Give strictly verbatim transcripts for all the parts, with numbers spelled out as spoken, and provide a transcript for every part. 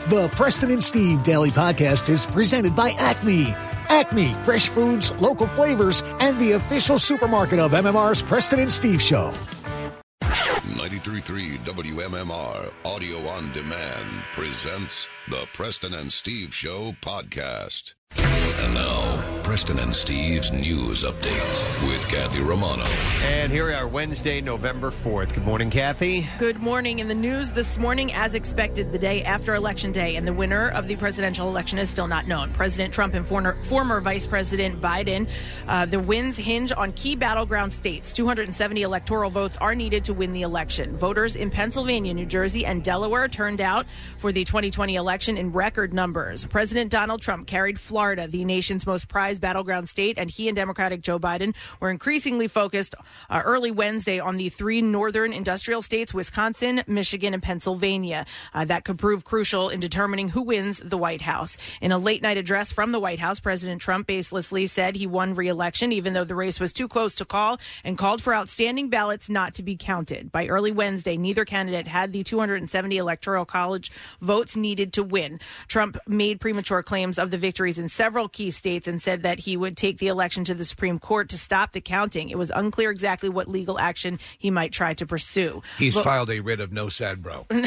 The Preston and Steve Daily Podcast is presented by Acme. Acme, fresh foods, local flavors, and the official supermarket of M M R's Preston and Steve Show. ninety-three point three W M M R Audio on Demand presents the Preston and Steve Show podcast. And now, Preston and Steve's news update with Kathy Romano. And here we are, Wednesday, November fourth. Good morning, Kathy. Good morning. In the news this morning, as expected, the day after Election Day, and the winner of the presidential election is still not known. President Trump and former, former Vice President Biden, uh, the wins hinge on key battleground states. two hundred seventy electoral votes are needed to win the election. Voters in Pennsylvania, New Jersey, and Delaware turned out for the twenty twenty election in record numbers. President Donald Trump carried Florida, the nation's most prized battleground state, and he and Democratic Joe Biden were increasingly focused uh, early Wednesday on the three northern industrial states, Wisconsin, Michigan, and Pennsylvania. Uh, that could prove crucial in determining who wins the White House. In a late-night address from the White House, President Trump baselessly said he won re-election, even though the race was too close to call, and called for outstanding ballots not to be counted. By early Wednesday, neither candidate had the two hundred seventy electoral college votes needed to win. Trump made premature claims of the victories in several key states and said that he would take the election to the Supreme Court to stop the counting. It was unclear exactly what legal action he might try to pursue. He's Vo- filed a writ of no sad bro. Vote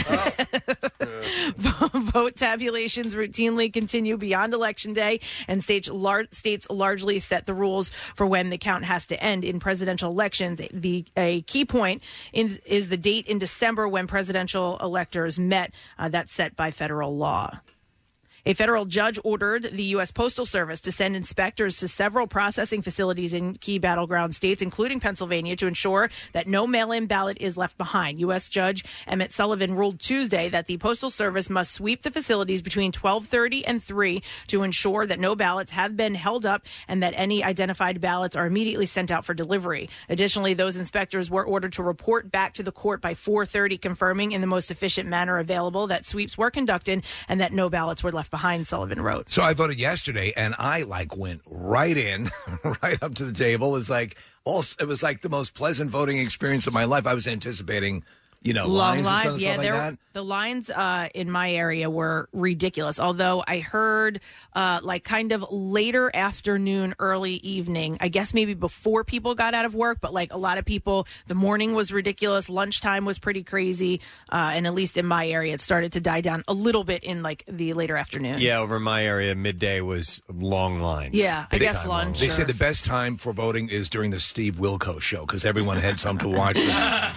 tabulations routinely continue beyond Election Day, and states, lar- states largely set the rules for when the count has to end in presidential elections. The a key point in, is the date in December when presidential electors met. Uh, that's set by federal law. A federal judge ordered the U S. Postal Service to send inspectors to several processing facilities in key battleground states, including Pennsylvania, to ensure that no mail-in ballot is left behind. U S. Judge Emmett Sullivan ruled Tuesday that the Postal Service must sweep the facilities between twelve thirty and three to ensure that no ballots have been held up and that any identified ballots are immediately sent out for delivery. Additionally, those inspectors were ordered to report back to the court by four thirty, confirming in the most efficient manner available that sweeps were conducted and that no ballots were left behind, Sullivan wrote. So I voted yesterday, and I like went right in, right up to the table. It's like all. It was like the most pleasant voting experience of my life. I was anticipating, you know, long lines, lines. and Yeah, stuff there, like that. the lines uh, in my area were ridiculous. Although I heard uh, like kind of later afternoon, early evening. I guess maybe before people got out of work, but like a lot of people, the morning was ridiculous. Lunchtime was pretty crazy, uh, and at least in my area, it started to die down a little bit in like the later afternoon. Yeah, over in my area, midday was long lines. Yeah, I Big guess time lunch. They or- say the best time for voting is during the Steve Wilkos show because everyone had something to watch.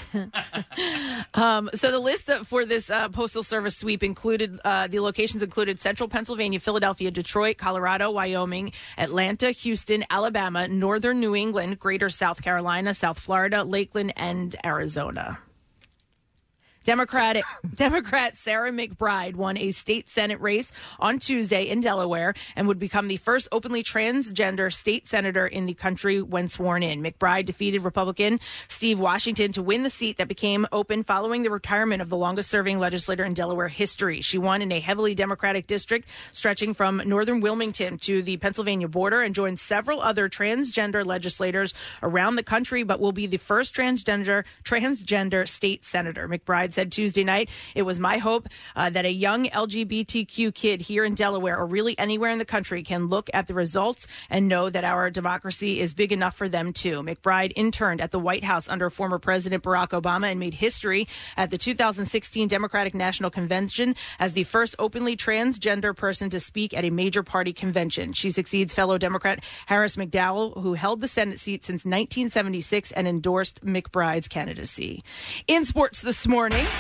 Um, so the list for this uh, Postal Service sweep included, uh, the locations included Central Pennsylvania, Philadelphia, Detroit, Colorado, Wyoming, Atlanta, Houston, Alabama, Northern New England, Greater South Carolina, South Florida, Lakeland, and Arizona. Democratic Democrat Sarah McBride won a state Senate race on Tuesday in Delaware and would become the first openly transgender state senator in the country when sworn in. McBride defeated Republican Steve Washington to win the seat that became open following the retirement of the longest-serving legislator in Delaware history. She won in a heavily Democratic district stretching from northern Wilmington to the Pennsylvania border and joined several other transgender legislators around the country, but will be the first transgender transgender state senator. McBride said Tuesday night, "It was my hope uh, that a young L G B T Q kid here in Delaware or really anywhere in the country can look at the results and know that our democracy is big enough for them too." McBride interned at the White House under former President Barack Obama and made history at the two thousand sixteen Democratic National Convention as the first openly transgender person to speak at a major party convention. She succeeds fellow Democrat Harris McDowell, who held the Senate seat since nineteen seventy-six and endorsed McBride's candidacy. In sports this morning, Ball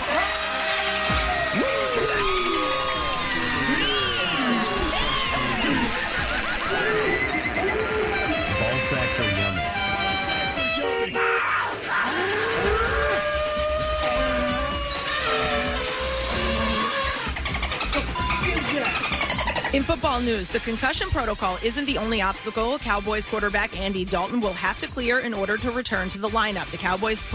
sacks are yummy. In football news, the concussion protocol isn't the only obstacle Cowboys quarterback Andy Dalton will have to clear in order to return to the lineup. The Cowboys put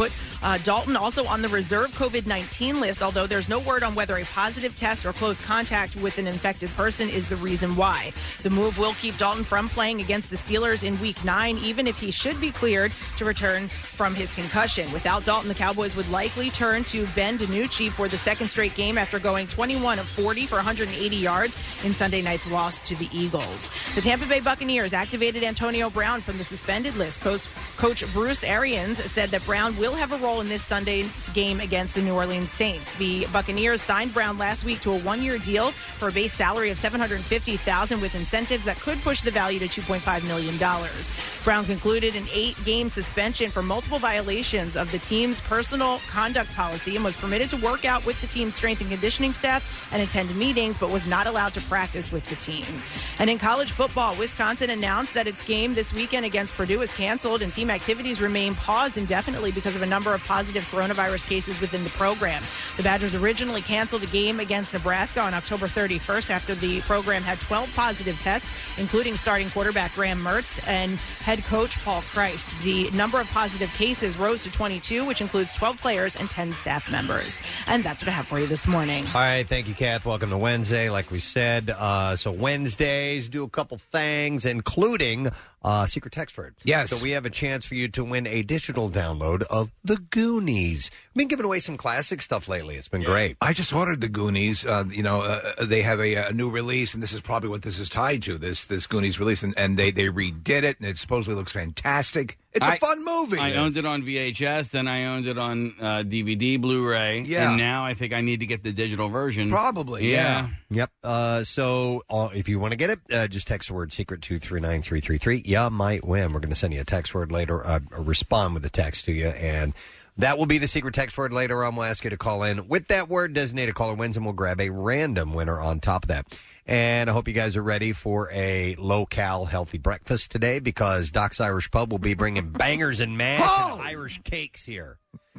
Uh, Dalton also on the reserve COVID nineteen list, although there's no word on whether a positive test or close contact with an infected person is the reason why. The move will keep Dalton from playing against the Steelers in week nine, even if he should be cleared to return from his concussion. Without Dalton, the Cowboys would likely turn to Ben DiNucci for the second straight game after going twenty-one of forty for one hundred eighty yards in Sunday night's loss to the Eagles. The Tampa Bay Buccaneers activated Antonio Brown from the suspended list. Coach, Coach Bruce Arians said that Brown will have a role in this Sunday's game against the New Orleans Saints. The Buccaneers signed Brown last week to a one-year deal for a base salary of seven hundred fifty thousand dollars with incentives that could push the value to two point five million dollars. Brown concluded an eight-game suspension for multiple violations of the team's personal conduct policy and was permitted to work out with the team's strength and conditioning staff and attend meetings, but was not allowed to practice with the team. And in college football, Wisconsin announced that its game this weekend against Purdue is canceled and team activities remain paused indefinitely because of a number of positive coronavirus cases within the program. The Badgers originally canceled a game against Nebraska on October thirty-first after the program had twelve positive tests, including starting quarterback Graham Mertz and head coach Paul Christ. The number of positive cases rose to twenty-two, which includes twelve players and ten staff members. And that's what I have for you this morning. All right, thank you, Kath. Welcome to Wednesday, like we said. Uh, so Wednesdays do a couple things, including uh, secret text word. Yes. So we have a chance for you to win a digital download of The Goonies. We've been giving away some classic stuff lately. It's been great. I just ordered The Goonies. Uh, you know, uh, they have a, a new release, and this is probably what this is tied to, this this Goonies release, and, and they, they redid it, and it supposedly looks fantastic. It's a I- fun movie. I owned it on V H S, then I owned it on uh, D V D, Blu-ray, Yeah. and now I think I need to get the digital version. Probably, yeah. Yep. Uh, so uh, if you want to get it, uh, just text the word secret to three nine three three three. You might win. We're going to send you a text word later, uh, or respond with a text to you, and that will be the secret text word later on. We'll ask you to call in with that word. Designated caller wins, and we'll grab a random winner on top of that. And I hope you guys are ready for a low-cal healthy breakfast today, because Doc's Irish Pub will be bringing bangers and mash Oh! and Irish cakes here.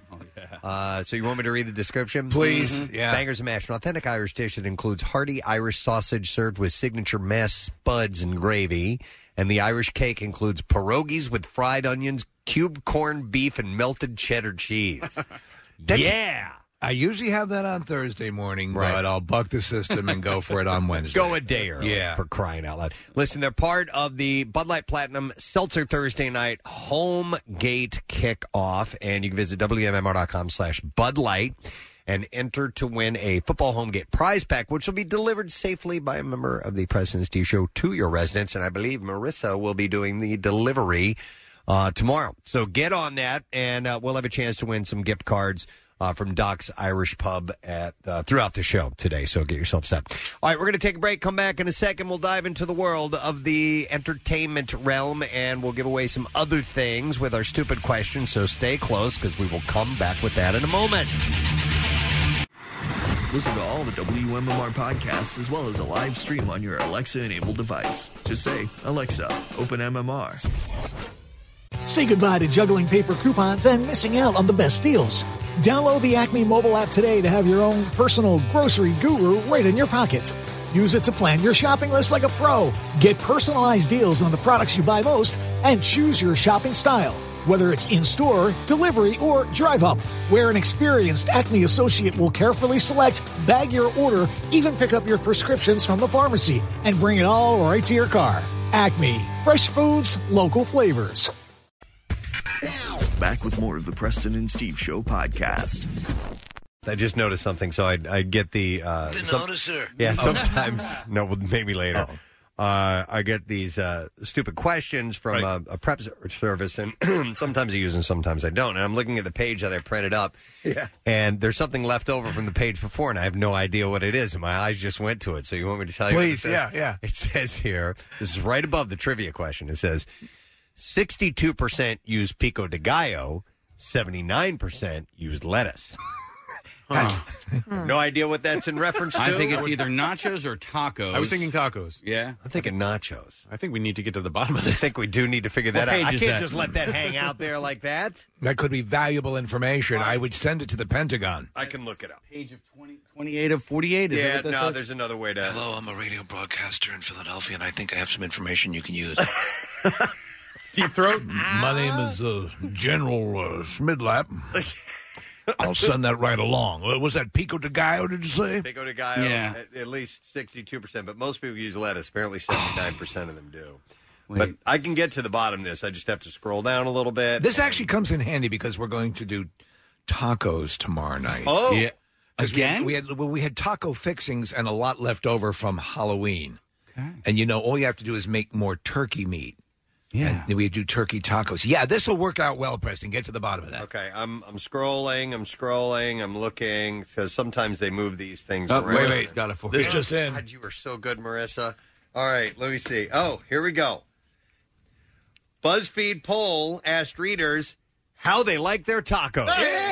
Uh, so you want me to read the description? Please, yeah. Bangers and mash, an authentic Irish dish that includes hearty Irish sausage served with signature mash spuds and gravy. And the Irish cake includes pierogies with fried onions, cubed corned beef, and melted cheddar cheese. Yeah! I usually have that on Thursday morning, Right. but I'll buck the system and go for it on Wednesday. Go a day early, Yeah. for crying out loud. Listen, they're part of the Bud Light Platinum Seltzer Thursday night home gate kickoff, and you can visit W M M R dot com slash Bud Light and enter to win a football home gate prize pack, which will be delivered safely by a member of the President's Steve Show to your residence, and I believe Marissa will be doing the delivery uh, tomorrow. So get on that, and uh, we'll have a chance to win some gift cards Uh, from Doc's Irish Pub at uh, throughout the show today, so get yourself set. All right, we're going to take a break, come back in a second. We'll dive into the world of the entertainment realm, and we'll give away some other things with our stupid questions, so stay close, because we will come back with that in a moment. Listen to all the W M M R podcasts as well as a live stream on your Alexa-enabled device. Just say, Alexa, open M M R. Say goodbye to juggling paper coupons and missing out on the best deals. Download the Acme mobile app today to have your own personal grocery guru right in your pocket. Use it to plan your shopping list like a pro. Get personalized deals on the products you buy most and choose your shopping style. Whether it's in-store, delivery, or drive-up, where an experienced Acme associate will carefully select, bag your order, even pick up your prescriptions from the pharmacy, and bring it all right to your car. Acme. Fresh foods, local flavors. Back with more of the Preston and Steve Show podcast. I just noticed something, so I, I get the... Uh, The some- noticer. Yeah, sometimes... no, well, maybe later. Uh, I get these uh, stupid questions from Right. a, a prep service, and sometimes I use them, sometimes I don't. And I'm looking at the page that I printed up, Yeah. and there's something left over from the page before, and I have no idea what it is, and my eyes just went to it. So you want me to tell you Please, what it says? yeah, yeah. It says here, this is right above the trivia question, it says, sixty-two percent use pico de gallo, seventy-nine percent use lettuce. No idea what that's in reference to? I think it's either nachos or tacos. I was thinking tacos. Yeah. I'm thinking nachos. I think we need to get to the bottom of I this. think we do need to figure that What out. I page can't is that? just let that hang out there like that. That could be valuable information. I would send it to the Pentagon. I can look it up. Page of twenty, twenty-eight of forty-eight. Is that Yeah, what this no, says? there's another way to... Hello, I'm a radio broadcaster in Philadelphia, and I think I have some information you can use. Deep throat. My name is uh, General uh, Schmidlap. I'll send that right along. Uh, Was that Pico de Gallo, did you say? Pico de Gallo, Yeah. at, at least sixty-two percent, but most people use lettuce. Apparently seventy-nine percent of them do. Wait. But I can get to the bottom of this. I just have to scroll down a little bit. This actually comes in handy because we're going to do tacos tomorrow night. Oh, Yeah. 'Cause we had- Again? We had, well, we had taco fixings and a lot left over from Halloween. Okay. And, you know, all you have to do is make more turkey meat. Yeah. And we do turkey tacos. Yeah, this will work out well, Preston. Get to the bottom of that. okay. I'm I'm scrolling. I'm scrolling. I'm looking because sometimes they move these things Oh, around. wait, wait. Got it for This you. just in. God, you were so good, Marissa. All right, let me see. Oh, here we go. BuzzFeed poll asked readers how they like their tacos.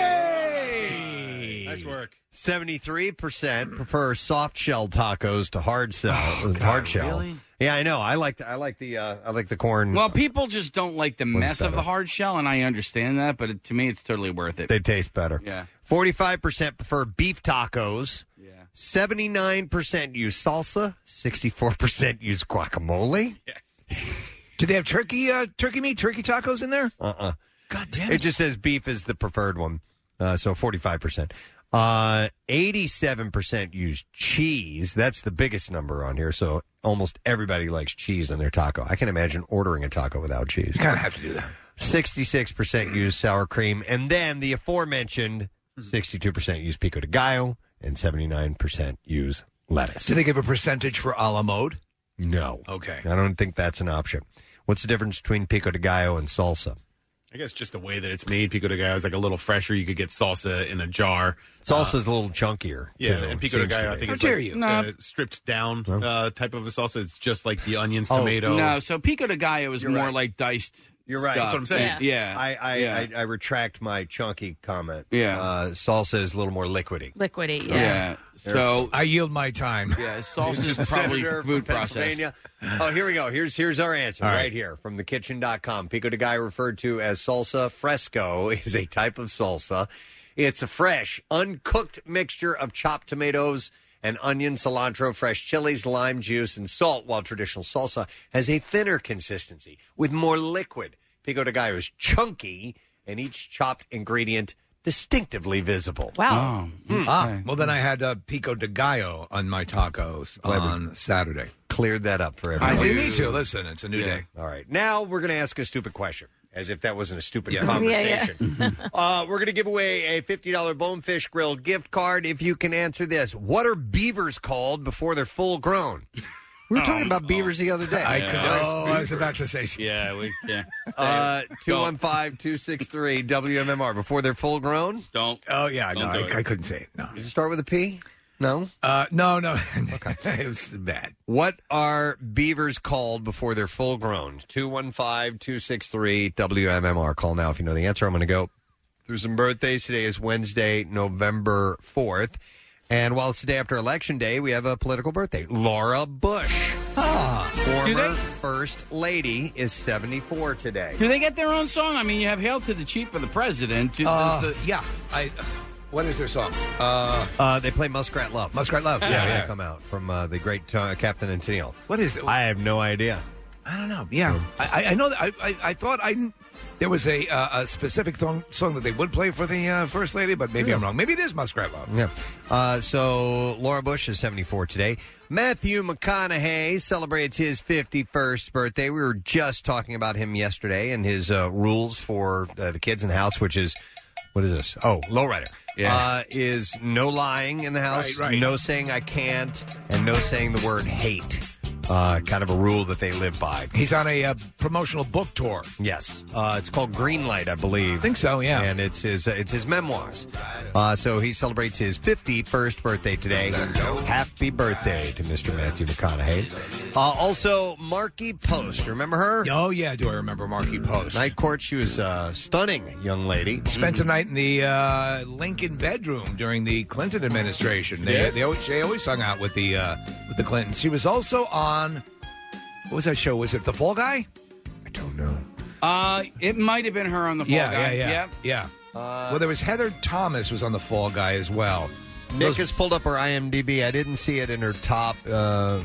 Hey! Nice work. seventy-three percent prefer soft shell tacos to hard shell. hard shell. really? Yeah, I know. I like the, I like the uh, I like the corn. Well, people just don't like the mess of better. the hard shell, and I understand that, but it, to me, it's totally worth it. They taste better. Yeah. forty-five percent prefer beef tacos. Yeah. seventy-nine percent use salsa. sixty-four percent use guacamole. Do they have turkey uh, turkey meat, turkey tacos in there? Uh-uh. God damn It it. just says beef is the preferred one. Uh, so forty-five percent. Uh, eighty-seven percent use cheese. That's the biggest number on here. So almost everybody likes cheese in their taco. I can imagine ordering a taco without cheese. You kind of have to do that. sixty-six percent use sour cream. And then the aforementioned sixty-two percent use pico de gallo and seventy-nine percent use lettuce. Do they give a percentage for a la mode? No. Okay. I don't think that's an option. What's the difference between pico de gallo and salsa? I guess just the way that it's made. Pico de Gallo is like a little fresher. You could get salsa in a jar. Salsa's a little chunkier. Yeah, too, and pico de seems to gallo, I be. think, How is dare like you. No. uh, stripped down uh, type of a salsa. It's just like the onions, Oh, tomato. No, so pico de gallo is You're more right. like diced. You're right. stuff. That's what I'm saying. Yeah. I I, yeah. I I retract my chunky comment. Yeah. uh, salsa is a little more liquidy. Liquidy, yeah. yeah. So I yield my time. yeah, salsa is probably Senator food from processed. Pennsylvania. Oh, here we go. Here's here's our answer All right. right. here from the kitchen dot com. Pico de gallo, referred to as salsa fresco, is a type of salsa. It's a fresh, uncooked mixture of chopped tomatoes and onion, cilantro, fresh chilies, lime juice, and salt, while traditional salsa has a thinner consistency with more liquid. Pico de gallo is chunky, and each chopped ingredient distinctively visible. Wow. Oh, Ah, okay. well, then I had uh, pico de gallo on my tacos on Saturday. Clered that up for I everybody. do. Me too. Listen, it's a new Yeah. day. All right. Now we're going to ask a stupid question, as if that wasn't a stupid Yeah. conversation. uh, we're going to give away a fifty dollars Bonefish Grill gift card if you can answer this. What are beavers called before they're full grown? We were talking about beavers the other day. I Yeah. could. Oh, I was about to say. Yeah, we yeah. Uh, two one five, two six three, W M M R. Before they're full grown? Don't. Oh yeah, no, Don't do I, it. I couldn't say it. No, Does it start with a P? No? uh, no, no. Okay, it was bad. What are beavers called before they're full grown? two one five, two six three, W M M R. Call now if you know the answer. I'm going to go through some birthdays. Today is Wednesday, November fourth. And while it's the day after Election Day, we have a political birthday. Laura Bush, Ah, Do former they- First Lady, is seventy-four today. Do they get their own song? I mean, you have "Hail to the Chief" for the president. Does uh, the- yeah. I. What is their song? Uh, Uh, they play Muskrat Love. Muskrat Love. Yeah, Yeah, they yeah. come out from uh, the great uh, Captain and Tennille. What is it? I have no idea. I don't know. Yeah, I, I know that. I, I, I thought I kn- there was a, uh, a specific song, song that they would play for the uh, first lady, but maybe I'm wrong. Maybe it is Muskrat Love. Yeah. Uh, so Laura Bush is seventy-four today. Matthew McConaughey celebrates his fifty-first birthday. We were just talking about him yesterday and his uh, rules for uh, the kids in the house, which is, what is this? Oh, lowrider. Yeah. Uh, is no lying in the house, Right, right. no saying I can't, and no saying the word hate. Uh, kind of a rule that they live by. He's on a uh, promotional book tour. Yes, uh, it's called Greenlight, I believe. I think so. Yeah. And it's his uh, it's his memoirs. Uh, so he celebrates his fifty-first birthday today. Happy birthday to Mister Matthew McConaughey. Uh, also, Marky Post. Remember her? Oh yeah. Do I remember Marky Post? Night Court. She was a stunning young lady. Spent a night in the uh, Lincoln bedroom during the Clinton administration. They, Yeah. they always, they always hung out with the uh, with the Clintons. She was also on. What was that show? Was it The Fall Guy? I don't know. Uh, it might have been her on the Fall yeah, Guy. yeah, yeah, yeah. well, there was Heather Thomas was on The Fall Guy as well. Nick Those- has pulled up her I M D B. I didn't see it in her top uh,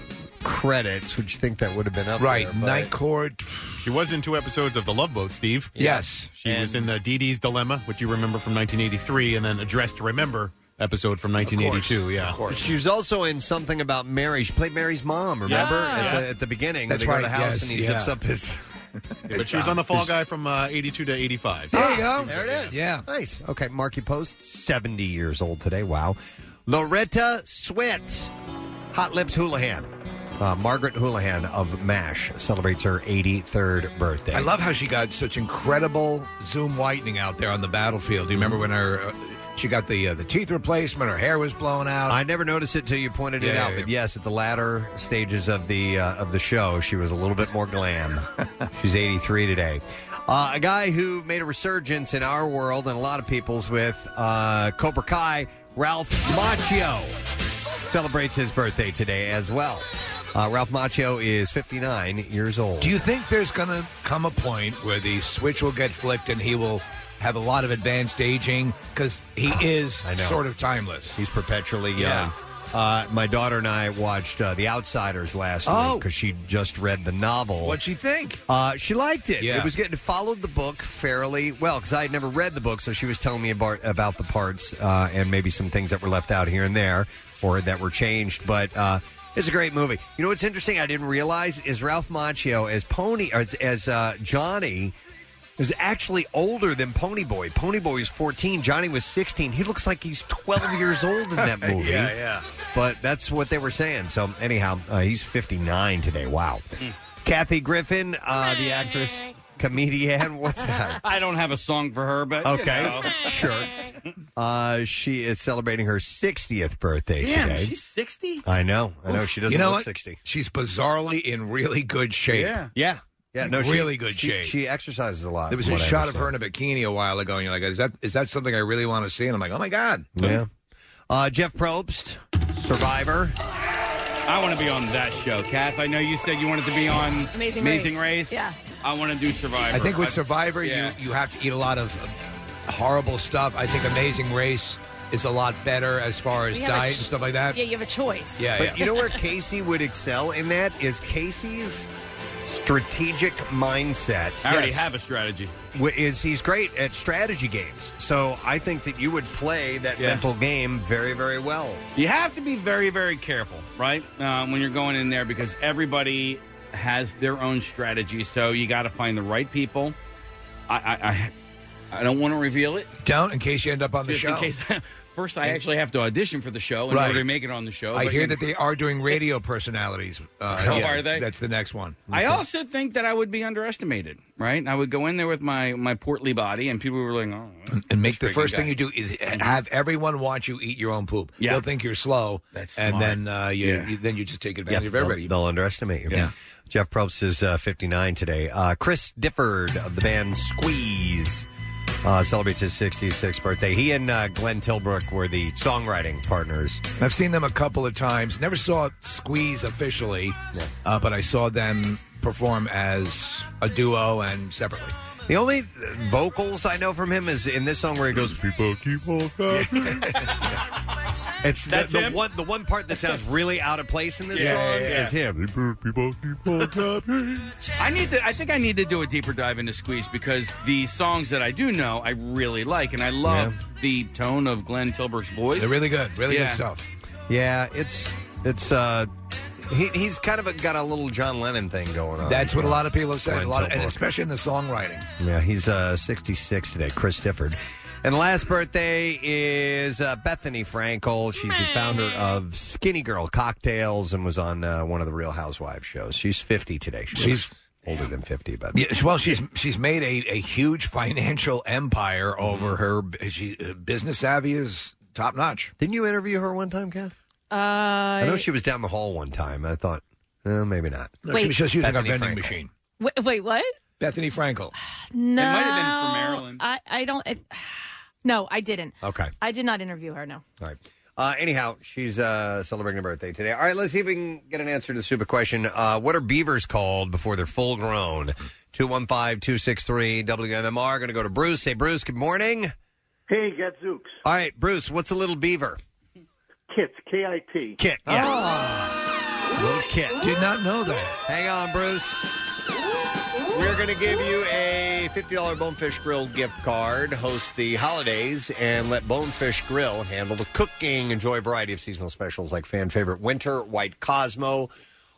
credits, would you think that would have been up Right, there? Night Court. She was in two episodes of The Love Boat, Steve. Yes. She was in the Dee Dee's Dilemma, which you remember from nineteen eighty-three, and then Address to Remember episode from nineteen eighty-two. Yeah, of course. She was also in something about Mary. She played Mary's mom, remember? Yeah. At, Yeah. the, at the beginning. That's they go to right, the house yes, and he yeah. zips up his... Yeah, but she was on the Fall Guy from uh, eighty-two to eighty-five. There you go. There it is. Yeah. Nice. Okay, Marky Post, seventy years old today. Wow. Loretta Swit, Hot Lips Houlihan. Uh, Margaret Houlihan of MASH celebrates her eighty-third birthday. I love how she got such incredible zoom whitening out there on the battlefield. Do you remember when her uh, she got the uh, the teeth replacement, her hair was blown out? I never noticed it till you pointed it Yeah, out. yeah, But yeah. yes, at the latter stages of the uh, of the show, she was a little bit more glam. She's eighty-three today. Uh, a guy who made a resurgence in our world and a lot of people's with uh, Cobra Kai, Ralph Macchio, celebrates his birthday today as well. Uh, Ralph Macchio is fifty-nine years old. Do you think there's going to come a point where the switch will get flipped and he will have a lot of advanced aging? Because he is I know. sort of timeless. He's perpetually young. Yeah. Uh, my daughter and I watched uh, The Outsiders last Oh. week because she just read the novel. What'd she think? Uh, she liked it. Yeah. It was good. It followed the book fairly well because I had never read the book, so she was telling me about about the parts uh, and maybe some things that were left out here and there or that were changed. But uh, it's a great movie. You know what's interesting? I didn't realize is Ralph Macchio as Pony as, as uh, Johnny is actually older than Ponyboy. Ponyboy was fourteen. Johnny was sixteen. He looks like he's twelve years old in that movie. Yeah, yeah. But that's what they were saying. So anyhow, uh, he's fifty-nine today. Wow. Kathy Griffin, uh, the actress, comedian. What's that? I don't have a song for her, but you Okay, know. sure. Uh, she is celebrating her sixtieth birthday Damn, today. she's sixty. I know. I know. She doesn't You know look what? sixty. She's bizarrely in really good shape. Yeah. Yeah. Yeah. No, she- Really good she, shape. She exercises a lot. There was from a what I shot of her understand. in a bikini a while ago, and you're like, is that is that something I really want to see? And I'm like, oh my God. Yeah. Uh, Jeff Probst, Survivor. I want to be on that show, Kath. I know you said you wanted to be on Amazing Race. Race. Yeah. I want to do Survivor. I think with I- Survivor, yeah. you, you have to eat a lot of uh, horrible stuff. I think Amazing Race is a lot better as far as You have a diet ch- and stuff like that. Yeah, you have a choice. Yeah, But yeah. you know where Casey would excel in that is Casey's strategic mindset. I already Yes. have a strategy. Wh- Is he's great at strategy games. So I think that you would play that Yeah. mental game very, very well. You have to be very, very careful, right, uh, when you're going in there because everybody has their own strategy. So you got to find the right people. I, I, I, I don't want to reveal it Don't, in case you end up on the just show. in case. First, I actually have to audition for the show in Right. order to make it on the show. I but, hear you that they are doing radio personalities. Uh, Oh, yeah, are they? That's the next one. I also think that I would be underestimated, right? I would go in there with my, my portly body, and people were like, oh. And make the this first freaking thing guy. you do is have everyone watch you eat your own poop. Yeah. They'll think you're slow, That's and smart. then uh, you, Yeah. you then you just take Yeah, advantage of they'll, everybody. they'll underestimate you. Yeah. Jeff Probst is uh, fifty-nine today. Uh, Chris Difford of the band Squeeze uh, celebrates his sixty-sixth birthday. He and uh, Glenn Tilbrook were the songwriting partners. I've seen them a couple of times. Never saw Squeeze officially, uh, but I saw them perform as a duo and separately. The only vocals I know from him is in this song where he goes, "People keep on coming." It's the, That's the him? one the one part that sounds really out of place in this Yeah, song yeah, yeah. is him. People keep on coming. I need to. I think I need to do a deeper dive into Squeeze because the songs that I do know, I really like, and I love the tone of Glenn Tilbrook's voice. They're really good, really Yeah. good stuff. Yeah, it's it's uh he, he's kind of a, got a little John Lennon thing going on. That's what a lot of people have said, Glenn a lot of, and Tilbrook. especially in the songwriting. Yeah, he's uh, sixty-six today, Chris Difford. And the last birthday is uh, Bethany Frankel. She's the founder of Skinny Girl Cocktails and was on uh, one of the Real Housewives shows. She's fifty today. She's, She's- older than fifty, but Yeah, well, she's she's made a, a huge financial empire over her. She uh, business savvy is top notch. Didn't you interview her one time, Kath? Uh, I know she was down the hall one time. And I thought, eh, maybe not. No, Wait. she was just using Bethany a vending Frankel. machine. wait, wait, what? Bethany Frankel. No, might have been for Maryland. I, I don't. It, no, I didn't. Okay. I did not interview her. No. All right. Uh, anyhow, she's uh, celebrating her birthday today. All right, let's see if we can get an answer to the stupid question. Uh, what are beavers called before they're full grown? two one five, two six three, W M M R. Going to go to Bruce. Hey, Bruce, good morning. Hey, Gadzooks. All right, Bruce, what's a little beaver? Kit, K I T. Kit, yeah. Little kit. Did not know that. Hang on, Bruce. We're going to give you a fifty dollars Bonefish Grill gift card. Host the holidays and let Bonefish Grill handle the cooking. Enjoy a variety of seasonal specials like fan favorite Winter, White Cosmo,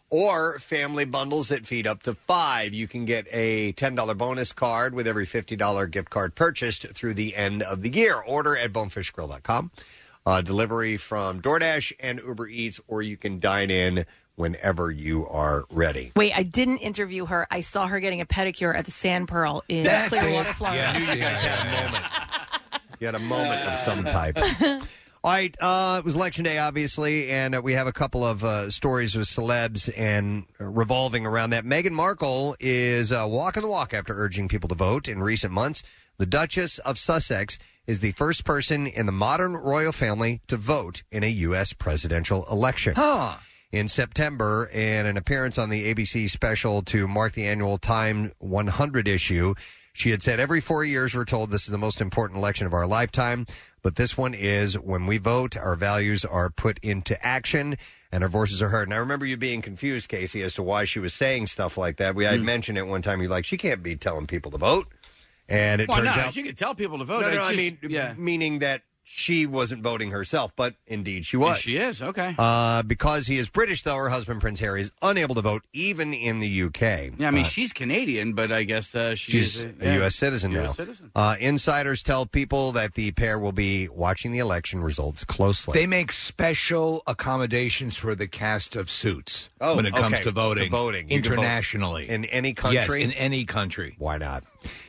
or family bundles that feed up to five. You can get a ten dollars bonus card with every fifty dollars gift card purchased through the end of the year. Order at bonefish grill dot com. Uh, delivery from DoorDash and Uber Eats, or you can dine in whenever you are ready. Wait, I didn't interview her. I saw her getting a pedicure at the Sand Pearl in That's Clearwater, it. Florida. Yes, you guys had a moment. You had a moment of some type. All right, uh, it was Election Day, obviously, and uh, we have a couple of uh, stories with celebs and uh, revolving around that. Meghan Markle is uh, walking the walk after urging people to vote in recent months. The Duchess of Sussex is the first person in the modern royal family to vote in a U S presidential election. Huh. In September, in an appearance on the A B C special to mark the annual Time one hundred issue, she had said, every four years we're told this is the most important election of our lifetime, but this one is when we vote, our values are put into action and our voices are heard. And I remember you being confused, Casey, as to why she was saying stuff like that. We had Mm. mentioned it one time. You're like, she can't be telling people to vote. And it well, turns no, out... she could tell people to vote. No, no, It's I just- mean, yeah. meaning that she wasn't voting herself, but indeed she was. She is, okay. Uh, because he is British, though, her husband, Prince Harry, is unable to vote even in the U K. Yeah, I mean, Uh, she's Canadian, but I guess uh, she she's is a, yeah, U S citizen U S now. citizen. Uh, insiders tell people that the pair will be watching the election results closely. They make special accommodations for the cast of Suits Oh, when it comes okay. to voting, To voting. You can vote internationally. in any country? Yes, in any country. Why not?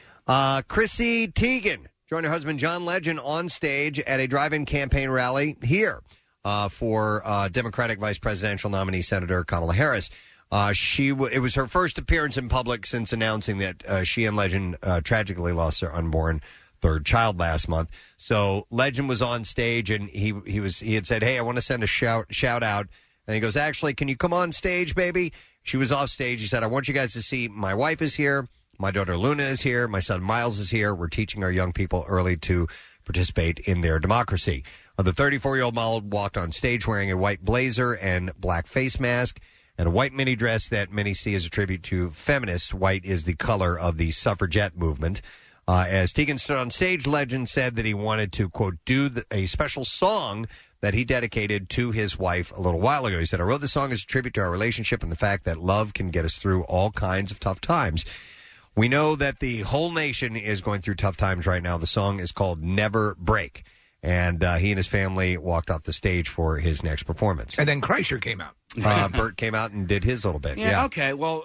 Uh, Chrissy Teigen joined her husband John Legend on stage at a drive-in campaign rally here uh, for uh, Democratic Vice Presidential nominee Senator Kamala Harris. Uh, she w- it was her first appearance in public since announcing that uh, she and Legend uh, tragically lost their unborn third child last month. So Legend was on stage and he he was he had said, "Hey, I want to send a shout shout out." And he goes, "Actually, can you come on stage, baby?" She was off stage. He said, "I want you guys to see my wife is here. My daughter Luna is here. My son Miles is here. We're teaching our young people early to participate in their democracy." Uh, the thirty-four-year-old model walked on stage wearing a white blazer and black face mask and a white mini dress that many see as a tribute to feminists. White is the color of the suffragette movement. Uh, as Teigen stood on stage, Legend said that he wanted to, quote, do the, a special song that he dedicated to his wife a little while ago. He said, "I wrote the song as a tribute to our relationship and the fact that love can get us through all kinds of tough times. We know that the whole nation is going through tough times right now." The song is called Never Break. And uh, he and his family walked off the stage for his next performance. And then Kreischer came out. Uh, Bert came out and did his little bit. Yeah, Yeah. okay. Well,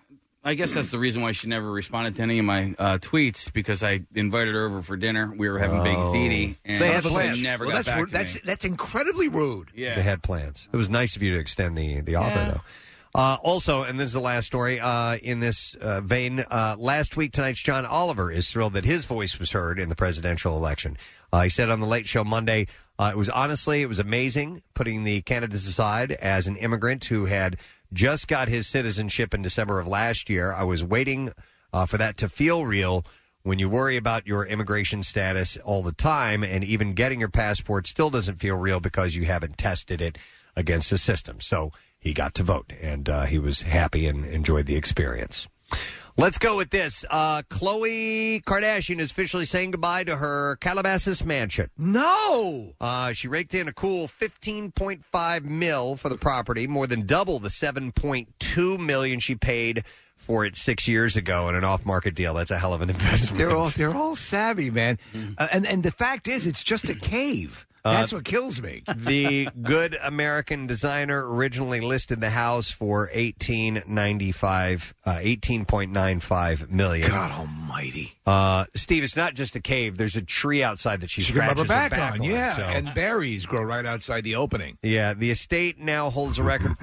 I guess that's the reason why she never responded to any of my uh, tweets, because I invited her over for dinner. We were having big ziti, and They had she plans. never Well, got that's back rude. to that's me. that's incredibly rude. Yeah. They had plans. It was nice of you to extend the, the offer, Yeah. though. Uh, also, and this is the last story uh, in this uh, vein, uh, last week tonight's John Oliver is thrilled that his voice was heard in the presidential election. Uh, he said on the Late Show Monday, uh, it was honestly, it was amazing putting the candidates aside. As an immigrant who had just got his citizenship in December of last year, I was waiting uh, for that to feel real. When you worry about your immigration status all the time, and even getting your passport still doesn't feel real because you haven't tested it against the system. So he got to vote, and uh, he was happy and enjoyed the experience. Let's go with this. Uh, Khloe Kardashian is officially saying goodbye to her Calabasas mansion. No! Uh, she raked in a cool fifteen point five mil for the property, more than double the seven point two million she paid for it six years ago in an off-market deal. That's a hell of an investment. They're all they're all savvy, man. Uh, and and the fact is, it's just a cave. That's Uh, what kills me. The good American designer originally listed the house for eighteen ninety five, uh, eighteen point nine five million. God Almighty, uh, Steve! It's not just a cave. There's a tree outside that she, she can scratches rub her back, her back on, yeah, so- and berries grow right outside the opening. yeah. The estate now holds a record.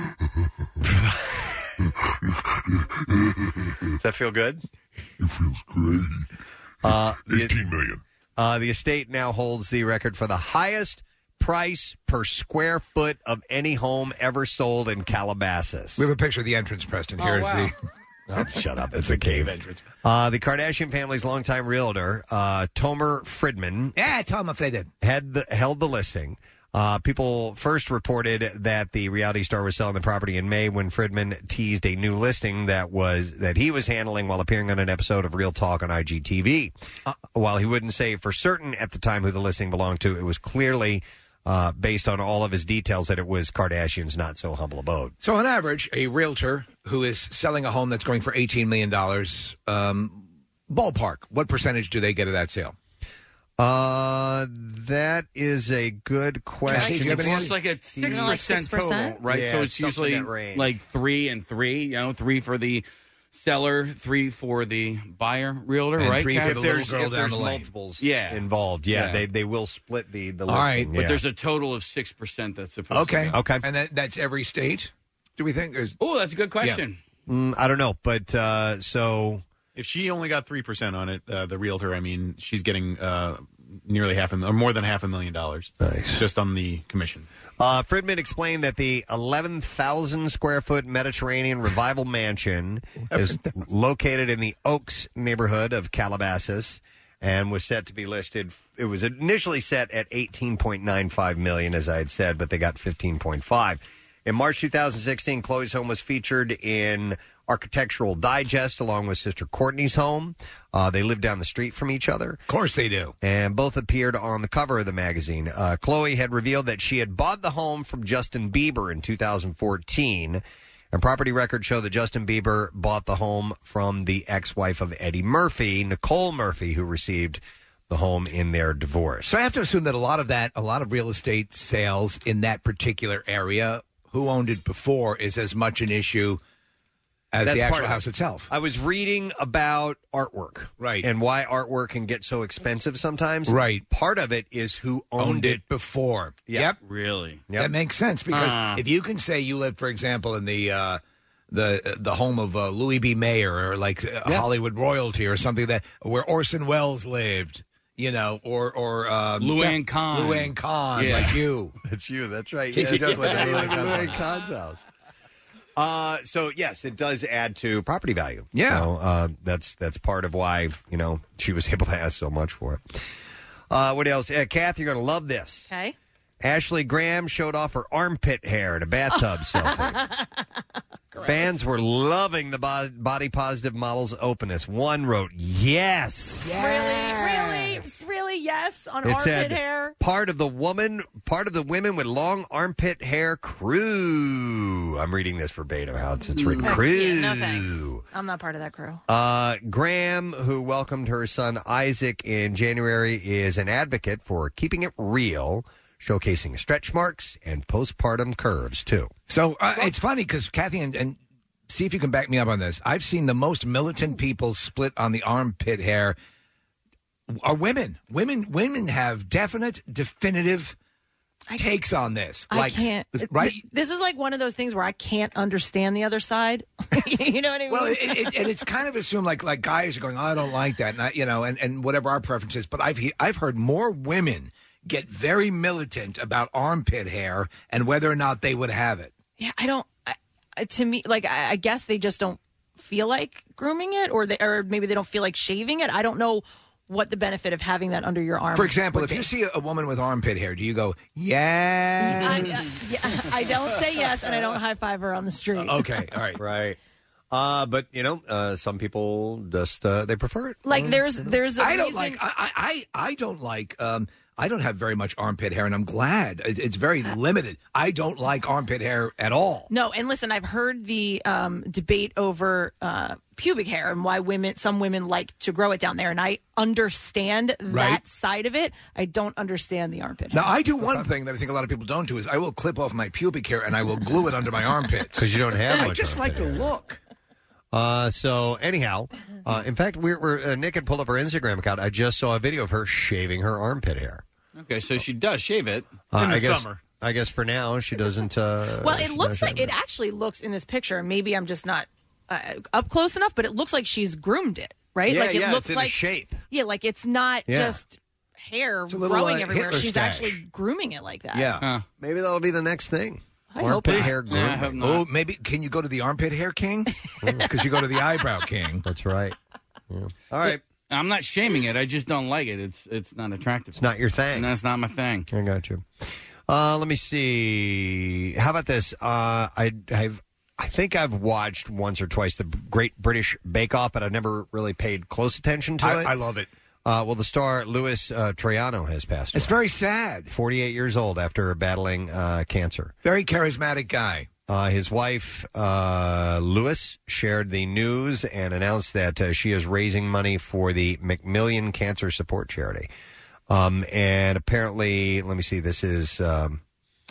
Does that feel good? It feels great. Uh, the, eighteen million. uh, the estate now holds the record for the highest price per square foot of any home ever sold in Calabasas. We have a picture of the entrance, Preston. Oh, Here's wow. the. Oh, shut up. It's a cave entrance. Uh, the Kardashian family's longtime realtor, uh, Tomer Friedman, Yeah, Tom, if they did. had the, held the listing. Uh, people first reported that the reality star was selling the property in May when Friedman teased a new listing that was that he was handling while appearing on an episode of Real Talk on I G T V. Uh, while he wouldn't say for certain at the time who the listing belonged to, it was clearly uh, based on all of his details that it was Kardashian's not so humble abode. So on average, a realtor who is selling a home that's going for eighteen million dollars, um, ballpark, what percentage do they get of that sale? Uh, that is a good question. Yeah, it's like a six percent total, right? Yeah, so it's usually like three and three. You know, three for the seller, three for the buyer, realtor, And right? three for Kat? the little If there's- girl if down there's the lane. multiples yeah. involved, yeah, Yeah. they they will split the the. All right, listing, But yeah. there's a total of six percent that's supposed Okay. to go. Okay. And that, that's every state, do we think? There's... Oh, that's a good question. Mm, I don't know, but uh, so if she only got three percent on it, uh, the realtor, I mean, she's getting uh, nearly half a mil- or more than half a million dollars. Nice, just on the commission. Uh, Friedman explained that the eleven thousand square foot Mediterranean Revival Mansion is located in the Oaks neighborhood of Calabasas and was set to be listed. It was initially set at eighteen point nine five million dollars, as I had said, but they got fifteen point five. In March two thousand sixteen, Chloe's home was featured in Architectural Digest along with sister Courtney's home. Uh, they live down the street from each other. Of course they do. And both appeared on the cover of the magazine. Uh, Chloe had revealed that she had bought the home from Justin Bieber in two thousand fourteen. And property records show that Justin Bieber bought the home from the ex-wife of Eddie Murphy, Nicole Murphy, who received the home in their divorce. So I have to assume that a lot of that, a lot of real estate sales in that particular area, who owned it before, is as much an issue as That's the part actual of house it. itself. I was reading about artwork. Right. And why artwork can get so expensive sometimes. Right. Part of it is who owned, Owned it before. Yeah. Yep. Really? Yep. That makes sense because Uh. if you can say you lived, for example, in the uh, the the home of uh, Louis B. Mayer or like uh, Yeah. Hollywood royalty or something that where Orson Welles lived, you know, or or um, Luann Khan. Luann Khan, Yeah. like you. That's you. That's right. Casey does like Yeah, that. like Luann Khan's house. Uh, so yes, it does add to property value. Yeah. So, uh, that's that's part of why you know she was able to ask so much for it. Uh, what else? Uh, Kath, you're going to love this. Okay. Ashley Graham showed off her armpit hair in a bathtub selfie. Fans were loving the bo- body positive model's openness. One wrote, "Yes." Really, really, really, yes on It armpit said, hair. part of the woman, part of the women with long armpit hair crew. I'm reading this verbatim how it's, it's written. Heck Crew. yeah, no thanks. I'm not part of that crew. Uh, Graham, who welcomed her son Isaac in January, is an advocate for keeping it real, showcasing stretch marks and postpartum curves, too. So uh, it's funny because Kathy and, and see if you can back me up on this. I've seen the most militant people split on the armpit hair are women. Women, women have definite, definitive takes on this. I can't. right? Th- This is like one of those things where I can't understand the other side. You know what I mean? Well, it, it, and it's kind of assumed like like guys are going, oh, I don't like that, and I, you know, and, and whatever our preference is. But I've he- I've heard more women get very militant about armpit hair and whether or not they would have it. yeah, I don't. I, I- to me, like I, I guess they just don't feel like grooming it, or they, or maybe they don't feel like shaving it. I don't know what the benefit of having that under your arm. For example, would if be. you see a woman with armpit hair, do you go, yeah? I, uh, yeah, I don't say yes, and I don't high five her on the street. Okay, all right, right. Uh, but you know, uh, some people just uh, they prefer it. Like there's there's a I don't reason- like I I I don't like um I don't have very much armpit hair, and I'm glad It- it's very limited. I don't like armpit hair at all. No, and listen, I've heard the um, debate over uh, pubic hair and why women, some women like to grow it down there, and I understand Right. that side of it. I don't understand the armpit hair. Now I do one thing that I think a lot of people don't do is I will clip off my pubic hair and I will glue it under my armpits 'Cause you don't have I much just like the look. Uh, so anyhow, uh, in fact, we're, we're uh, Nick had pulled up her Instagram account. I just saw a video of her shaving her armpit hair. Okay, so she does shave it Uh, in the I guess, summer. I guess for now she doesn't. Uh, well, it she looks doesn't like it actually looks in this picture. Maybe I'm just not uh, up close enough, but it looks like she's groomed it, right? Yeah, like it yeah, looks it's in a like shape. Yeah, like it's not Yeah. just hair a little, growing uh, everywhere. Hitler She's stash. actually grooming it like that. Yeah. Maybe that'll be the next thing. I hope Armpit not. hair grooming. Yeah, I hope not. Oh, maybe can you go to the armpit hair king? Because you go to the eyebrow king. That's right. Yeah. All right. I'm not shaming it. I just don't like it. It's it's not attractive. It's not your thing. And that's not my thing. I got you. Uh, let me see. How about this? Uh, I, I've, I think I've watched once or twice the Great British Bake Off, but I've never really paid close attention to I, it. I love it. Uh, well, the star Louis uh, Troiano has passed It's away. very sad. forty-eight years old after battling uh, cancer. Very charismatic guy. Uh, his wife, uh, Louis, shared the news and announced that uh, she is raising money for the Macmillan Cancer Support Charity. Um, and apparently, let me see, this is, um,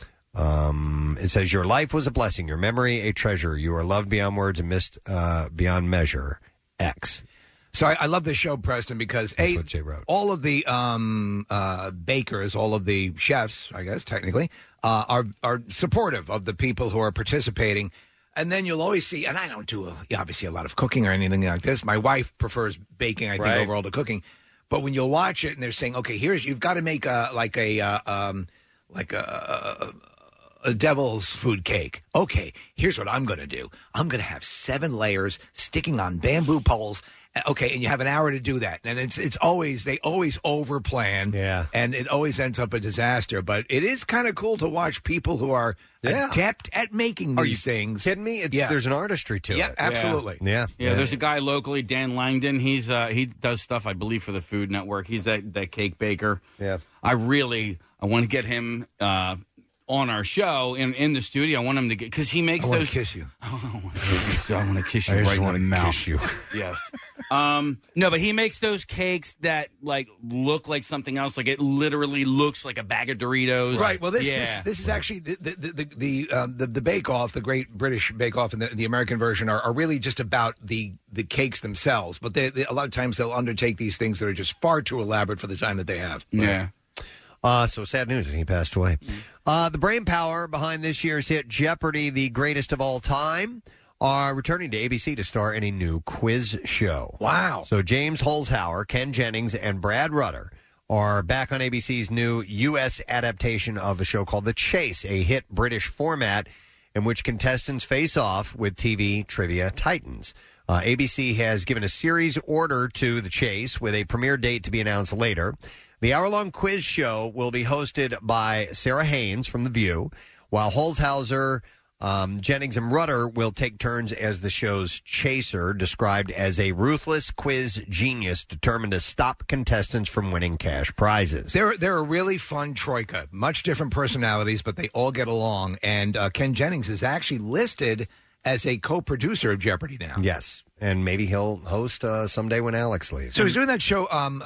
um, it says, your life was a blessing, your memory a treasure. You are loved beyond words and missed uh, beyond measure. X. So I, I love this show, Preston, because That's a, what Jay wrote. all of the um, uh, bakers, all of the chefs, I guess technically, uh, are are supportive of the people who are participating. And then you'll always see, and I don't do a, obviously a lot of cooking or anything like this. My wife prefers baking, I think, Right. over all the cooking. But when you'll watch it, and they're saying, okay, here's you've got to make a like a uh, um, like a. a devil's food cake. Okay, here's what I'm going to do. I'm going to have seven layers sticking on bamboo poles. Okay, and you have an hour to do that. And it's it's always, they always overplan. Yeah. And it always ends up a disaster. But it is kind of cool to watch people who are Yeah. adept at making Are these you things. kidding me? It's, Yeah. There's an artistry to Yeah, it. absolutely. Yeah. Yeah, there's a guy locally, Dan Langdon. He's uh, he does stuff, I believe, for the Food Network. He's that, that cake baker. Yeah. I really I want to get him uh, on our show in in the studio. I want him to get because he makes I want those. to kiss you. I want to kiss you I just right in wanna the mouth. kiss you. Yes. Um, no, but he makes those cakes that like look like something else. Like it literally looks like a bag of Doritos. Right. Well, this yeah. this, this is actually the the the the, um, the the Bake Off, the Great British Bake Off, and the, the American version are, are really just about the the cakes themselves. But they, they, a lot of times they'll undertake these things that are just far too elaborate for the time that they have. yeah. Uh, so sad news that he passed away. Uh, the brain power behind this year's hit Jeopardy, the greatest of all time, are returning to A B C to star in a new quiz show. Wow. So James Holzhauer, Ken Jennings, and Brad Rutter are back on A B C's new U S adaptation of a show called The Chase, a hit British format in which contestants face off with T V trivia titans. Uh, A B C has given a series order to The Chase with a premiere date to be announced later. The hour-long quiz show will be hosted by Sarah Haynes from The View, while Holzhauser, um, Jennings, and Rutter will take turns as the show's chaser, described as a ruthless quiz genius determined to stop contestants from winning cash prizes. They're they're a really fun troika, much different personalities, but they all get along. And uh, Ken Jennings is actually listed as a co-producer of Jeopardy now. Yes, and maybe he'll host uh, someday when Alex leaves. So he's doing that show um,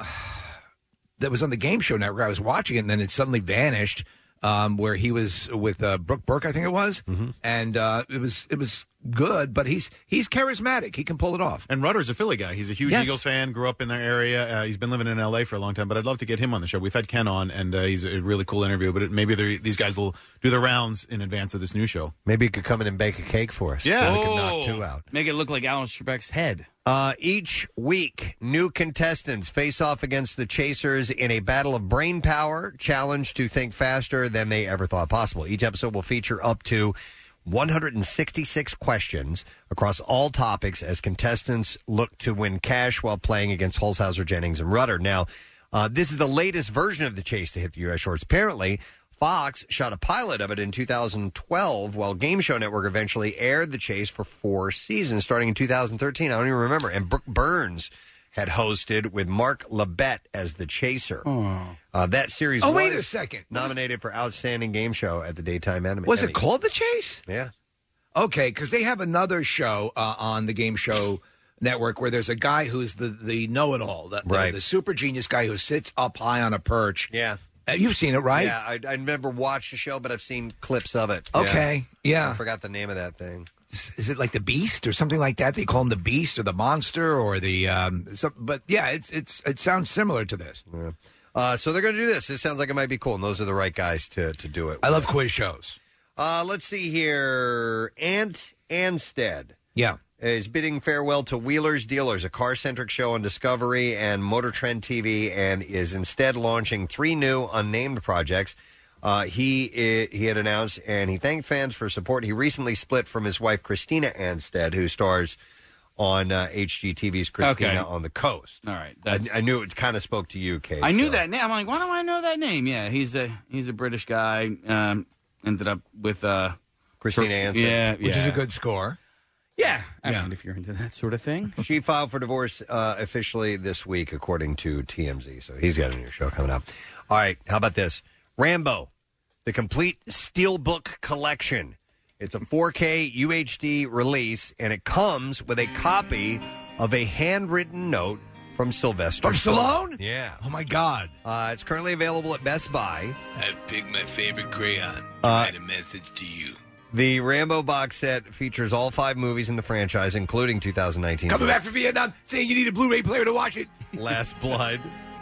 that was on the Game Show Network. I was watching it, and then it suddenly vanished. Um, where he was with uh, Brooke Burke, I think it was, Mm-hmm. and uh, it was it was good. But he's he's charismatic; he can pull it off. And Rutter's a Philly guy. He's a huge Yes. Eagles fan. Grew up in their area. Uh, he's been living in L A for a long time. But I'd love to get him on the show. We've had Ken on, and uh, he's a really cool interview. But it, maybe they're- these guys will do the rounds in advance of this new show. Maybe he could come in and bake a cake for us. Yeah. we could knock Oh, two out. Make it look like Alan Trebek's head. Uh, each week, new contestants face off against the chasers in a battle of brain power, challenged to think faster than they ever thought possible. Each episode will feature up to one hundred sixty-six questions across all topics as contestants look to win cash while playing against Holzhauser, Jennings, and Rutter. Now, uh, this is the latest version of the chase to hit the U S shorts. Apparently, Fox shot a pilot of it in two thousand twelve, while Game Show Network eventually aired The Chase for four seasons, starting in two thousand thirteen. I don't even remember. And Brooke Burns had hosted with Mark Labette as the chaser. Uh, that series Oh, was wait a second. nominated for Outstanding Game Show at the Daytime Emmy. Was it called The Chase? Yeah. Okay, because they have another show uh, on the Game Show Network where there's a guy who's the, the know-it-all, the, Right. the, the super genius guy who sits up high on a perch. Yeah. Uh, you've seen it, right? Yeah, I, I never watched the show, but I've seen clips of it. Okay, yeah. I forgot the name of that thing. Is, is it like the Beast or something like that? They call him the Beast or the Monster or the. Um, some, but yeah, it's it's it sounds similar to this. Yeah. Uh, so they're going to do this. This sounds like it might be cool, and those are the right guys to, to do it. I love quiz shows. Uh, let's see here. Ant Anstead Yeah. is bidding farewell to Wheelers Dealers, a car-centric show on Discovery and Motor Trend T V, and is instead launching three new unnamed projects. Uh, he i- he had announced, and he thanked fans for support. He recently split from his wife, Christina Anstead, who stars on uh, H G T V's Christina Okay. on the Coast. All right. I, That's, I knew it kind of spoke to you, Kate. I knew so- that name. I'm like, why do I know that name? Yeah, he's a he's a British guy. Um, ended up with uh, Christina Anson. Yeah, Which yeah. is a good score. Yeah, I Yeah. mean, if you're into that sort of thing. She filed for divorce uh, officially this week, according to T M Z. So he's got a new show coming up. All right, how about this? Rambo, the complete Steelbook collection. It's a four K U H D release, and it comes with a copy of a handwritten note from Sylvester From Stallone? Yeah. Oh, my God. Uh, it's currently available at Best Buy. I've picked my favorite crayon. Uh, Write a message to you. The Rambo box set features all five movies in the franchise, including two thousand nineteen. Coming back from Vietnam, saying you need a Blu-ray player to watch it. Last Blood.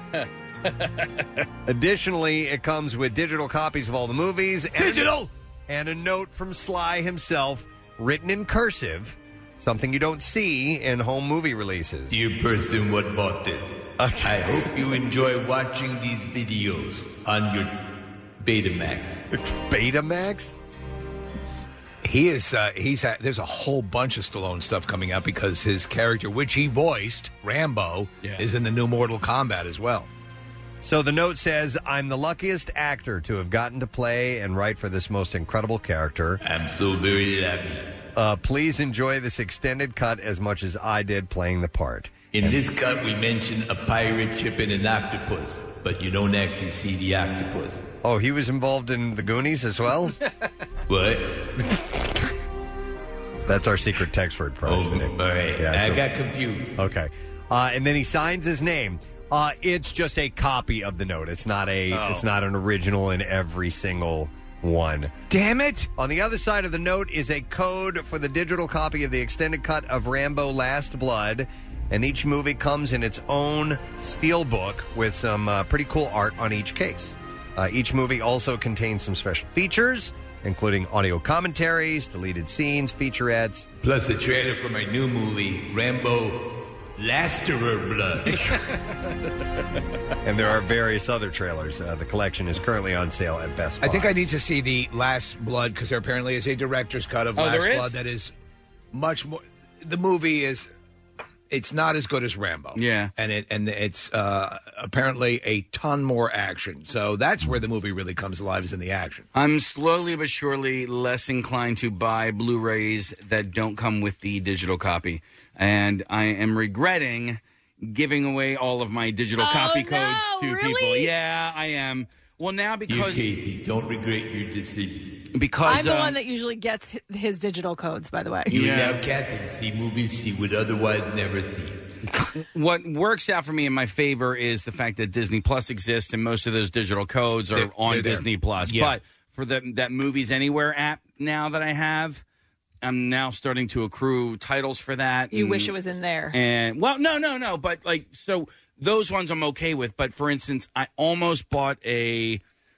Additionally, it comes with digital copies of all the movies. And Digital! And a note from Sly himself, written in cursive, something you don't see in home movie releases. Dear person what bought this, I hope you enjoy watching these videos on your Betamax. Betamax? He is. Uh, he's. Ha- there's a whole bunch of Stallone stuff coming out because his character, which he voiced, Rambo, Yeah. is in the new Mortal Kombat as well. So the note says, I'm the luckiest actor to have gotten to play and write for this most incredible character. I'm so very happy. Uh, please enjoy this extended cut as much as I did playing the part. In this cut, we mention a pirate ship and an octopus, but you don't actually see the octopus. Oh, he was involved in the Goonies as well? What? That's our secret text word, Oh, President. all right. Yeah, I so- got confused. Okay. Uh, and then he signs his name. Uh, it's just a copy of the note. It's not a. Oh. It's not an original in every single one. Damn it! On the other side of the note is a code for the digital copy of the extended cut of Rambo: Last Blood, and each movie comes in its own steelbook with some uh, pretty cool art on each case. Uh, each movie also contains some special features, including audio commentaries, deleted scenes, featurettes. Plus a trailer for my new movie, Rambo Lasterer Blood. And there are various other trailers. Uh, the collection is currently on sale at Best Buy. I think I need to see the Last Blood because there apparently is a director's cut of Oh, Last there is? Blood that is much more. The movie is. It's not as good as Rambo. Yeah. and it and it's uh, apparently a ton more action. So that's where the movie really comes alive, is in the action. I'm slowly but surely less inclined to buy Blu-rays that don't come with the digital copy. And I am regretting giving away all of my digital Oh, copy no, codes to really? people. Yeah, I am. Well, now You, because Casey, don't regret your decision. because I'm the um, one that usually gets his digital codes, by the way. You Yeah. allow Kathy to see movies she would otherwise never see. what works out for me in my favor is the fact that Disney Plus exists and most of those digital codes are They're- on they're there. Disney Plus. Yeah. But for the that Movies Anywhere app now that I have, I'm now starting to accrue titles for that. You and- wish it was in there. And well, no, no, no. But like, so those ones I'm okay with. But for instance, I almost bought a,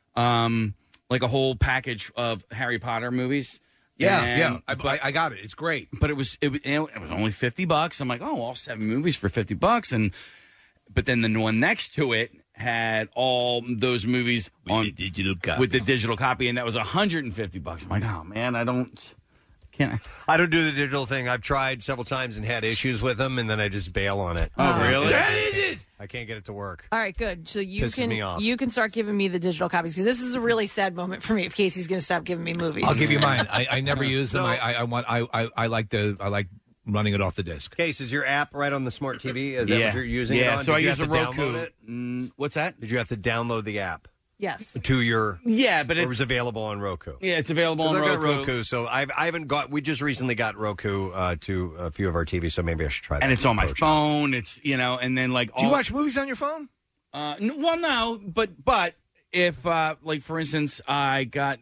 um, like a whole package of Harry Potter movies. Yeah, And- yeah, I, but, I, I got it. It's great. but it was it, was- it was only fifty bucks. I'm like, oh, all seven movies for fifty bucks, and but then the one next to it had all those movies With on the digital copy. with the digital copy, and that was one hundred fifty bucks. I'm like, oh man, I don't. Can't I don't do the digital thing. I've tried several times and had issues with them, and then I just bail on it. Oh, really? There it is. I can't get it to work. All right, good. So you Pisses can me off. you can start giving me the digital copies because this is a really sad moment for me if Casey's going to stop giving me movies. I'll give you mine. I, I never use them. No. I, I, I want. I, I, I like the. I like running it off the disc. Case, is your app right on the smart T V? Is that yeah. what you're using Yeah, it on? so Did I you use a have to Roku. download it? Mm, what's that? Did you have to download the app Yes. to your? Yeah, but Or it's was available on Roku? yeah, it's available on 'Cause I've Roku. got Roku, so I've, I haven't got. We just recently got Roku uh, to a few of our T Vs, so maybe I should try that. and it's on my approach. phone. It's you know, and then like Do you all- watch movies on your phone? Uh, n- well, no, but but if uh, like for instance, I got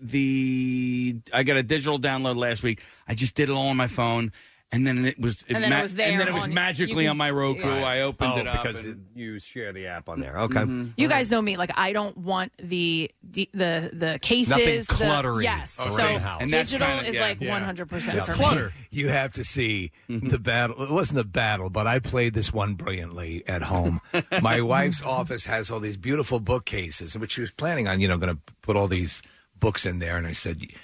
the I got a digital download last week. I just did it all on my phone, and then it was And then it was there and then it was on- you magically can- on my Roku. Right. I opened Oh, it up because and- you share the app on there. Okay. You guys know me. Like I don't want the the the, the cases. Nothing the- cluttery yes. around so the house. And that's digital kinda- is yeah, like yeah. one hundred percent It's for clutter. me. You have to see the battle. It wasn't a battle, but I played this one brilliantly at home. My wife's office has all these beautiful bookcases, which she was planning on, you know, going to put all these books in there. And I said,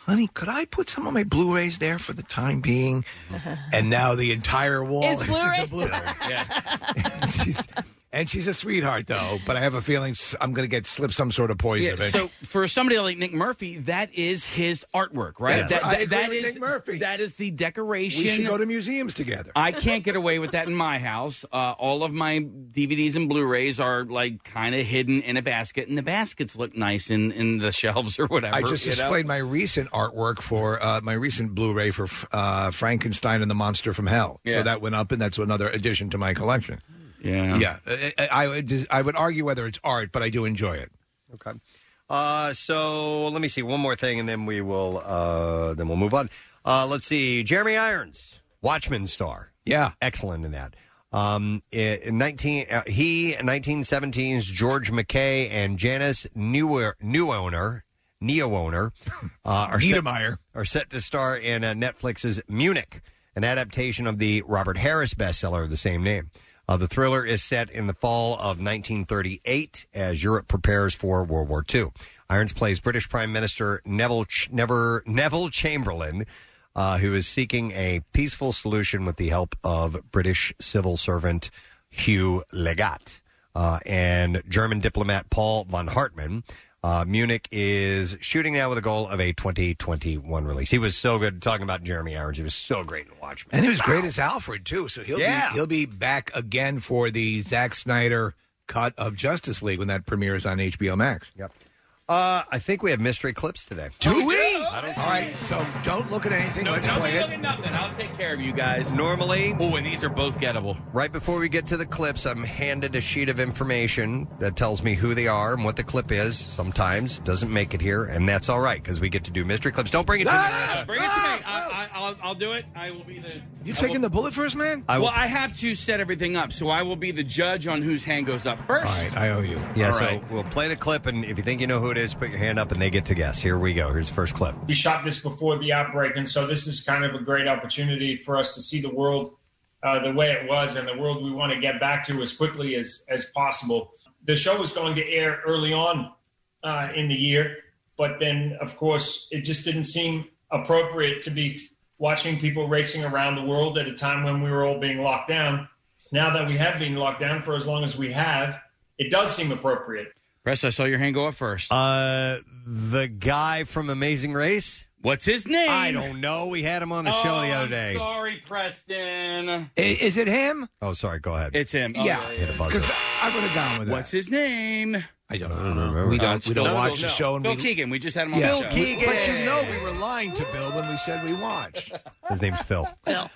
honey, could I put some of my Blu-rays there for the time being? And now the entire wall Is is Blu-ray? a Blu-ray. and, she's, and she's a sweetheart, though. But I have a feeling s- I'm going to get slipped some sort of poison. Yeah, so for somebody like Nick Murphy, that is his artwork, right? Yes. That, I that, agree that with is Nick Murphy. That is the decoration. We should go to museums together. I can't get away with that in my house. Uh, all of my D V Ds and Blu-rays are like kind of hidden in a basket, and the baskets look nice in, in the shelves or whatever. I just you know? displayed my recent artwork for uh, my recent Blu-ray for uh, Frankenstein and the Monster from Hell. Yeah. So that went up, and that's another addition to my collection. Yeah, yeah. I, I, I would I would argue whether it's art, but I do enjoy it. Okay. Uh, so let me see one more thing, and then we will uh, then we'll move on. Uh, let's see, Jeremy Irons, Watchmen star. Yeah, excellent in that. Um, in nineteen, uh, he nineteen seventeen's George McKay and Janice New New Owner Neo Owner uh, are set, Niedermeyer. are set to star in uh, Netflix's Munich, an adaptation of the Robert Harris bestseller of the same name. Uh, the thriller is set in the fall of nineteen thirty-eight as Europe prepares for World War Two. Irons plays British Prime Minister Neville Ch- Never, Neville Chamberlain, uh, who is seeking a peaceful solution with the help of British civil servant Hugh Legat uh, and German diplomat Paul von Hartmann. Uh, Munich is shooting now with a goal of a twenty twenty-one release. He was so good talking about Jeremy Irons. He was so great in Watchmen. And he was great as Alfred, too. So he'll, Yeah. be, he'll be back again for the Zack Snyder cut of Justice League when that premieres on H B O Max. Yep. Uh, I think we have mystery clips today. Do we? I don't see All right, so don't look at anything. No, Let's don't play look it. at nothing. I'll take care of you guys. Normally, oh, and these are both gettable. Right before we get to the clips, I'm handed a sheet of information that tells me who they are and what the clip is. Sometimes doesn't make it here, and that's all right because we get to do mystery clips. Don't bring it to me. Ah, bring it to me. I, I, I'll, I'll do it. I will be the. You I taking will- the bullet first, man? I will- well, I have to set everything up, so I will be the judge on whose hand goes up first. All right, I owe you. Yeah, All so right. we'll play the clip, and if you think you know who it is, put your hand up, and they get to guess. Here we go. Here's the first clip. We shot this before the outbreak, and so this is kind of a great opportunity for us to see the world uh, the way it was and the world we want to get back to as quickly as, as possible. The show was going to air early on uh, in the year, but then, of course, it just didn't seem appropriate to be watching people racing around the world at a time when we were all being locked down. Now that we have been locked down for as long as we have, it does seem appropriate. Press, I saw your hand go up first. Uh, the guy from Amazing Race? What's his name? I don't know. We had him on the show the Oh, other I'm day. sorry, Preston. I- Is it him? Oh, sorry. Go ahead. It's him. Yeah, Oh, Hit a buzzer. because I would have gone with that. What's his name? I don't I don't know. remember. We Oh, don't. it's We don't Phil- watch no, the show. And Bill we, Keegan. We just had him on Yeah. the Bill show. Keegan. But you know, we were lying to Bill when we said we watched. His name's Phil. Phil.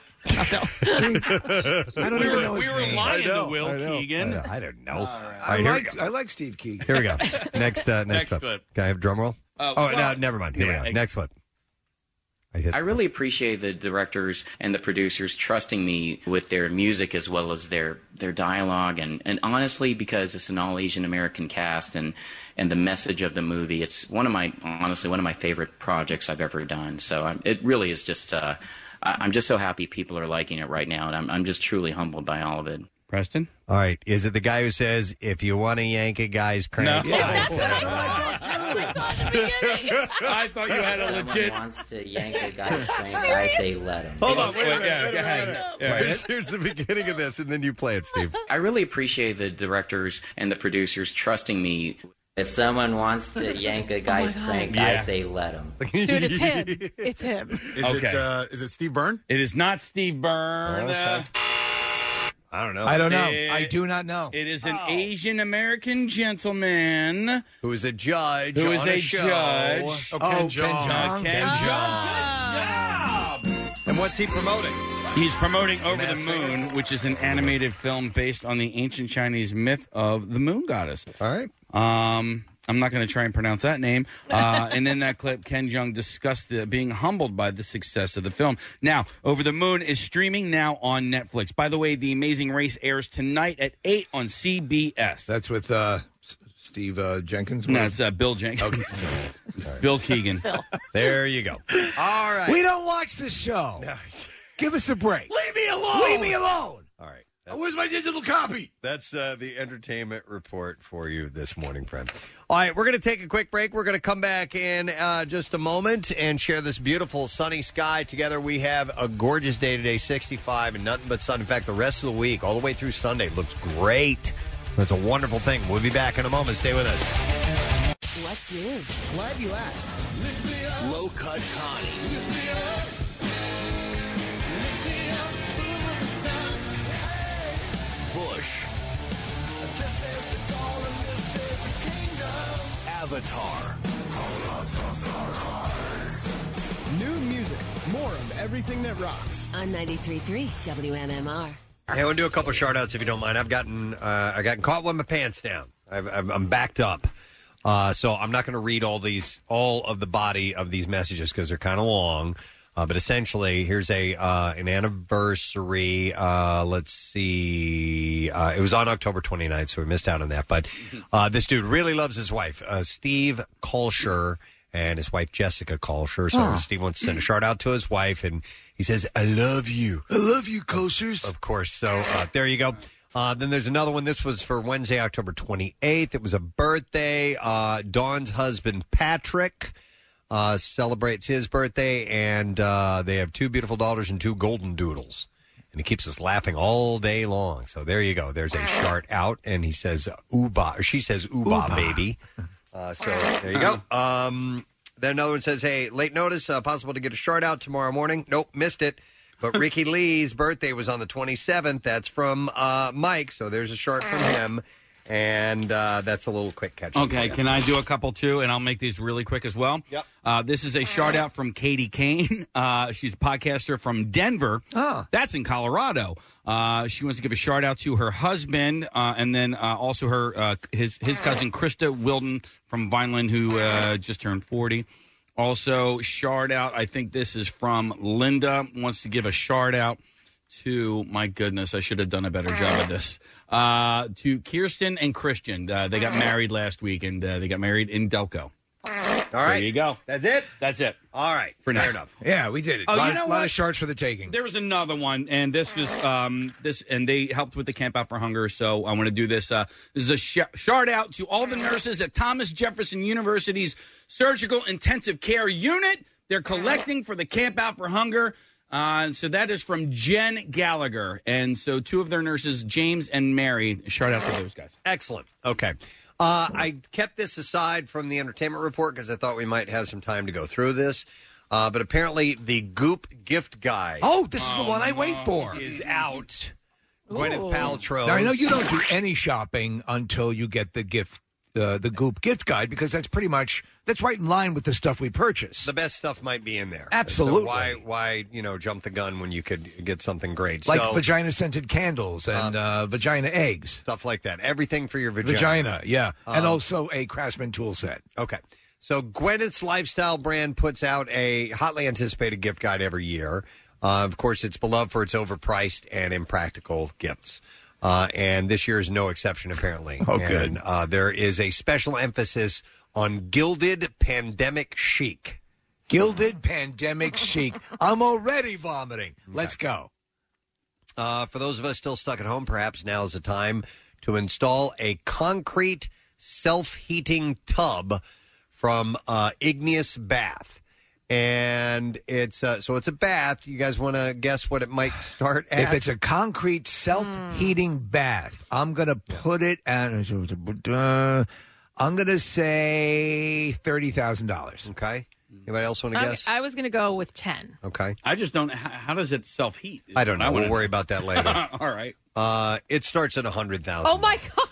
I don't We even were, know his we were name. lying I know, to Will I know. Keegan. I, I don't know. All right, I here, we like go. I like Steve Keegan. Here we go. Next, uh, next, Next clip. clip. Can I have drum roll? Uh, oh, well, no, never mind. Here yeah, we I- go. Next clip. I hit. I really appreciate the directors and the producers trusting me with their music as well as their, their dialogue. And, and honestly, because it's an all Asian American cast and, and the message of the movie, it's one of my, honestly, one of my favorite projects I've ever done. So I'm, it really is just, uh, I- I'm just so happy people are liking it right now. And I'm, I'm just truly humbled by all of it. Preston? All right. Is it the guy who says, if you want to yank a guy's crank? No. I That's say- what I thought. I thought you had a Someone legit. wants to yank a guy's crank, I say let him. Hold on. Wait a Wait, minute. yeah, wait a go ahead. minute. Yeah. Here's, here's the beginning of this, and then you play it, Steve. I really appreciate the directors and the producers trusting me. If someone wants to yank a guy's God. crank, I Yeah. say let him. Dude, it's him. It's him. Is Okay. it uh, is it Steve Byrne? It is not Steve Byrne. Okay. Uh, I don't know. I don't know. It- I do not know. It is an Asian American gentleman Who is a judge who is on a, a, show. judge. Oh, Ken Oh, Ken Jeong. Jeong. Ken Ken Jeong. And what's he promoting? He's promoting Over the Masked Moon, which is an animated film based on the ancient Chinese myth of the moon goddess. All right. Um, I'm not going to try and pronounce that name. Uh, and in that clip, Ken Jeong discussed the, being humbled by the success of the film. Now, Over the Moon is streaming now on Netflix. By the way, The Amazing Race airs tonight at eight on C B S. That's with uh, S- Steve uh, Jenkins. no, it's uh, Bill Jenkins. Bill Keegan. There you go. All right. We don't watch this show. Give us a break. Leave me alone. Leave me alone. All right. Where's my digital copy? That's uh, the entertainment report for you this morning, friend. All right, we're going to take a quick break. We're going to come back in uh, just a moment and share this beautiful sunny sky together. We have a gorgeous day today, sixty-five and nothing but sun. In fact, the rest of the week, all the way through Sunday, looks great. That's a wonderful thing. We'll be back in a moment. Stay with us. What's new? Glad you asked. Low Cut Connie. Bush. Avatar. New music. More of everything that rocks. On ninety-three point three W M M R. Hey, I want to do a couple shout outs if you don't mind. I've gotten uh, I gotten caught with my pants down. I've, I've, I'm backed up. Uh, so I'm not going to read all these, all of the body of these messages because they're kind of long. Uh, but essentially, here's a uh, an anniversary. Uh, let's see. Uh, it was on October twenty-ninth, so we missed out on that. But uh, this dude really loves his wife, uh, Steve Kolscher, and his wife, Jessica Kolscher. So Oh. Steve wants to send a shout out to his wife, and he says, I love you. I love you, Kolschers. Of course. So uh, there you go. Uh, then there's another one. This was for Wednesday, October twenty-eighth. It was a birthday. Uh, Dawn's husband, Patrick, uh, celebrates his birthday, and uh, they have two beautiful daughters and two golden doodles. And he keeps us laughing all day long. So there you go. There's a shout out, and he says, Ooba, or she says, Ooba, Ooba. baby. Uh, so there you go. Um, then another one says, hey, late notice, uh, possible to get a shout out tomorrow morning. Nope, missed it. But Ricky Lee's birthday was on the twenty-seventh. That's from uh, Mike, so there's a short from him. And uh, that's a little quick catch. Okay, can I do a couple too? And I'll make these really quick as well. Yep. Uh, this is a shout out from Katie Kane. Uh, she's a podcaster from Denver. Oh. That's in Colorado. Uh, she wants to give a shout out to her husband uh, and then uh, also her uh, his his cousin Krista Wilden from Vineland, who uh, just turned forty. Also, shout out, I think this is from Linda, wants to give a shout out to, my goodness, I should have done a better job of this, uh, to Kirsten and Christian. Uh, they got married last week, and uh, they got married in Delco. All right. There you go. That's it? That's it. All right. For now. Fair enough. Yeah, we did it. Oh, a lot, you know lot what? of shards for the taking. There was another one, and this was um, this, and they helped with the Camp Out for Hunger. So I want to do this. Uh, this is a sh- shout out to all the nurses at Thomas Jefferson University's Surgical Intensive Care Unit. They're collecting for the Camp Out for Hunger. Uh, so that is from Jen Gallagher, and so two of their nurses, James and Mary. Shout out to those guys. Excellent. Okay. Uh, I kept this aside from the entertainment report because I thought we might have some time to go through this. Uh, but apparently, the Goop gift guide. Oh, this is the one I wait for. Is out. Gwyneth Paltrow. Now, I know you don't do any shopping until you get the gift, uh, the Goop gift guide, because that's pretty much that's right in line with the stuff we purchase. The best stuff might be in there. Absolutely. So why, why, you know, jump the gun when you could get something great? Like so, vagina scented candles and uh, vagina eggs, stuff like that. Everything for your vagina. Vagina, yeah, and Um, also a Craftsman tool set. Okay. So Gwyneth's lifestyle brand puts out a hotly anticipated gift guide every year. Uh, of course, it's beloved for its overpriced and impractical gifts. Uh, and this year is no exception, apparently. Oh, and, good. Uh, there is a special emphasis on gilded pandemic chic. Gilded pandemic chic. I'm already vomiting. Let's go. Uh, for those of us still stuck at home, perhaps now is the time to install a concrete self-heating tub from uh, Igneous Bath. And it's uh, so it's a bath. You guys want to guess what it might start at? If it's a concrete self-heating bath, I'm going to put it at, uh, I'm going to say thirty thousand dollars. Okay. Anybody else want to I'm- guess? I was going to go with ten. Okay. I just don't. How, how does it self heat? I don't know. We'll worry about that later. All right. Uh, it starts at one hundred thousand. Oh, my God.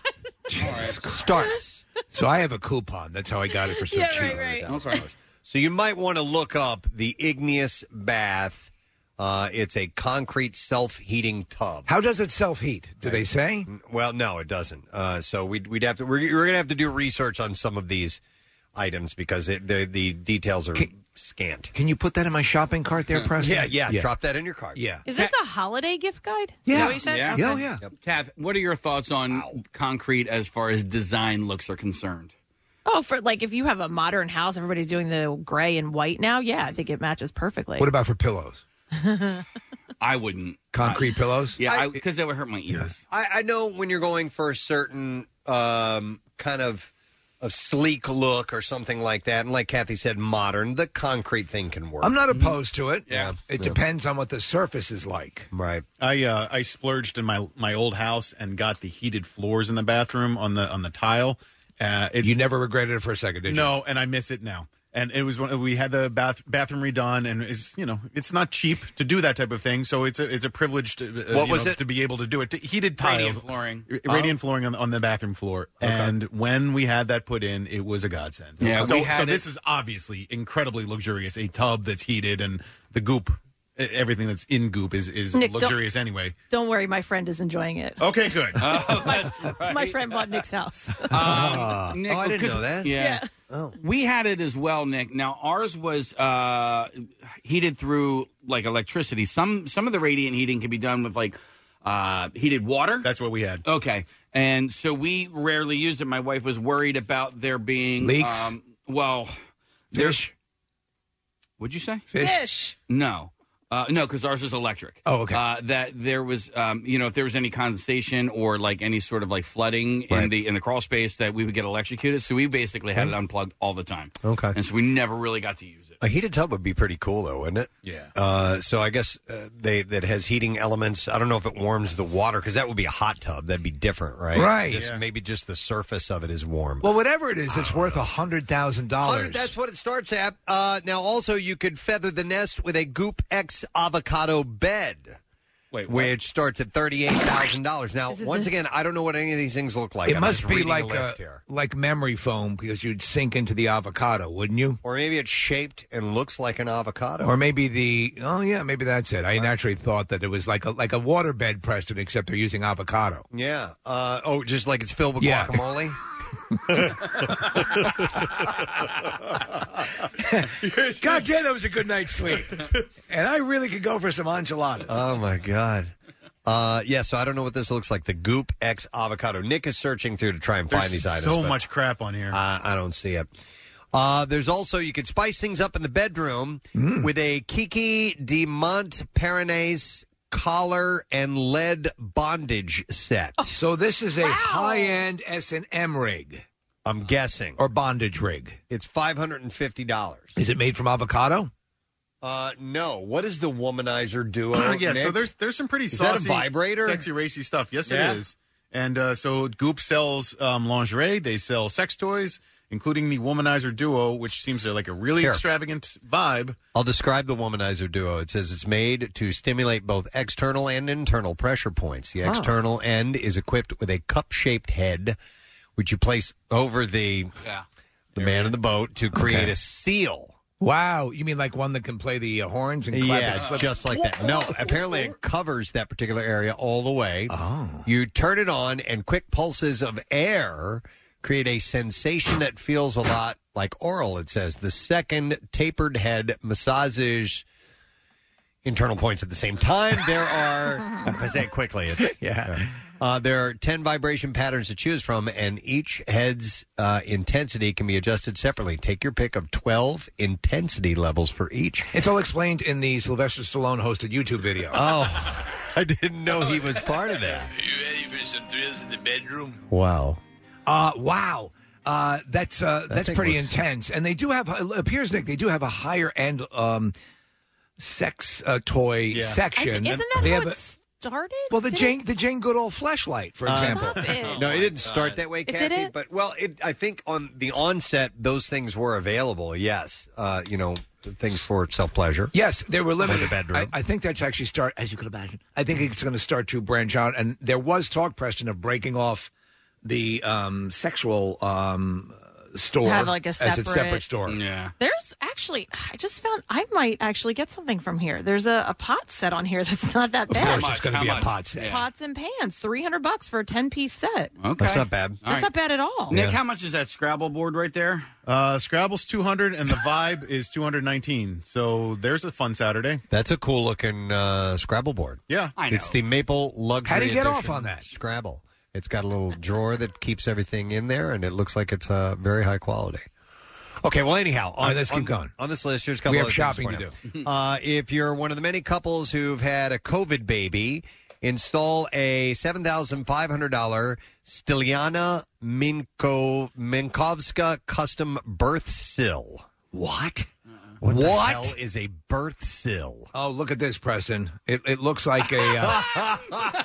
Starts. So I have a coupon. That's how I got it for so Yeah, cheap. right, right. So you might want to look up the Igneous Bath. Uh, it's a concrete self-heating tub. How does it self-heat? Do they say? Well, no, it doesn't. Uh, so we'd, we'd have to. We're, we're going to have to do research on some of these items because it, the the details are scant. Can you put that in my shopping cart there, Preston? Yeah, yeah, Drop that in your cart. Yeah. Is this the holiday gift guide? Is Yes. that what you said? Yeah. Okay. Oh, yeah. Kath, what are your thoughts on concrete as far as design looks are concerned? Oh, for like if you have a modern house, everybody's doing the gray and white now. Yeah, I think it matches perfectly. What about for pillows? I wouldn't. Concrete I, pillows? Yeah, because that would hurt my ears. I, I know when you're going for a certain um, kind of a sleek look or something like that, and like Kathy said, modern, the concrete thing can work. I'm not opposed to it. Yeah. It Yeah. depends on what the surface is like. Right. I uh, I splurged in my my old house and got the heated floors in the bathroom on the on the tile. Uh, it's, You never regretted it for a second, did you? No, and I miss it now. And it was when we had the bath, bathroom redone, and it's you know it's not cheap to do that type of thing. So it's a it's a privilege to uh, What you was know, it? to be able to do it. To, heated tiles, Radiant flooring. R- radiant flooring on, on the bathroom floor. Okay. And when we had that put in, it was a godsend. Yeah, so we had so it- this is obviously incredibly luxurious. A tub that's heated and the goop, e- everything that's in goop is is Nick, don't- luxurious anyway. Don't worry, my friend is enjoying it. Okay, good. Oh, that's right. My friend bought Nick's house. Um, Nick, Oh, I didn't 'cause- know that. Yeah. Yeah. Oh. We had it as well, Nick. Now ours was uh, heated through like electricity. Some some of the radiant heating can be done with like uh, heated water. That's what we had. Okay, and so we rarely used it. My wife was worried about there being Leaks? Um, well, Fish? what'd you say? Fish? Fish. No. Uh, no, because ours is electric. Oh, okay. Uh, that there was, um, you know, if there was any condensation or like any sort of like flooding in Right. the in the crawl space, that we would get electrocuted. So we basically had it unplugged all the time. Okay. And so we never really got to use it. A heated tub would be pretty cool, though, wouldn't it? Yeah. Uh, so I guess uh, they that has heating elements. I don't know if it warms the water because that would be a hot tub. That'd be different, right? Right. Just, Yeah. Maybe just the surface of it is warm. Well, whatever it is, it's worth a hundred thousand dollars. That's what it starts at. Uh, now, also, you could feather the nest with a Goop X avocado bed, Wait, what? which starts at thirty-eight thousand dollars. Now, Is it once the- again, I don't know what any of these things look like. It I'm must just be reading like a list a, here. like memory foam because you'd sink into the avocado, wouldn't you? Or maybe it's shaped and looks like an avocado. Or maybe the oh yeah, maybe that's it. I naturally thought that it was like a like a waterbed, Preston, except they're using avocado. Yeah. Uh, oh, just like it's filled with Yeah. guacamole? God damn, that was a good night's sleep. And I really could go for some enchiladas. Oh, my God. Uh, yeah, so I don't know what this looks like. The Goop X avocado. Nick is searching through to try and There's find these items. so but much crap on here. I, I don't see it. Uh, there's also, you could spice things up in the bedroom with a Kiki de Montparnasse collar and lead bondage set. So this is a high-end S and M rig. I'm guessing. Or bondage rig. It's five hundred fifty dollars. Is it made from avocado? Uh, no. What is the Womanizer Duo? yeah, so Nick? there's there's some pretty Is that a saucy, vibrator? sexy, racy stuff. Yes, Yeah. it is. And uh, so Goop sells um, lingerie. They sell sex toys, including the Womanizer Duo, which seems to like a really Here. extravagant vibe. I'll describe the Womanizer Duo. It says it's made to stimulate both external and internal pressure points. The external end is equipped with a cup-shaped head, which you place over the Yeah. the man in the boat to create Okay. a seal. Wow, you mean like one that can play the uh, horns and clap its Yeah, foot? just like that. No, apparently it covers that particular area all the way. Oh. You turn it on, and quick pulses of air create a sensation that feels a lot like oral, it says. The second tapered head massages internal points at the same time. There are, if I say it quickly, it's, Yeah. Uh, there are ten vibration patterns to choose from, and each head's uh, intensity can be adjusted separately. Take your pick of twelve intensity levels for each. It's all explained in the Sylvester Stallone hosted YouTube video. Oh, I didn't know he was part of that. Are you ready for some thrills in the bedroom? Wow. Uh, wow. Uh, that's uh, that's thing pretty looks- intense. And they do have, it appears, Nick, they do have a higher end um, sex uh, toy Yeah. section. I- isn't that They how have it a- started? Well, the Did Jane, the Jane Goodall fleshlight, for Uh, example. Stop it. No, it didn't start that way, It Kathy. didn't? But well, it, I think on the onset, those things were available. Yes, uh, you know, things for self pleasure. Yes, they were limited. the bedroom. I, I think that's actually start, as you could imagine. I think it's going to start to branch out, and there was talk, Preston, of breaking off the um, sexual um, store Have, like, a as its separate- separate store. Yeah. There's actually, I just found I might actually get something from here. There's a, a pot set on here that's not that Of bad. course, it's going to How be a much? pot set. Yeah. Pots and pans, three hundred bucks for a ten piece set. Okay. That's not bad. All That's right. not bad at all. Nick, how much is that Scrabble board right there? Uh, Scrabble's two hundred, and the Vibe is two hundred nineteen. So there's a fun Saturday. That's a cool looking uh, Scrabble board. Yeah. I know. It's the Maple Luxury How do you get off Edition on that? Scrabble. It's got a little drawer that keeps everything in there, and it looks like it's uh, very high quality. Okay, well, anyhow, on, All right, let's on, keep going. On this list, here's a couple We have other shopping things to point out. Uh, if you're one of the many couples who've had a COVID baby, install a seven thousand five hundred dollars Styliana Minko, Minkovska custom birth sill. What? What the What? hell is a birth sill? Oh, look at this, Preston. It, it looks like a. Uh...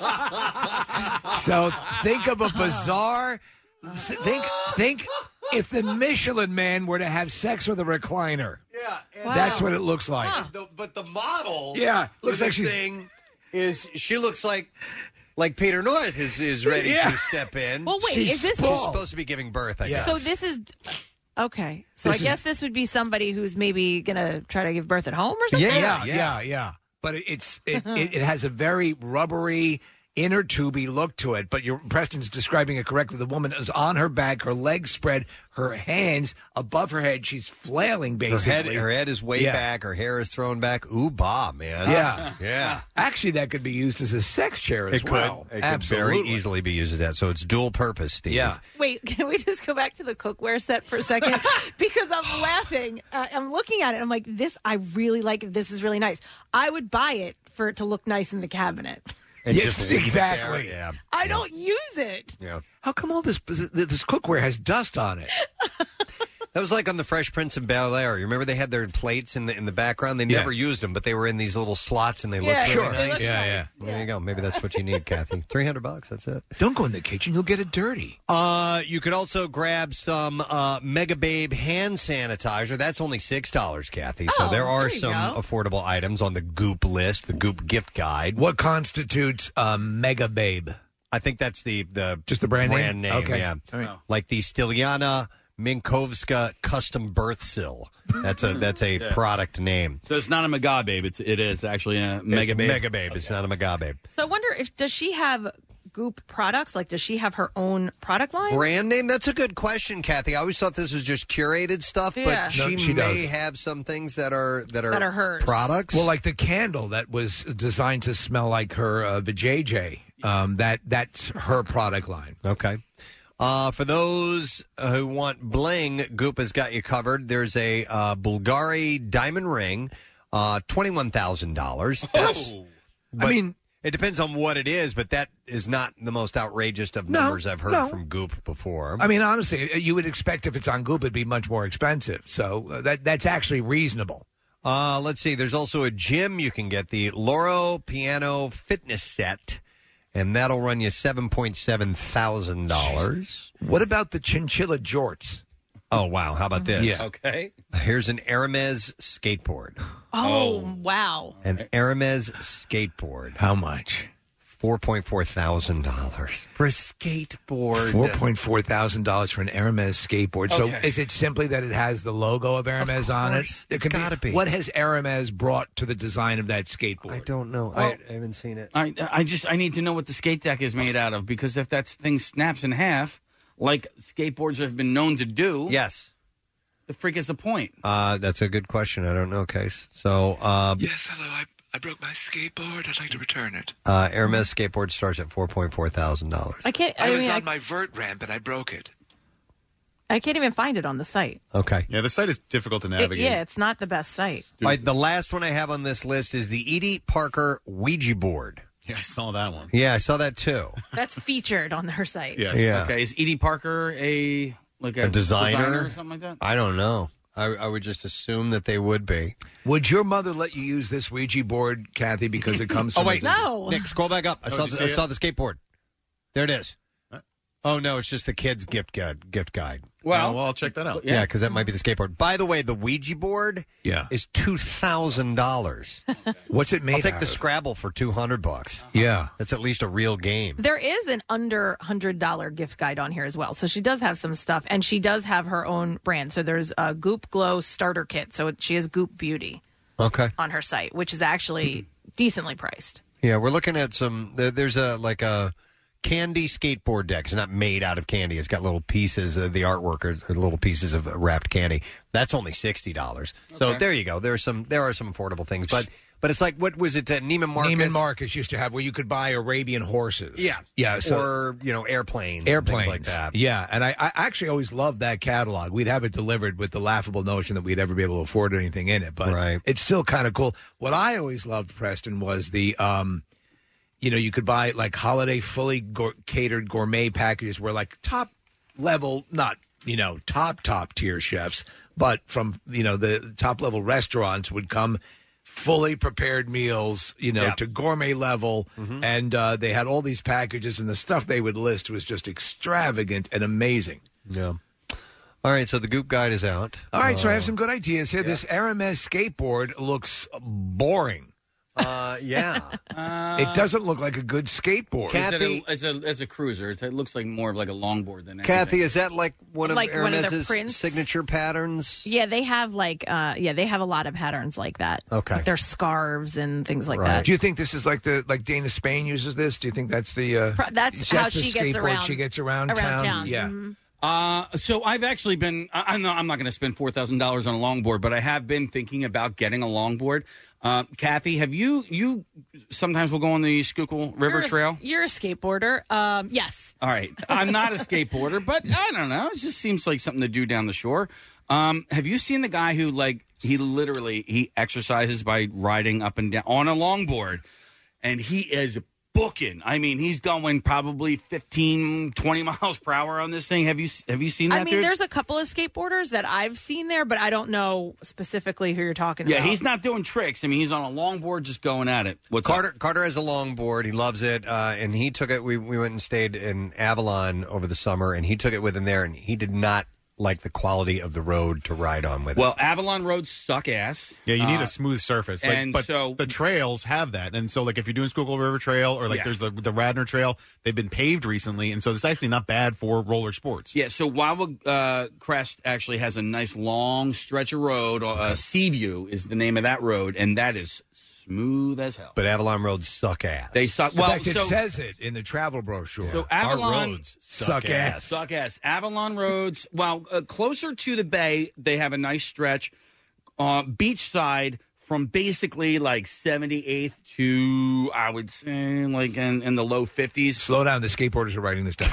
so think of a bizarre. Think, think if the Michelin Man were to have sex with a recliner. Yeah, that's what it looks like. The- but the model, Yeah, looks for like this she's- thing is she looks like like Peter North is is ready Yeah. to step in. Well, wait, she's is this- she's supposed to be giving birth? I guess. So this is okay. So This I is- guess this would be somebody who's maybe going to try to give birth at home or something. Yeah, yeah, yeah. But it, it's it, it, it has a very rubbery, inner tubey look to it. But your Preston's describing it correctly. The woman is on her back, her legs spread, her hands above her head. She's flailing, her head basically. her head is way Yeah. back. Her hair is thrown back. Ooh, bah, man. Yeah, yeah. Actually, that could be used as a sex chair as It could. well. It could Absolutely. very easily be used as that. So it's dual purpose, Steve. Yeah. Wait, can we just go back to the cookware set for a second? Because I'm laughing. Uh, I'm looking at it. I'm like, this, I really like it. This is really nice. I would buy it for it to look nice in the cabinet. And Yes, just leave it exactly. there. Yeah. I don't use it. Yeah. How come all this this cookware has dust on it? That was like on the Fresh Prince of Bel Air. You remember they had their plates in the in the background. They Yeah. never used them, but they were in these little slots, and they Yeah, looked sure. really They nice. look Yeah, nice. yeah. There you go. Maybe that's what you need, Kathy. Three hundred bucks. That's it. Don't go in the kitchen; you'll get it dirty. Uh, you could also grab some uh, Mega Babe hand sanitizer. That's only six dollars, Kathy. So Oh, there are there you some go. affordable items on the Goop list, the Goop gift guide. What constitutes a Mega Babe? I think that's the the just the brand, brand name. Okay, Yeah, All right. like the Styliana Minkovska custom birth sill. That's a that's a Yeah. product name. So it's not a Mega Babe. It's it is actually a Mega It's Babe. Mega Babe. It's not a Mega Babe. So I wonder if, does she have Goop products? Like, does she have her own product line? Brand name? That's a good question, Kathy. I always thought this was just curated stuff, Yeah. but No, she, she may does. have some things that are that are, That are hers. products. Well, like the candle that was designed to smell like her uh, vajayjay. Um, that that's her product line. Okay. Uh, for those uh, who want bling, Goop has got you covered. There's a uh, Bulgari diamond ring, uh, twenty-one thousand dollars. That's. I mean, it depends on what it is, but that is not the most outrageous of No, numbers I've heard no. from Goop before. I mean, honestly, you would expect if it's on Goop, it'd be much more expensive. So uh, that that's actually reasonable. Uh, let's see. There's also a gym you can get, the Loro Piano Fitness Set, and that'll run you seven point seven thousand dollars. What about the chinchilla jorts? Oh wow! How about this? Yeah. Okay. Here's an Hermes skateboard. Oh, wow. An Hermes skateboard. How much? Four point four thousand dollars for a skateboard. Four point four thousand dollars for an Hermes skateboard. So Okay. is it simply that it has the logo of Hermes on it? course. It It's could gotta be. What has Hermes brought to the design of that skateboard? I don't know. Well, I haven't seen it. I I just I need to know what the skate deck is made out of, because if that thing snaps in half, like skateboards have been known to do, yes, the freak is the point. Uh, that's a good question. I don't know, Case. So, uh, Yes, hello. I, I broke my skateboard. I'd like to return it. uh, Hermes skateboard starts at four point four thousand dollars. I can't. I, I, was mean, on I, my vert ramp and I broke it. I can't even find it on the site. Okay. Yeah, the site is difficult to It- navigate. yeah, it's not the best site. All right, the last one I have on this list is the Edie Parker Ouija board. Yeah, I saw that one. Yeah, I saw that too. That's featured on her site. Yeah. Okay. Is Edie Parker a like a, A designer? or something like that? I don't know. I, I would just assume that they would be. Would your mother let you use this Ouija board, Kathy, because it comes from Oh wait, a- No. Nick, scroll back up. I Oh, saw did you the, I see saw it? the skateboard. There it is. Oh no, it's just the kids' gift guide. Gift guide. Well, Oh, well, I'll check that out. Yeah, because that might be the skateboard. By the way, the Ouija board Yeah. is two thousand dollars. What's it made I'll take out the of? Scrabble for two hundred bucks. Yeah. That's at least a real game. There is an under one hundred dollars gift guide on here as well. So she does have some stuff, and she does have her own brand. So there's a Goop Glow starter kit. So she has Goop Beauty Okay. on her site, which is actually decently priced. Yeah, we're looking at some. there- There's a like a candy skateboard deck. It's not made out of candy. It's got little pieces. Uh, the artwork are, are little pieces of wrapped candy. That's only sixty dollars. So Okay. there you go. There are some. There are some affordable things, but But it's like, what was it, uh, Neiman Marcus? Neiman Marcus used to have where you could buy Arabian horses. Yeah. Yeah. So, or, you know, airplanes. airplanes. And things like that. Yeah. And I, I actually always loved that catalog. We'd have it delivered with the laughable notion that we'd ever be able to afford anything in it. But Right. it's still kind of cool. What I always loved, Preston, was the, um, you know, you could buy like holiday fully go- catered gourmet packages where like top level, not, you know, top, top tier chefs, but from, you know, the top level restaurants would come fully prepared meals, you know, Yeah. to gourmet level. Mhm. And uh, they had all these packages, and the stuff they would list was just extravagant and amazing. Yeah. All right, so the Goop Guide is out. All right, so I have Uh, some good ideas here. This Hermes skateboard looks boring. Uh, yeah. It doesn't look like a good skateboard. Is it a, it's a it's a cruiser. It's, it looks like more of like a longboard than anything. Kathy, is that like one of Like one of their Hermes's prints? signature patterns? Yeah, they have like uh yeah, they have a lot of patterns like that. Okay. Like their scarves and things like that. Do you think this is like the like Dana Spain uses this? Do you think that's the uh, Pro- that's how the she gets skateboard around- She gets around, around town. Yeah. Mhm. Uh, so I've actually been. I, I'm not. I'm not going to spend four thousand dollars on a longboard, but I have been thinking about getting a longboard. Uh, Kathy, have you? You sometimes will go on the Schuylkill River You're a- Trail. You're a skateboarder. Um, yes. All right, I'm not a skateboarder, but I don't know. It just seems like something to do down the shore. Um, have you seen the guy who like he literally he exercises by riding up and down on a longboard, and he is booking. I mean, he's going probably fifteen, twenty miles per hour on this thing. Have you have you seen that? I mean, dude? there's a couple of skateboarders that I've seen there, but I don't know specifically who you're talking Yeah, about. he's not doing tricks. I mean, he's on a longboard just going at it. What's Carter up? Carter has a longboard. He loves it, uh, and he took it. We we went and stayed in Avalon over the summer, and he took it with him there, and he did not like the quality of the road to ride on with. Well, Avalon roads suck ass. Yeah, you need Uh, a smooth surface. Like, and but so- the trails have that. And so, like, if you're doing Schuylkill River Trail or, like, Yeah. there's the, the Radnor Trail, they've been paved recently. And so it's actually not bad for roller sports. Yeah, so Wildwood uh, Crest actually has a nice long stretch of road. Uh, Seaview is the name of that road, and that is smooth as hell. But Avalon roads suck ass. They suck. In Well, fact, it so, says it in the travel brochure. So Avalon suck ass. Suck ass. Avalon roads. Well, uh, closer to the bay, they have a nice stretch. Uh, beachside from basically like seventy-eighth to I would say like in, in the low fifties. Slow down. The skateboarders are writing this down.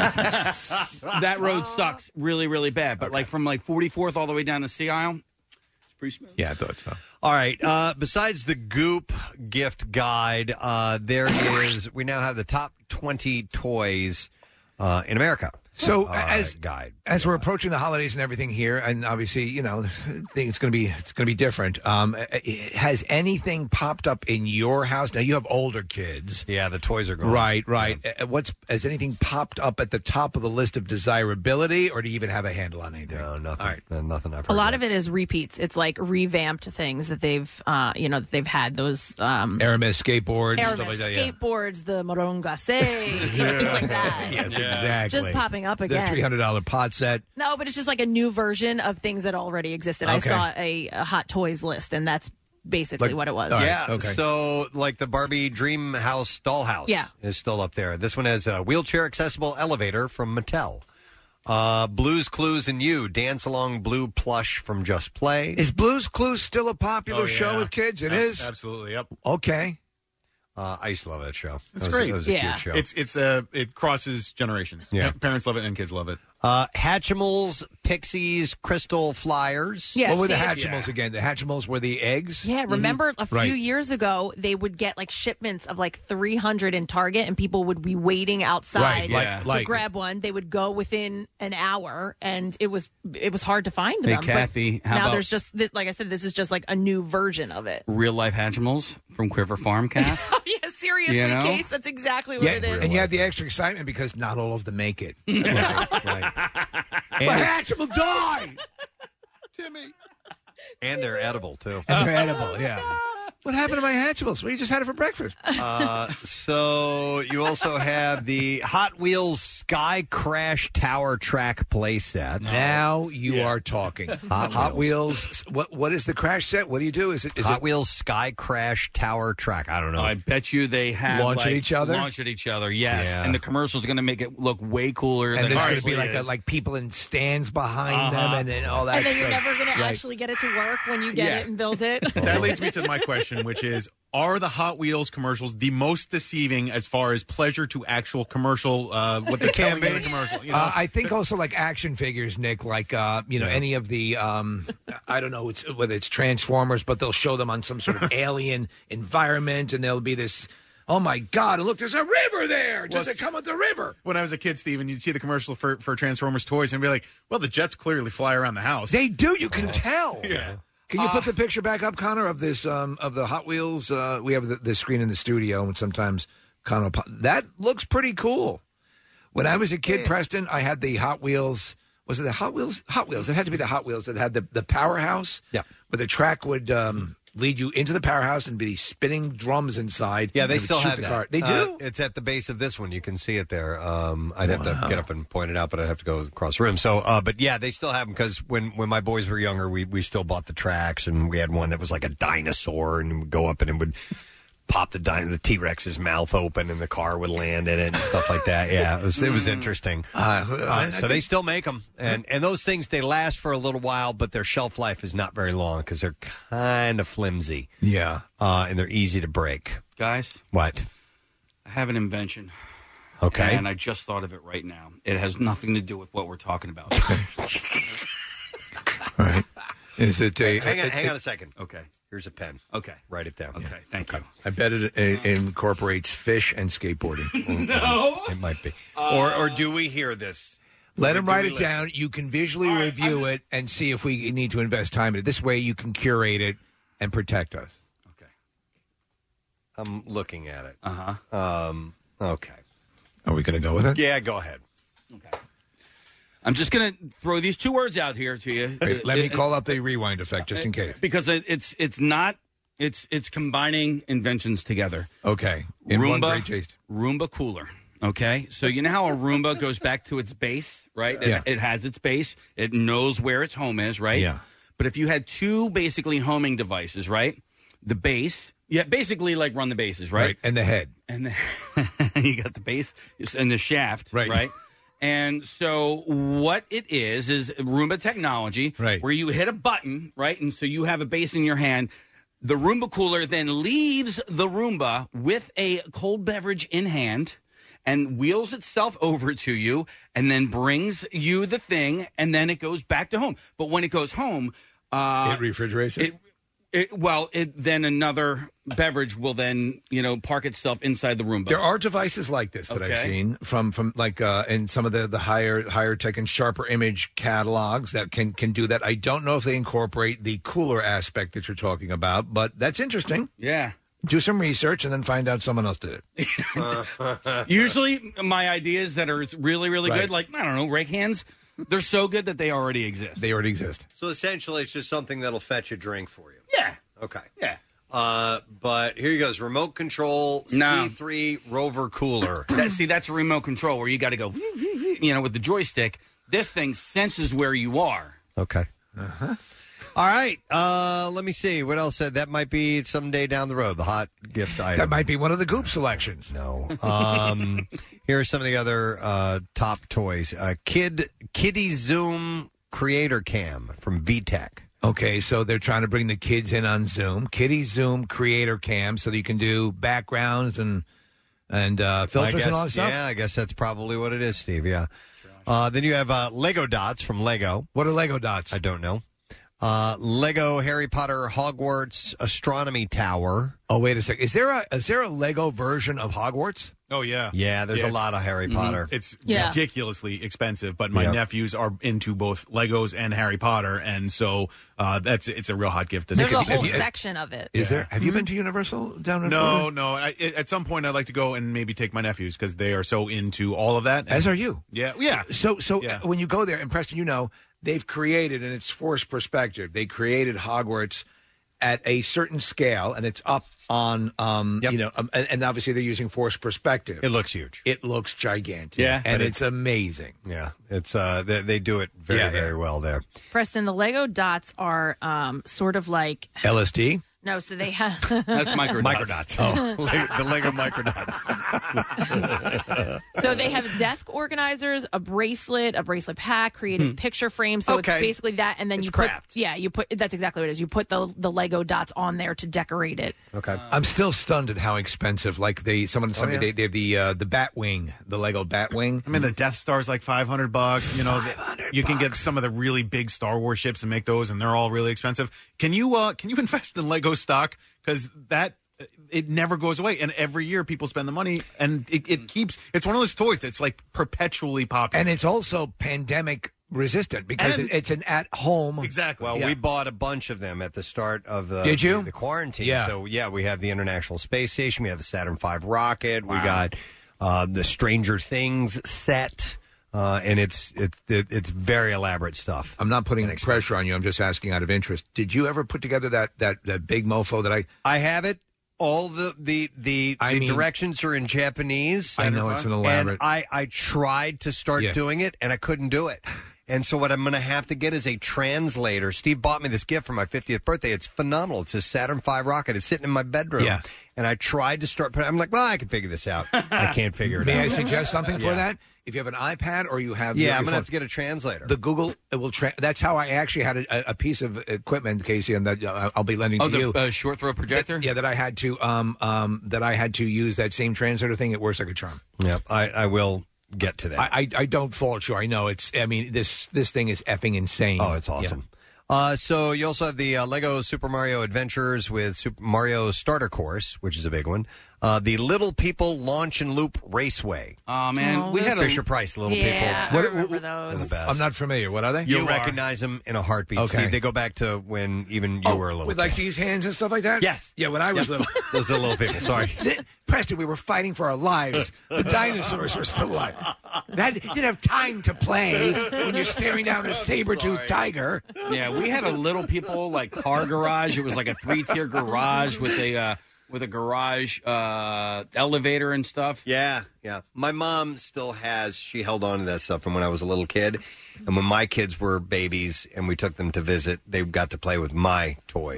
That road sucks really, really bad. But like from like forty-fourth all the way down to Sea Isle, it's pretty smooth. Yeah, I thought so. All right. Uh, besides the Goop gift guide, uh, there is. We now have the top twenty toys uh, in America. So uh, as guide. as we're approaching the holidays and everything here, and obviously, you know, I think it's going to be it's going to be different. Um, has anything popped up in your house? Now you have older kids. Yeah, the toys are gone. Right, right. Uh, What's has anything popped up at the top of the list of desirability, or do you even have a handle on anything? No, nothing. All right. No, nothing. I've A lot of it is repeats. It's like revamped things that they've, uh, you know, that they've had those um, Aramis skateboards, Aramis stuff like that. Yeah. skateboards, the Moron Glacé, you know, things like that. Yes, exactly. Just popping up The again. three hundred dollar pot set. No, but it's just like a new version of things that already existed. I Okay. saw a, a Hot Toys list, and that's basically Like- what it was. Yeah. So, like the Barbie Dream House dollhouse Yeah. is still up there. This one has a wheelchair accessible elevator from Mattel. Uh, Blues Clues and You, Dance Along Blue plush from Just Play. Is Blue's Clues still a popular Oh, show yeah. with kids? It Abs- is. Absolutely. Yep. Okay. Uh, I used to love that show. It's That was- great. It was a cute show. It's it's uh, it crosses generations. Yeah. Parents love it and kids love it. Uh, Hatchimals, Pixies, Crystal Flyers. Yeah, what were the see, it's- Hatchimals again? The Hatchimals were the eggs? Yeah, remember a few Right. years ago, they would get like shipments of like three hundred in Target, and people would be waiting outside Right, like- to like- grab one. They would go within an hour, and it was it was hard to find Hey, them. But Kathy, how now about- there's just thi- like I said, this is just like a new version of it. Real life Hatchimals from Quiver Farm, Kath. Oh yeah, seriously, You know? Case. That's exactly what Yeah, it is. and you had the extra excitement because not all of them make it. And, My it's- Hatchimal died! Timmy. and they're edible, too. And they're edible, yeah. What happened to my Hatchimals? Well, you just had it for breakfast. Uh, so you also have the Hot Wheels Sky Crash Tower Track playset. Now you are talking. Hot Hot, Wheels. Wheels. What What is the crash set? What do you do? Is it is Hot it Wheels Sky Crash Tower Track. I don't know. I bet you they have Launch at like, each other? Launch at each other, yes. Yeah. And the commercial's going to make it look way cooler. and than there's it going to be actually like a, is. like people in stands behind them, Uh-huh. and then all that and then stuff. you're never going Right. to actually get it to work when you get Yeah. it and build it. That leads me to my question. question, which is, are the Hot Wheels commercials the most deceiving as far as pleasure to actual commercial, uh, what they're Can telling in be. the commercial? You know? Uh, I think also like action figures, Nick, like, uh, you know, Yeah. any of the, um, I don't know it's, whether it's Transformers, but they'll show them on some sort of alien environment, and there'll be this, oh, my God, and look, there's a river there. Does Well, it come with the river? When I was a kid, Steven, you'd see the commercial for, for Transformers toys and be like, well, the jets clearly fly around the house. They do. You can tell. Yeah. Can you Uh, put the picture back up, Connor, of this um, of the Hot Wheels? Uh, we have the, the screen in the studio, and sometimes Connor, po- that looks pretty cool. When I was a kid, Preston, I had the Hot Wheels. Was it the Hot Wheels? Hot Wheels. It had to be the Hot Wheels that had the, the powerhouse. Yeah, where the track would um, lead you into the powerhouse and be these spinning drums inside. Yeah, they and it would still shoot have the that. car. They Uh, do. it's at the base of this one. You can see it there. Um, I'd have Wow. to get up and point it out, but I'd have to go across the room. So, uh, but yeah, they still have them because when, when my boys were younger, we, we still bought the tracks, and we had one that was like a dinosaur, and would go up and it would pop the dino- the T-Rex's mouth open, and the car would land in it and stuff like that. Yeah, it was it was interesting. Uh, Uh, so they still make them, and and those things, they last for a little while, but their shelf life is not very long because they're kind of flimsy. Yeah, uh, and they're easy to break. Guys, What? I have an invention. Okay. And I just thought of it right now. It has nothing to do with what we're talking about. All right. Is it a? Hang on, it- hang on it- a second. Okay. Here's a pen. Okay. Write it down. Okay, thank you. I bet it, it incorporates fish and skateboarding. No. It might be. Or or do we hear this? Let Or him do write we it listen? down. You can visually review it and see if we need to invest time in it. This way, you can curate it and protect us. I'm looking at it. Uh huh. Um. Okay. Are we going to go with it? Yeah, go ahead. I'm just going to throw these two words out here to you. Wait, let me Uh, call up the rewind effect just in case. because it, it's it's not it's it's combining inventions together. Okay. In Roomba, one great taste. Roomba cooler. Okay, so you know how a Roomba goes back to its base, right? It, Yeah. it has its base. It knows where its home is, right? Yeah. But if you had two basically homing devices, right? The base, yeah, basically like run the bases, right? Right. And the head. And the, you got the base and the shaft, Right. right? And so what it is is Roomba technology, Right. where you hit a button, right? And so you have a base in your hand. The Roomba cooler then leaves the Roomba with a cold beverage in hand and wheels itself over to you and then brings you the thing, and then it goes back to home. But when it goes home, uh, It refrigerates it? it It, well, it, then another beverage will then, you know, park itself inside the Roomba. There are devices like this that I've Okay. seen from from like uh, in some of the the higher higher tech and sharper image catalogs that can can do that. I don't know if they incorporate the cooler aspect that you're talking about, but that's interesting. Yeah. Do some research and then find out someone else did it. Usually, my ideas that are really, really Right. good, like, I don't know, rake hands, they're so good that they already exist. They already exist. So essentially, it's just something that'll fetch a drink for you. Yeah. Okay. Yeah. Uh, but here you goes. Remote control No. C three Rover cooler. That, see, that's a remote control where you got to go, you know, with the joystick. This thing senses where you are. Okay. Uh-huh. All right. Uh, let me see. What else said? That might be someday down the road, the hot gift item. That might be one of the Goop selections. No. Um, here are some of the other uh, top toys. Uh, Kid Kitty Zoom Creator Cam from V TEC. Okay, so they're trying to bring the kids in on Zoom. Kitty Zoom Creator Cam, so that you can do backgrounds and and uh, I filters guess, and all that stuff. Yeah, I guess that's probably what it is, Steve. Yeah. Uh, then you have uh, Lego Dots from Lego. What are Lego Dots? I don't know. Uh, Lego Harry Potter Hogwarts Astronomy Tower. Oh, wait a second. Is there a is there a Lego version of Hogwarts? Oh yeah, Yeah, there's a it's- lot of Harry Mhm. Potter. It's Yeah. ridiculously expensive, but my Yep. nephews are into both Legos and Harry Potter, and so uh, that's it's a real hot gift. This There's year. a whole section of it. Is there? Have you been to Universal down in No, Florida? no. I, at some point, I'd like to go and maybe take my nephews because they are so into all of that. As are you. Yeah, yeah. So, so Yeah. uh, when you go there, and Preston, you know, they've created, and it's forced perspective. They created Hogwarts at a certain scale, and it's up on, um, you know, um, and, and obviously they're using forced perspective. It looks huge. It looks gigantic. Yeah. and But it's amazing. Yeah, it's uh, they, they do it very, Yeah, yeah. very well there. Preston, the Lego dots are um, sort of like L S D. No, so they have. That's Microdots. Microdots. Oh, the Lego Microdots. So they have desk organizers, a bracelet, a bracelet pack, creative Hmm. picture frame. So Okay. it's basically that, and then It's you craft. put yeah, you put that's exactly what it is. You put the the Lego dots on there to decorate it. Okay. I'm still stunned at how expensive. Like they, someone sent Oh, me yeah. they, they have the uh, the Batwing, the Lego Batwing. I mean, the Death Star's like five hundred bucks. You know, the- you can get some of the really big Star Wars ships and make those, and they're all really expensive. Can you uh, can you invest in Lego stock? Because that it never goes away, and every year people spend the money, and it, it keeps. It's one of those toys that's like perpetually popular, and it's also pandemic resistant because And- it, it's an at home. Exactly. Well, Yeah. we bought a bunch of them at the start of the Did you? the, the quarantine. Yeah. So yeah, we have the International Space Station, we have the Saturn five rocket, we Wow. got uh, the Stranger Things set, uh, and it's it's it, it's very elaborate stuff. I'm not putting pressure on you. I'm just asking out of interest. Did you ever put together that that, that big mofo that I? I have it. All the the the, I the mean- directions are in Japanese. I know it's an elaborate- And I I tried to start Yeah. doing it, and I couldn't do it. And so what I'm going to have to get is a translator. Steve bought me this gift for my fiftieth birthday. It's phenomenal. It's a Saturn five rocket. It's sitting in my bedroom. Yeah. And I tried to start putting. I'm like, well, I can figure this out. I can't figure it May out. I suggest something for Yeah. that? If you have an iPad or you have Yeah, your I'm going to phone, have to get a translator. the Google it will. Tra- that's how I actually had a, a piece of equipment, Casey, and that uh, I'll be lending Oh, to the you. uh, short throw projector? That- yeah, that I had to um um that I had to use that same translator thing. It works like a charm. Yeah, I, I will get to that. I, I I don't fault you. I know it's. I mean this this thing is effing insane. Oh, it's awesome. Uh, so you also have the uh, Lego Super Mario Adventures with Super Mario Starter Course, which is a big one. Uh, the Little People Launch and Loop Raceway. Oh man, Oh, we had a Fisher Price Little yeah, People. I remember They're the those. best. I'm not familiar. What are they? You'll You are. recognize them in a heartbeat, Okay. Steve. They go back to when even you Oh, were a little with kid. like these hands and stuff like that. Yes. Yeah, when I was Yes. little. Those are the Little People. Sorry. Preston, we were fighting for our lives. The dinosaurs were still alive. That, you didn't have time to play when you're staring down a saber-toothed tiger. Yeah, we had a Little People like car garage. It was like a three tier garage with a uh, with a garage uh, elevator and stuff. Yeah, yeah. My mom still has, she held on to that stuff from when I was a little kid. And when my kids were babies and we took them to visit, they got to play with my toys.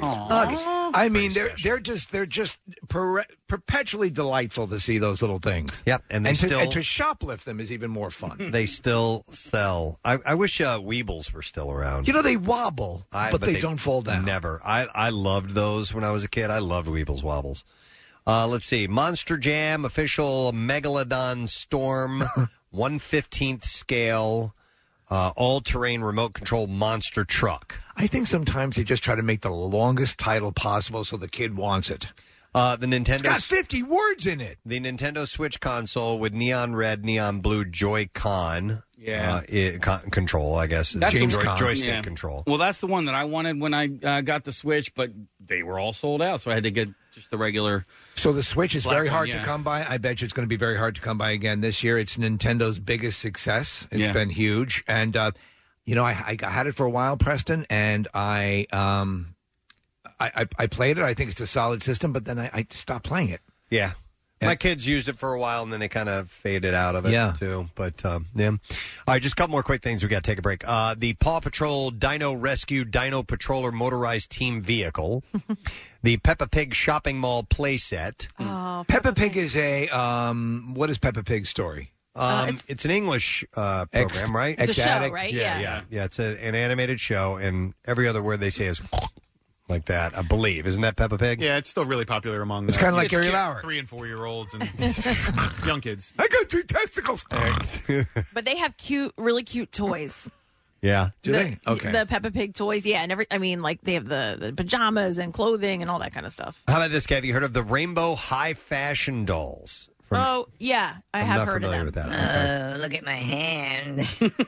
I mean, they're they're just they're just per- perpetually delightful to see those little things. Yep, and they and to, still- and to shoplift them is even more fun. They still sell. I, I wish uh, Weebles were still around. You know, they wobble, I- but, they, don't fall down. Never. I, I loved those when I was a kid. I loved Weebles Wobbles. Uh, let's see. Monster Jam official Megalodon Storm, one fifteenth scale, uh, all-terrain remote control monster truck. I think sometimes they just try to make the longest title possible so the kid wants it. Uh, the Nintendo It's got fifty words in it. The Nintendo Switch console with neon red, neon blue Joy-Con. Yeah. Uh, i- con- control, I guess. That's James the- Joy- joystick Yeah. control. Well, that's the one that I wanted when I uh, got the Switch, but they were all sold out, so I had to get just the regular. So the Switch is Black very one, hard yeah. to come by. I bet you it's going to be very hard to come by again this year. It's Nintendo's biggest success. It's Yeah. been huge, and uh, you know, I, I had it for a while, Preston, and I um, I, I I played it. I think it's a solid system, but then I, I stopped playing it. Yeah. My kids used it for a while, and then they kind of faded out of it, Yeah. too. But, um, yeah. All right, just a couple more quick things. We got to take a break. Uh, the Paw Patrol Dino Rescue Dino Patroller Motorized Team Vehicle. The Peppa Pig Shopping Mall playset. Oh, Peppa Pig is a um, what is Peppa Pig's story? Um, it's, an English uh, program, Ex- right? It's a show, Ex-addict. right? Yeah, Yeah. yeah, yeah. It's a, an animated show, and every other word they say is like that, I believe. Isn't that Peppa Pig? Yeah, it's still really popular among. It's uh, kinda like kids, Gary kid- Lauer. three and four year olds and young kids. I got three testicles. But they have cute, really cute toys. Yeah. Do the, they? Okay. The Peppa Pig toys, yeah, and every. I mean, like they have the, the pajamas and clothing and all that kind of stuff. How about this, Kathy? You heard of the Rainbow High Fashion Dolls? From, Oh yeah, I I'm have not heard of familiar them. with that. Oh, look at my hand.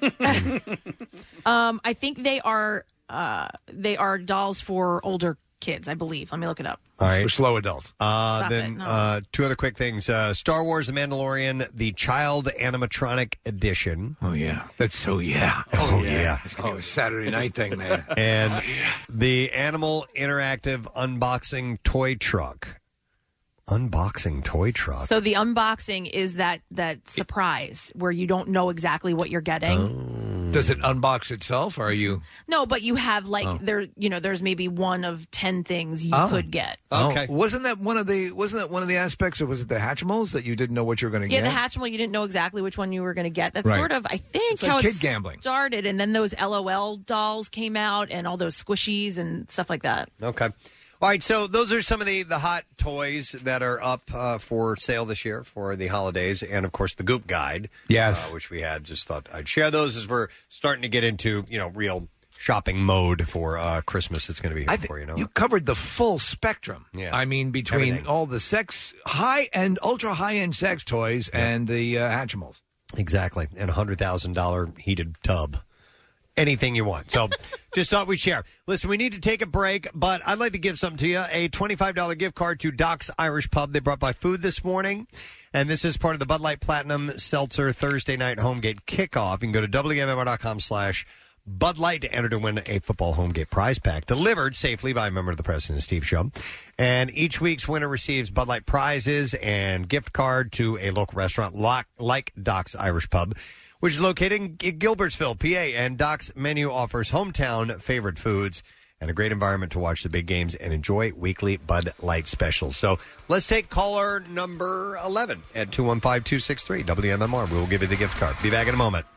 Um, I think they are uh, they are dolls for older kids, I believe. Let me look it up. All right. For slow adults. Uh, Stop then it, no. uh, two other quick things: uh, Star Wars: The Mandalorian, the Child Animatronic Edition. Oh yeah, that's so yeah. Oh, yeah. It's gonna be a Saturday night thing, man. And the Animal Interactive Unboxing Toy Truck. Unboxing Toy Truck. So the unboxing is that that surprise where you don't know exactly what you're getting. Does it unbox itself, or are you? No, but you have like Oh. there, you know, there's maybe one of ten things you Oh. could get. Oh, wasn't that one of the wasn't that one of the aspects, or was it the Hatchimals that you didn't know what you were going to Yeah, get? the Hatchimal, you didn't know exactly which one you were going to get. That's Right. sort of, I think, It's like how kid it gambling. started. And then those L O L dolls came out and all those squishies and stuff like that. Okay. All right, so those are some of the, the hot toys that are up uh, for sale this year for the holidays, and of course the Goop Guide, Yes. uh, which we had. Just thought I'd share those as we're starting to get into you know real shopping mode for uh, Christmas. It's going to be here I think for you know. you covered the full spectrum. Yeah. I mean, between Everything. all the sex, high and ultra high end sex toys and the uh, Hatchimals. Exactly, and a hundred thousand dollar heated tub. Anything you want. So just thought we'd share. Listen, we need to take a break, but I'd like to give something to you. A twenty-five dollars gift card to Doc's Irish Pub. They brought by food this morning. And this is part of the Bud Light Platinum Seltzer Thursday night homegate kickoff. You can go to W M M R dot com slash Bud Light to enter to win a football homegate prize pack delivered safely by a member of the President Steve Show. And each week's winner receives Bud Light prizes and gift card to a local restaurant like, like Doc's Irish Pub, which is located in Gilbertsville, P A. And Doc's menu offers hometown favorite foods and a great environment to watch the big games and enjoy weekly Bud Light specials. So let's take caller number eleven at two one five, two six three W M M R. We will give you the gift card. Be back in a moment.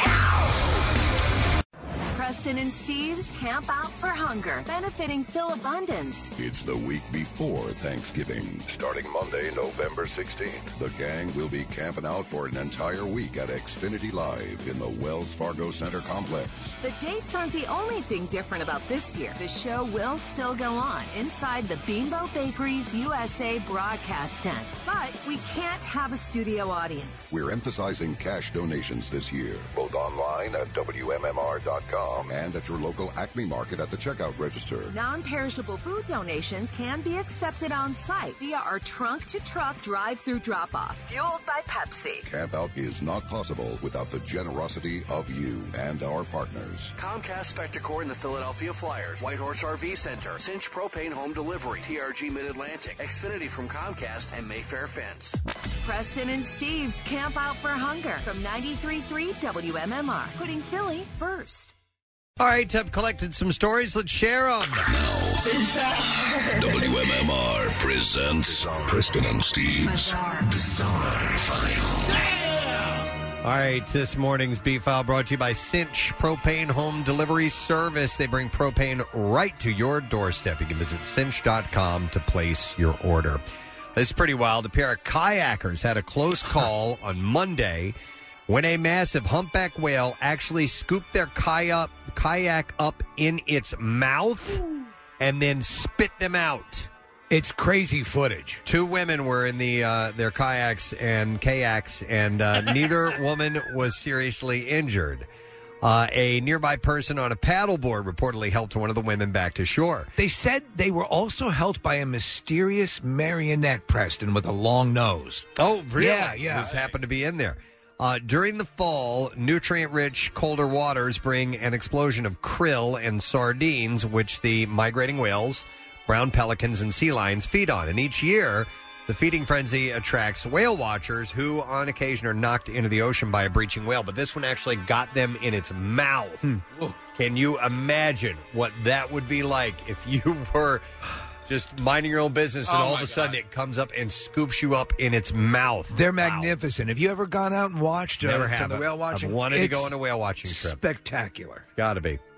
Preston and Steve's Camp Out for Hunger, benefiting Phil Abundance. It's the week before Thanksgiving. Starting Monday, November sixteenth, the gang will be camping out for an entire week at Xfinity Live in the Wells Fargo Center complex. The dates aren't the only thing different about this year. The show will still go on inside the Bimbo Bakeries U S A broadcast tent, but we can't have a studio audience. We're emphasizing cash donations this year, both online at W M M R dot com and at your local Acme Market at the checkout register. Non-perishable food donations can be accepted on site via our trunk-to-truck drive-through drop-off, fueled by Pepsi. Camp Out is not possible without the generosity of you and our partners. Comcast Spectacor in the Philadelphia Flyers, Whitehorse R V Center, Cinch Propane Home Delivery, T R G Mid-Atlantic, Xfinity from Comcast, and Mayfair Fence. Preston and Steve's Camp Out for Hunger from ninety-three point three W M M R, putting Philly first. All right, I've collected some stories. Let's share them. W M M R presents Preston and Steve's Bizarre File. All right, this morning's B-File brought to you by Cinch Propane Home Delivery Service. They bring propane right to your doorstep. You can visit cinch dot com to place your order. This is pretty wild. A pair of kayakers had a close call on Monday when a massive humpback whale actually scooped their kayak, kayak up in its mouth and then spit them out. It's crazy footage. Two women were in the uh, their kayaks and kayaks, and uh, neither woman was seriously injured. Uh, a nearby person on a paddleboard reportedly helped one of the women back to shore. They said they were also helped by a mysterious marionette, Preston, with a long nose. Oh, really? Yeah, yeah. Who's happened to be in there. Uh, during the fall, nutrient-rich, colder waters bring an explosion of krill and sardines, which the migrating whales, brown pelicans, and sea lions feed on. And each year, the feeding frenzy attracts whale watchers who, on occasion, are knocked into the ocean by a breaching whale. But this one actually got them in its mouth. Can you imagine what that would be like if you were just minding your own business and Oh, all my of a sudden it comes up and scoops you up in its mouth? They're magnificent. Have you ever gone out and watched uh, Never to have. the whale watching? I've wanted to It's go on a whale watching trip. Spectacular. Got to be.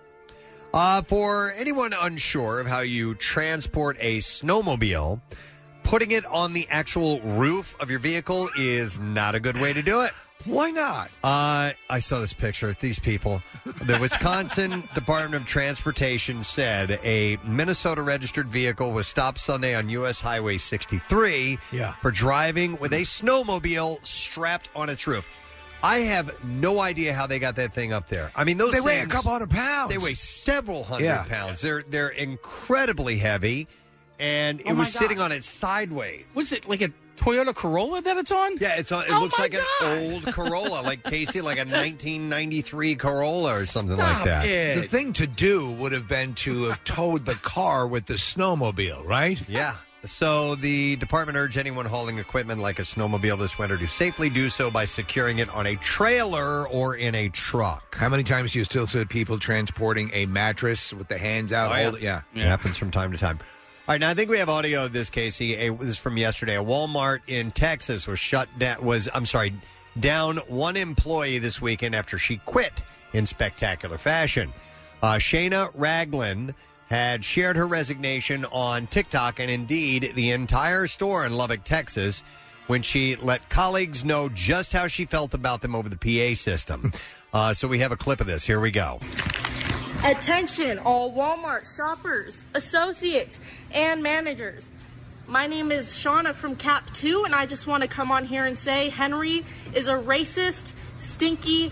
Uh, for anyone unsure of how you transport a snowmobile, putting it on the actual roof of your vehicle is not a good way to do it. Why not? Uh, I saw this picture. These people. The Wisconsin Department of Transportation said a Minnesota registered vehicle was stopped Sunday on U S Highway sixty-three Yeah. for driving with a snowmobile strapped on its roof. I have no idea how they got that thing up there. I mean, those They weigh a things- couple hundred pounds. They weigh several hundred Yeah. pounds. They're they're incredibly heavy, and it Oh, my was sitting God. on its sideways. Was it like a Toyota Corolla that it's on? Yeah, it's on. It Oh, looks my like God. an old Corolla, like Casey, like a nineteen ninety-three Corolla or something like that. The thing to do would have been to have towed the car with the snowmobile, right? Yeah. So the department urged anyone hauling equipment like a snowmobile this winter to safely do so by securing it on a trailer or in a truck. How many times do you still see people transporting a mattress with the hands out? Oh, yeah. hold it? Yeah. It happens from time to time. All right, now I think we have audio of this, Casey. A, this is from yesterday. A Walmart in Texas was shut down. Was I'm sorry, down one employee this weekend after she quit in spectacular fashion. Uh, Shayna Ragland had shared her resignation on TikTok and indeed the entire store in Lubbock, Texas, when she let colleagues know just how she felt about them over the P A system. uh, so we have a clip of this. Here we go. Attention, all Walmart shoppers, associates, and managers. My name is Shauna from Cap two, and I just want to come on here and say Henry is a racist, stinky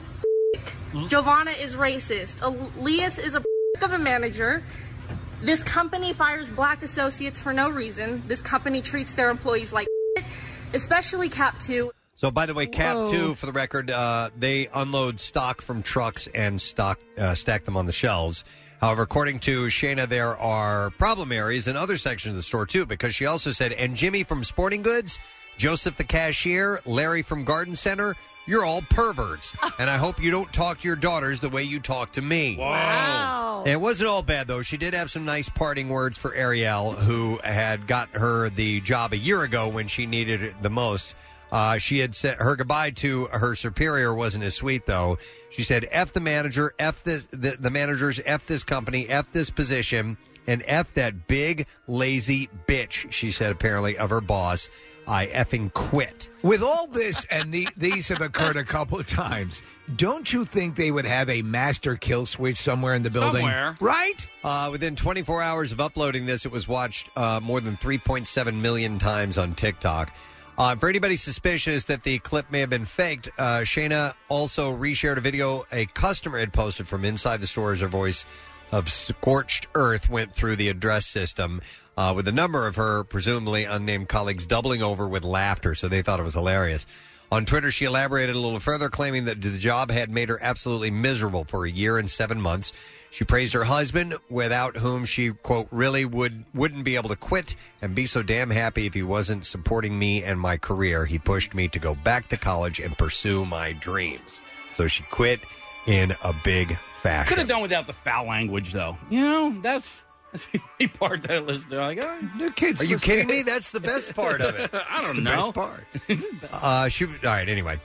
Giovanna is racist. Elias is a of a manager. This company fires black associates for no reason. This company treats their employees like especially Cap two. So, by the way, Cap Whoa. two, for the record, uh, they unload stock from trucks and stock uh, stack them on the shelves. However, according to Shayna, there are problem areas in other sections of the store, too, because she also said, and Jimmy from Sporting Goods, Joseph the cashier, Larry from Garden Center, you're all perverts. And I hope you don't talk to your daughters the way you talk to me. Wow. It wasn't all bad, though. She did have some nice parting words for Ariel, who had got her the job a year ago when she needed it the most. Uh, she had said her goodbye to her superior wasn't as sweet, though. She said, F the manager, F this, the, the managers, F this company, F this position, and F that big, lazy bitch, she said, apparently, of her boss. I effing quit. With all this, and the, these have occurred a couple of times, don't you think they would have a master kill switch somewhere in the building? Somewhere. Right? Uh, within twenty-four hours of uploading this, it was watched uh, more than three point seven million times on TikTok. Uh, for anybody suspicious that the clip may have been faked, uh, Shayna also reshared a video a customer had posted from inside the store as her voice of scorched earth went through the address system, uh, with a number of her presumably unnamed colleagues doubling over with laughter, so they thought it was hilarious. On Twitter, she elaborated a little further, claiming that the job had made her absolutely miserable for a year and seven months. She praised her husband, without whom she, quote, really would, wouldn't be able to quit and be so damn happy if he wasn't supporting me and my career. He pushed me to go back to college and pursue my dreams. So she quit in a big fashion. Could have done without the foul language, though. You know, that's, that's the only part that I listen to. Like, oh, the kids. Are you kidding me? That's the best part of it. I It's don't the know. best part. Uh, she, all right, anyway.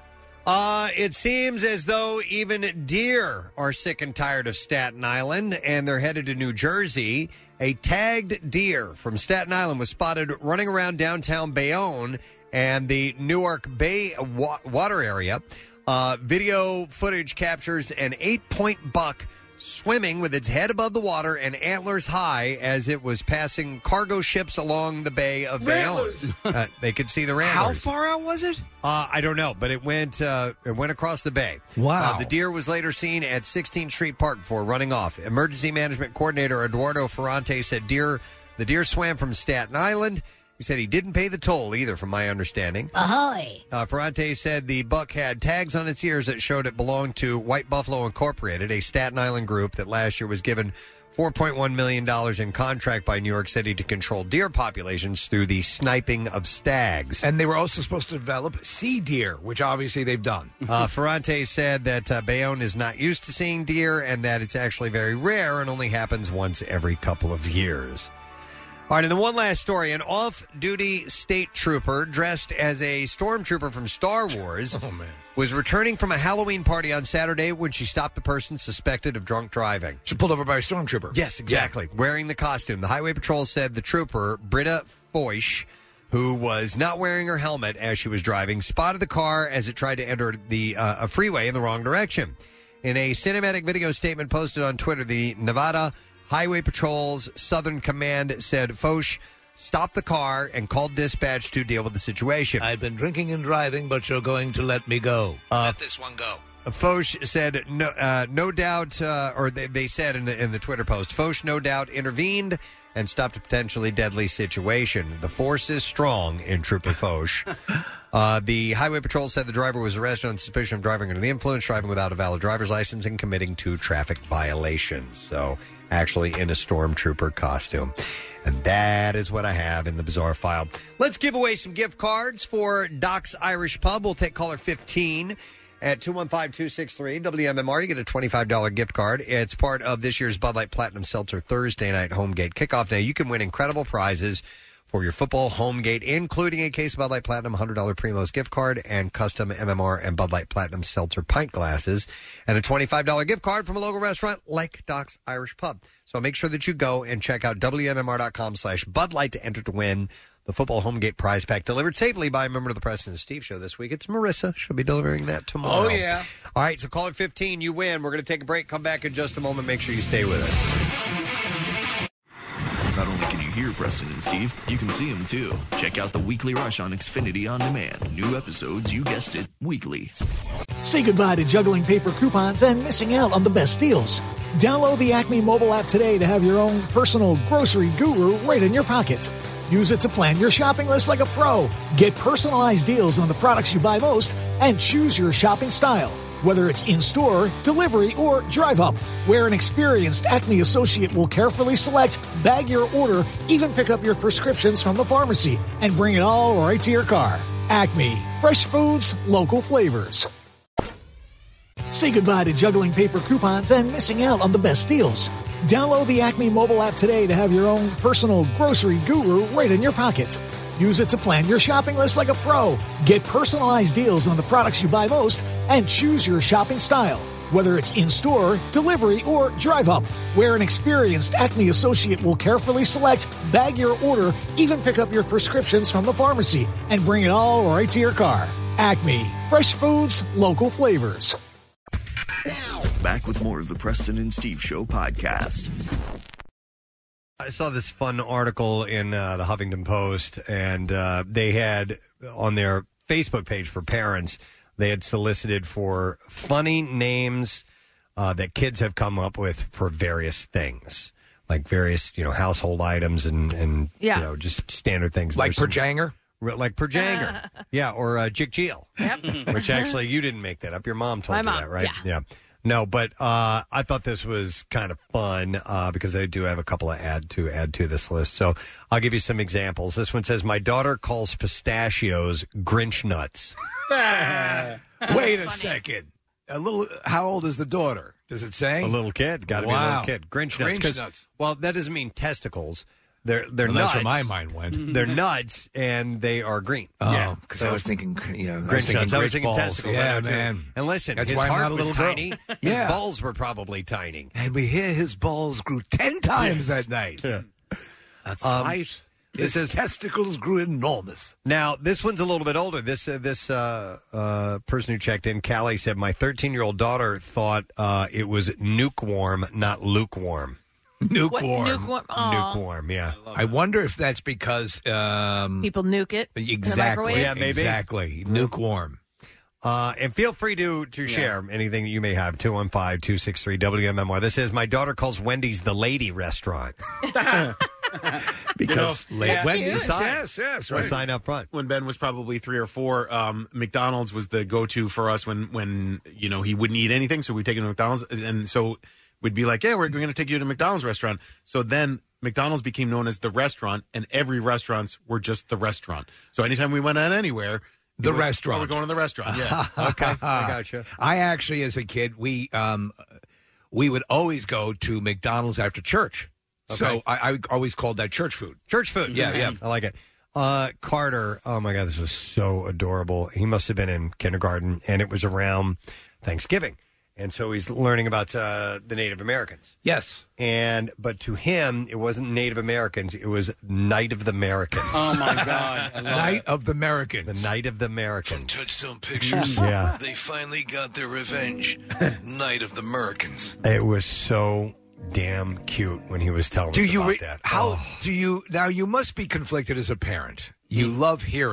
Uh, it seems as though even deer are sick and tired of Staten Island, and they're headed to New Jersey. A tagged deer from Staten Island was spotted running around downtown Bayonne and the Newark Bay wa- water area. Uh, video footage captures an eight-point buck swimming with its head above the water and antlers high as it was passing cargo ships along the Bay of Bayonne. Uh, they could see the ramblers. How far out was it? Uh, I don't know, but it went uh, it went across the bay. Wow. Uh, the deer was later seen at sixteenth Street Park before running off. Emergency Management Coordinator Eduardo Ferrante said deer the deer swam from Staten Island. He said he didn't pay the toll either, from my understanding. Ahoy! Uh, Ferrante said the buck had tags on its ears that showed it belonged to White Buffalo Incorporated, a Staten Island group that last year was given four point one million dollars in contract by New York City to control deer populations through the sniping of stags. And they were also supposed to develop sea deer, which obviously they've done. Uh, Ferrante said that uh, Bayonne is not used to seeing deer and that it's actually very rare and only happens once every couple of years. All right, and then one last story. An off-duty state trooper dressed as a stormtrooper from Star Wars oh, man. was returning from a Halloween party on Saturday when she stopped a person suspected of drunk driving. She pulled over by a stormtrooper. Yes, exactly. Yeah. Wearing the costume. The Highway Patrol said the trooper, Britta Foish, who was not wearing her helmet as she was driving, spotted the car as it tried to enter the uh, a freeway in the wrong direction. In a cinematic video statement posted on Twitter, the Nevada Highway Patrol's Southern Command said Foch stopped the car and called dispatch to deal with the situation. I've been drinking and driving, but you're going to let me go. Uh, let this one go. Foch said, no, uh, no doubt, uh, or they, they said in the, in the Twitter post, Foch no doubt intervened and stopped a potentially deadly situation. The force is strong in Trooper Foch. Uh, the Highway Patrol said the driver was arrested on suspicion of driving under the influence, driving without a valid driver's license, and committing two traffic violations. So, actually in a stormtrooper costume. And that is what I have in the bizarre file. Let's give away some gift cards for Doc's Irish Pub. We'll take caller fifteen at two one five, two six three W M M R. You get a twenty-five dollars gift card. It's part of this year's Bud Light Platinum Seltzer Thursday night home gate kickoff. Now, you can win incredible prizes for your football home gate, including a case of Bud Light Platinum one hundred dollars Primos gift card and custom M M R and Bud Light Platinum Seltzer pint glasses, and a twenty-five dollars gift card from a local restaurant like Doc's Irish Pub. So make sure that you go and check out W M M R dot com slash Bud Light to enter to win the football home gate prize pack delivered safely by a member of the Preston and Steve Show this week. It's Marissa. She'll be delivering that tomorrow. Oh, yeah. All right, so caller fifteen, you win. We're going to take a break, come back in just a moment. Make sure you stay with us. Not only can you hear Preston and Steve, you can see them too. Check out the Weekly Rush on Xfinity On Demand. New episodes, you guessed it, weekly. Say goodbye to juggling paper coupons and missing out on the best deals. Download the Acme mobile app today to have your own personal grocery guru right in your pocket. Use it to plan your shopping list like a pro. Get personalized deals on the products you buy most and choose your shopping style. Whether it's in-store, delivery, or drive-up, where an experienced Acme associate will carefully select, bag your order, even pick up your prescriptions from the pharmacy, and bring it all right to your car. Acme. Fresh foods, local flavors. Say goodbye to juggling paper coupons and missing out on the best deals. Download the Acme mobile app today to have your own personal grocery guru right in your pocket. Use it to plan your shopping list like a pro. Get personalized deals on the products you buy most and choose your shopping style. Whether it's in-store, delivery, or drive-up, where an experienced Acme associate will carefully select, bag your order, even pick up your prescriptions from the pharmacy, and bring it all right to your car. Acme. Fresh foods, local flavors. Back with more of the Preston and Steve Show podcast. I saw this fun article in uh, the Huffington Post, and uh, they had on their Facebook page for parents, they had solicited for funny names uh, that kids have come up with for various things, like various, you know, household items and, and Yeah. you know, just standard things. Like There's some- Perjanger? Like Perjanger. Yeah, or uh, Jig Jeel. Yep. Which actually, you didn't make that up. Your mom told My you mom, that, right? yeah. No, but uh, I thought this was kind of fun uh, because I do have a couple of add to add to this list. So I'll give you some examples. This one says, "My daughter calls pistachios Grinch nuts." Wait a second. A little. How old is the daughter? Does it say? A little kid. Got to be a Wow. little kid. Grinch nuts. Grinch 'cause- nuts. Well, that doesn't mean testicles. They're they're Well, nuts. that's where my mind went. They're nuts and they are green. Oh, because I was thinking, you know, I was Grinch thinking nuts. I was Grinch thinking balls. testicles. I Yeah, know, too. man. And listen, That's his why I'm heart not a was little girl. tiny. Yeah. His balls were probably tiny. And we hear his balls grew ten times Yes. that night. Yeah. That's Um, right. this His is- testicles grew enormous. Now, this one's a little bit older. This uh, this uh, uh, person who checked in, Callie, said, "My thirteen-year-old daughter thought uh, it was nukewarm, not lukewarm." Lukewarm. Lukewarm. Aw. Lukewarm, yeah. I wonder if that's because um, People nuke it. in the exactly, microwave. Yeah, maybe. exactly, lukewarm. Uh, and feel free to to share anything that you may have. two one five, two six three W M M R. This is, "My daughter calls Wendy's the lady restaurant." Because You know, late yeah. Wendy's, Sign. yes, yes, Right. right. Sign up front. When Ben was probably three or four, um, McDonald's was the go-to for us when, when you know he wouldn't eat anything, so we'd take him to McDonald's, and so we'd be like, "Yeah, we're going to take you to McDonald's restaurant." So then McDonald's became known as the restaurant, and every restaurants were just the restaurant. So anytime we went out anywhere, it The was, restaurant. "Oh, we're going to the restaurant. Yeah, Okay, I gotcha. I actually, as a kid, we um, we would always go to McDonald's after church. So Okay. I, I always called that church food. Church food. Yeah, yeah. I like it. Uh, Carter, oh my God, this was so adorable. He must have been in kindergarten, and it was around Thanksgiving. And so he's learning about uh, the Native Americans. Yes. And but to him, it wasn't Native Americans; it was Night of the Americans. Oh my God! I love Night it. of the Americans. The Night of the Americans. Touchstone Pictures. Yeah. They finally got their revenge. Night of the Americans. It was so damn cute when he was telling Do us you about re- that. how Oh. do you now? You must be conflicted as a parent. You love hearing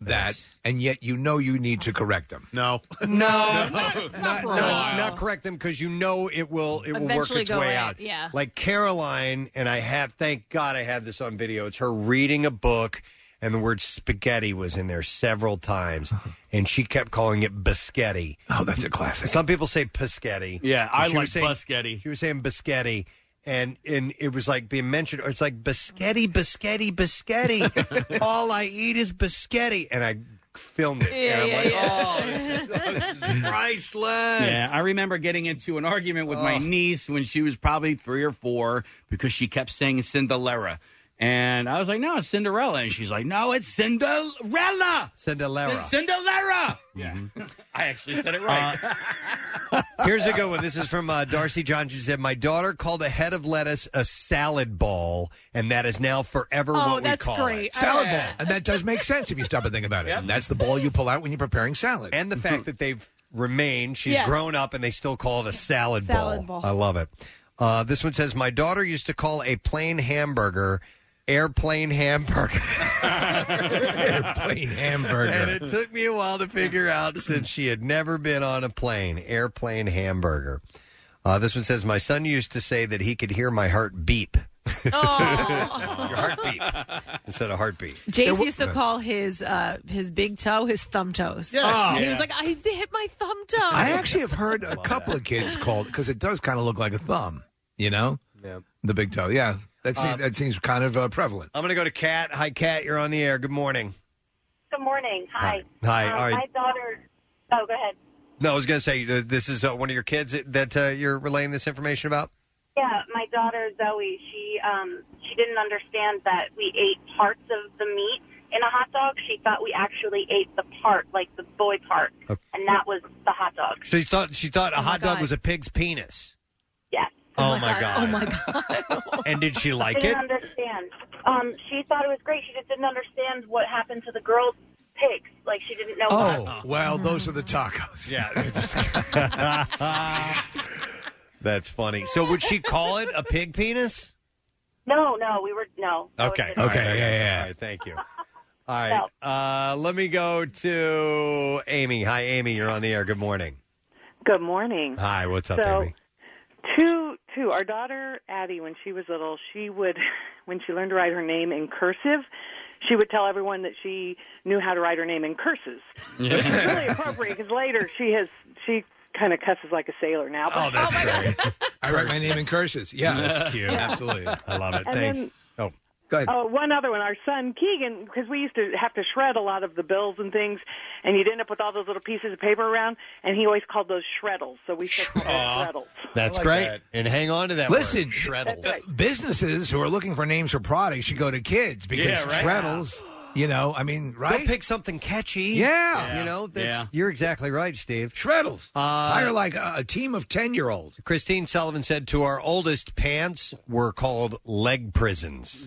that, and yet you know you need to correct them. No. No, not, not, not, not correct them because you know it will it will work Eventually its go way away, out. yeah. Like Caroline, and I have, thank God I have this on video. It's her reading a book, and the word spaghetti was in there several times, and she kept calling it biscotti. Oh, that's a classic. Some people say piscetti. Yeah, I She like was saying- biscotti. She was saying biscotti. And and it was like being mentioned. It's like biscotti, biscotti, biscotti. All I eat is biscotti, and I filmed it. Yeah, and I'm yeah, like, yeah. oh, this is, oh, this is priceless. Yeah, I remember getting into an argument with my Oh. niece when she was probably three or four because she kept saying Cinderella. And I was like, no, it's Cinderella. And she's like, no, it's Cinderella. Cinderella. Cinderella. Yeah. I actually said it right. Here's a good one. This is from uh, Darcy John. She said, "My daughter called a head of lettuce a salad ball, and that is now forever Oh, what that's we call great. it." Salad ball. And that does make sense if you stop and think about it. And that's the ball you pull out when you're preparing salad. And the fact that they've remained, she's Yeah. grown up, and they still call it a salad, Salad ball. ball. I love it. Uh, this one says, "My daughter used to call a plain hamburger airplane hamburger." Airplane hamburger. And it took me a while to figure out since she had never been on a plane. Airplane hamburger. Uh, this one says, "My son used to say that he could hear my heart beep." Your heart beep instead of heartbeat. Jace used to call his uh, his big toe his thumb toes. Yes. Oh. He Yeah. was like, I hit my thumb toe. I actually have heard a couple of kids called, because it does kind of look like a thumb, you know? Yeah. The big toe. Yeah. That seems, Um, that seems kind of uh, prevalent. I'm going to go to Kat. Hi, Kat. You're on the air. Good morning. Good morning. Hi. Hi. Um, All right. My daughter. Oh, go ahead. No, I was going to say, uh, this is uh, one of your kids that uh, you're relaying this information about? Yeah, my daughter Zoe. She um she didn't understand that we ate parts of the meat in a hot dog. She thought we actually ate the part, like the boy part, and that was the hot dog. So she thought, she thought a Oh, my hot dog God. was a pig's penis. Yes. Oh, my God. Oh, my God. And did she like she it? didn't understand. Um, she thought it was great. She just didn't understand what happened to the girls' pigs. Like she didn't know. Oh, what. well, those are the tacos. Yeah. That's funny. So would she call it a pig penis? No, no, we were no. that Okay. was Okay. different. Yeah, yeah. All right. Thank you. All right. Uh, let me go to Amy. Hi, Amy. You're on the air. Good morning. Good morning. Hi. What's up, So, Amy? Two, two. Our daughter Addie, when she was little, she would, when she learned to write her name in cursive, she would tell everyone that she knew how to write her name in curses. Yeah. Which is really appropriate because later she has she kind of cusses like a sailor now. Oh, that's great. I write my name in curses. Yeah, That's cute. Absolutely. I love it. And Thanks. then- oh, go ahead. Oh, one other one. Our son Keegan, because we used to have to shred a lot of the bills and things, and you'd end up with all those little pieces of paper around, and he always called those shreddles. So we still call Aw. those shreddles. That's like great. that. And hang on to that Listen, word. Shreddles. uh, businesses who are looking for names for products should go to kids because Yeah, right. Shreddles, you know, I mean, right? They'll pick something catchy. Yeah. You know, that's, Yeah. you're exactly right, Steve. Shreddles. Uh, Hire like a, a team of ten-year-olds. Christine Sullivan said to our oldest, pants were called leg prisons.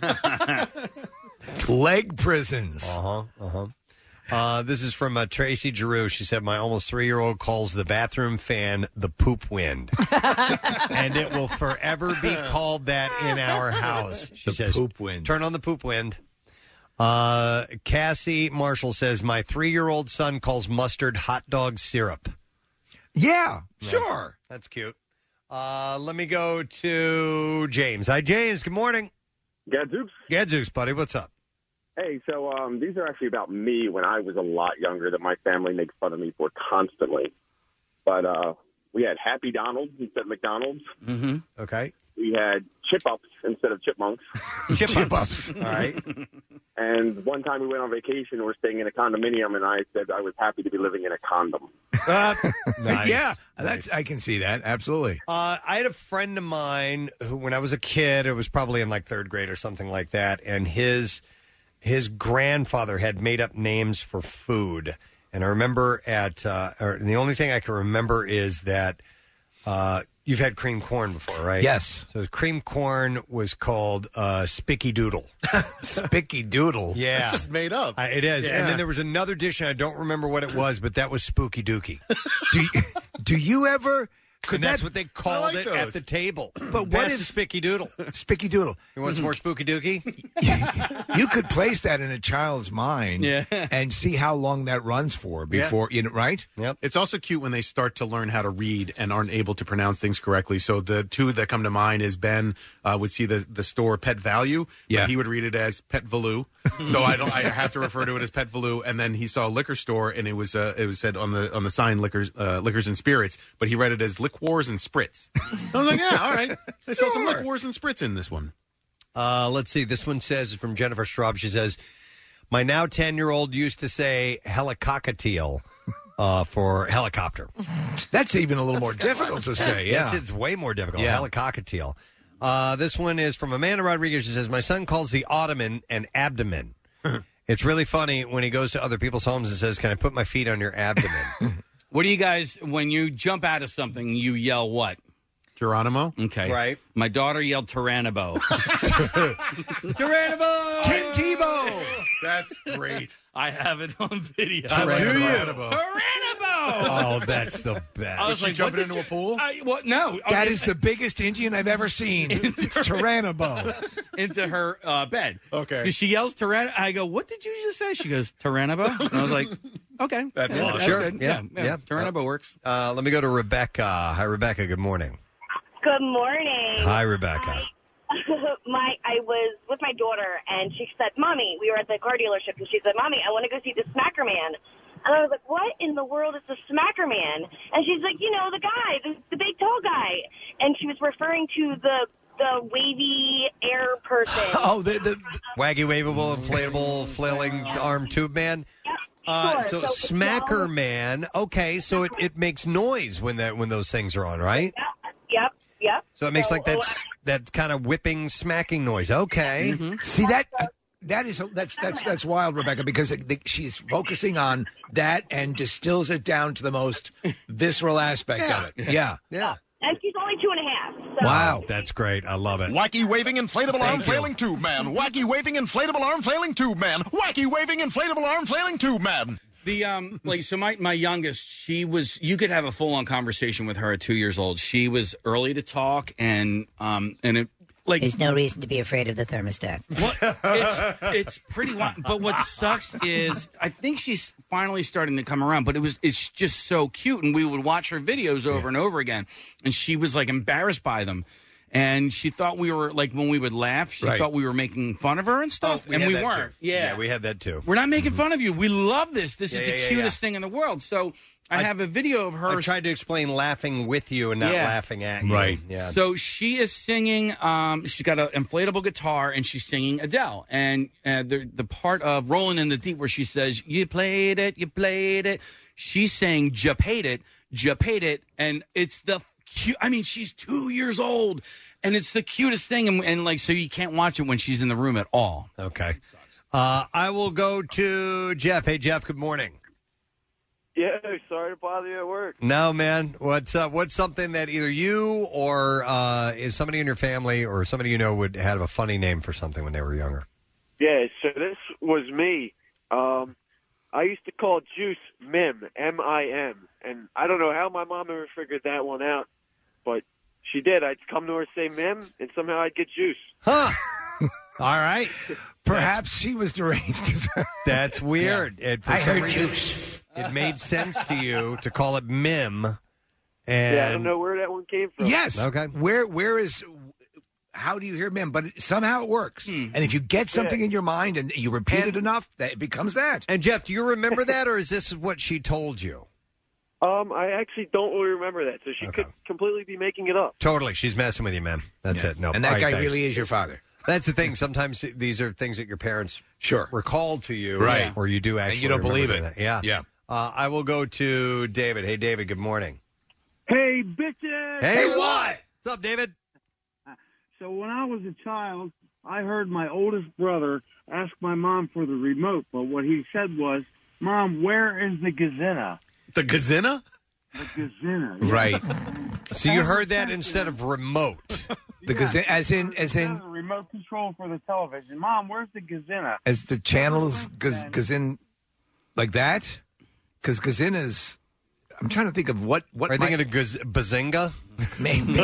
Leg prisons. Uh-huh, uh-huh. Uh, this is from uh, Tracy Giroux. She said, "My almost three-year-old calls the bathroom fan the poop wind." And it will forever be called that in our house. She The says, poop wind. Turn on the poop wind. Uh, Cassie Marshall says, "My three-year-old son calls mustard hot dog syrup." Yeah, sure. That's cute. Uh, let me go to James. Hi, James. Good morning. Gadzooks. Gadzooks, buddy. What's up? Hey, so um, these are actually about me when I was a lot younger that my family makes fun of me for constantly. But uh, we had Happy Donald instead of McDonald's. Mm-hmm. Okay. We had Chip Ups instead of Chipmunks. Chip Ups. All right. And one time we went on vacation and we were staying in a condominium, and I said I was happy to be living in a condom. Uh, nice. Yeah, that's I can see that. Absolutely. Uh, I had a friend of mine who, when I was a kid, it was probably in like third grade or something like that, and his his grandfather had made up names for food. And I remember at, uh, or the only thing I can remember is that uh, you've had cream corn before, right? Yes. So cream corn was called uh, Spicky Doodle. Spicky Doodle. Yeah. It's just made up. Uh, it is. Yeah. And then there was another dish, and I don't remember what it was, but that was Spooky Dookie. do, you, do you ever Could and that's that- what they I called like it those. at the table. But what Pass if- the Spicky Doodle? Spicky Doodle. You want some more Spooky Dookie? You could place that in a child's mind Yeah. and see how long that runs for before, you know, right? Yep. It's also cute when they start to learn how to read and aren't able to pronounce things correctly. So the two that come to mind is Ben uh, would see the, the store Pet Value. Yeah. But he would read it as Pet Value. So I don't. I have to refer to it as Pet Value. And then he saw a liquor store, and it was uh, it was said on the on the sign liquors uh, liquors and spirits, but he read it as Liquors and Spritz. I was like, yeah, all right. I saw some Sure. Liquors and Spritz in this one. Uh, let's see. This one says from Jennifer Straub. She says, "My now ten-year-old used to say helicocateel uh, for helicopter." That's even a little more difficult to say. Yes, Yeah. it's way more difficult. Yeah. Helicocateel. Uh, this one is from Amanda Rodriguez. She says, "My son calls the ottoman an abdomen. It's really funny when he goes to other people's homes and says, 'Can I put my feet on your abdomen?'" What do you guys, when you jump out of something, you yell what? Geronimo? Okay. Right. My daughter yelled Tyrannobo. Tyrannobo! Tim Tebow! That's great. I have it on video. I like Tyrannobo. Tyrannobo. Oh, that's the best. I was like, jumping what did into a pool? I, what? No. That Okay. is the biggest Indian I've ever seen. It's Tyrannobo. Into her uh, bed. Okay. She yells Tyrannobo. I go, what did you just say? She goes, Tyrannobo. And I was like, okay. That's yeah, awesome. that's Sure. good. Yeah, Yeah. yeah. Tyrannobo works. Uh, let me go to Rebecca. Hi, Rebecca. Good morning. Good morning. Hi, Rebecca. my I was with my daughter, and she said, "Mommy," we were at the car dealership, and she said, "Mommy, I want to go see the Smacker Man." And I was like, "What in the world is the Smacker Man?" And she's like, "You know, the guy, the, the big tall guy." And she was referring to the the wavy air person. Oh, the, the Waggy, waveable, inflatable, flailing arm tube man. Uh, so, Sure. So- Smacker Man. Okay, so it, it makes noise when that when those things are on, right? Yep, yep. So it makes So, like that s- that kind of whipping, smacking noise. Okay. Mm-hmm. See that? uh, That is that's that's that's wild, Rebecca, because it, the, she's focusing on that and distills it down to the most visceral aspect of it. Yeah, yeah. And she's only two and a half. So. Wow, that's great. I love it. Wacky waving inflatable arm Thank you. flailing tube man. Wacky waving inflatable arm flailing tube man. Wacky waving inflatable arm flailing tube man. The um like so my my youngest, she was you could have a full on conversation with her at two years old. She was early to talk and um and it like There's no reason to be afraid of the thermostat. it's it's pretty wild. But what sucks is I think she's finally starting to come around, but it was it's just so cute, and we would watch her videos over and over again, and she was like embarrassed by them. And she thought we were like when we would laugh, she Right. thought we were making fun of her and stuff, and had we that weren't. too. Yeah. we had that too. We're not making fun of you. We love this. This Yeah, is the yeah, yeah, cutest yeah. thing in the world. So I, have a video of her. I tried to explain laughing with you and not Yeah. laughing at you. Right. Yeah. So she is singing. Um, she's got an inflatable guitar, and she's singing Adele. And uh, the the part of "Rolling in the Deep" where she says, "You played it, you played it." She's saying, "Ja paid it, ja paid it," and it's the cute. I mean, she's two years old, and it's the cutest thing. And, and like, so you can't watch it when she's in the room at all. Okay. Uh, I will go to Jeff. Hey, Jeff. Good morning. Yeah, sorry to bother you at work. No, man. What's uh, what's something that either you or uh, is somebody in your family or somebody you know would have a funny name for something when they were younger? Yeah, so this was me. Um, I used to call juice Mim, M I M, and I don't know how my mom ever figured that one out, but she did. I'd come to her, say Mim, and somehow I'd get juice. Huh. All right. Perhaps she was deranged. That's weird. It, for I some heard reason, juice. It made sense to you to call it Mim. And Yeah, I don't know where that one came from. Yes. Okay. Where where is how do you hear men? But somehow it works. And if you get something in your mind and you repeat it enough, that it becomes that. And Jeff, do you remember that, or is this what she told you? Um, I actually don't really remember that, so she could completely be making it up. Totally, she's messing with you, man. That's it. No, And that All right, guy thanks. really is your father. That's the thing. Sometimes these are things that your parents sure recall to you, Right. Or you do And actually, you don't remember believe doing it. that. Yeah, Yeah. Uh, I will go to David. Hey, David. Good morning. Hey, bitches! Hey, what? What's up, David? So when I was a child, I heard my oldest brother ask my mom for the remote, but what he said was, "Mom, where is the Gazina?" The Gazina? The Gazina. Right. So you heard that instead of remote. The gazin, as in as in The remote control for the television. Mom, where's the Gazina? as the channels gaz, gazin like that? Because gazin is I'm trying to think of what what. Are you might- thinking of gaz- Bazinga? Maybe.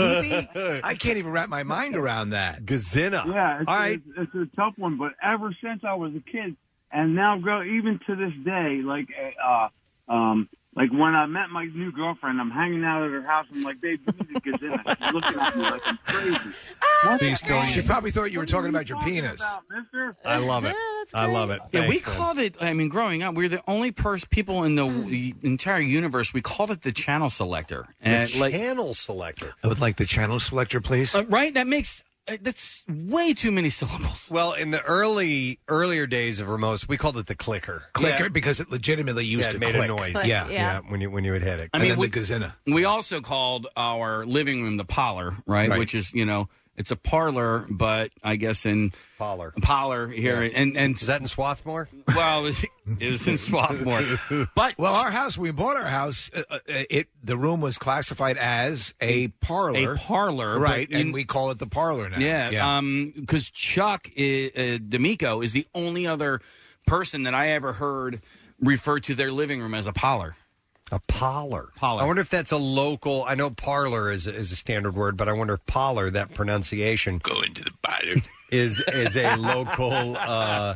I can't even wrap my mind around that. Gazina. Yeah, it's, All right. it's, it's a tough one, but ever since I was a kid, and now go even to this day, like uh, um, like when I met my new girlfriend, I'm hanging out at her house. I'm like, babe, you need to Gazina. She's looking at me like I'm crazy. What So you the still, hell? she probably thought you were talking about your What are you penis. talking about, mister? I love it. I love it. Yeah, we Thanks, man. called it. I mean, growing up, we were the only pers- people in the, the entire universe. We called it the channel selector. And the like, channel selector. I would like the channel selector, please. Uh, right? That makes uh, that's way too many syllables. Well, in the early earlier days of remotes, we called it the clicker. Clicker Yeah. because it legitimately used yeah, to it made click. a noise. Click, yeah, yeah. when you when you would hit it. I And mean, then we, the Gazina. we also called our living room the parlor, right? Right. Which is, you know, it's a parlor, but I guess in parlor, parlor here, Yeah. and and is that in Swarthmore? Well, it was, it was in Swarthmore, but Well, our house, we bought our house. Uh, uh, it the room was classified as a parlor, a parlor, right? but And in- we call it the parlor now. Yeah, um, because Chuck i- uh, D'Amico is the only other person that I ever heard refer to their living room as a parlor. A parlor. Parlor. I wonder if that's a local. I know parlor is is a standard word, but I wonder if parlor, that pronunciation, go into the parlor, is is a local uh,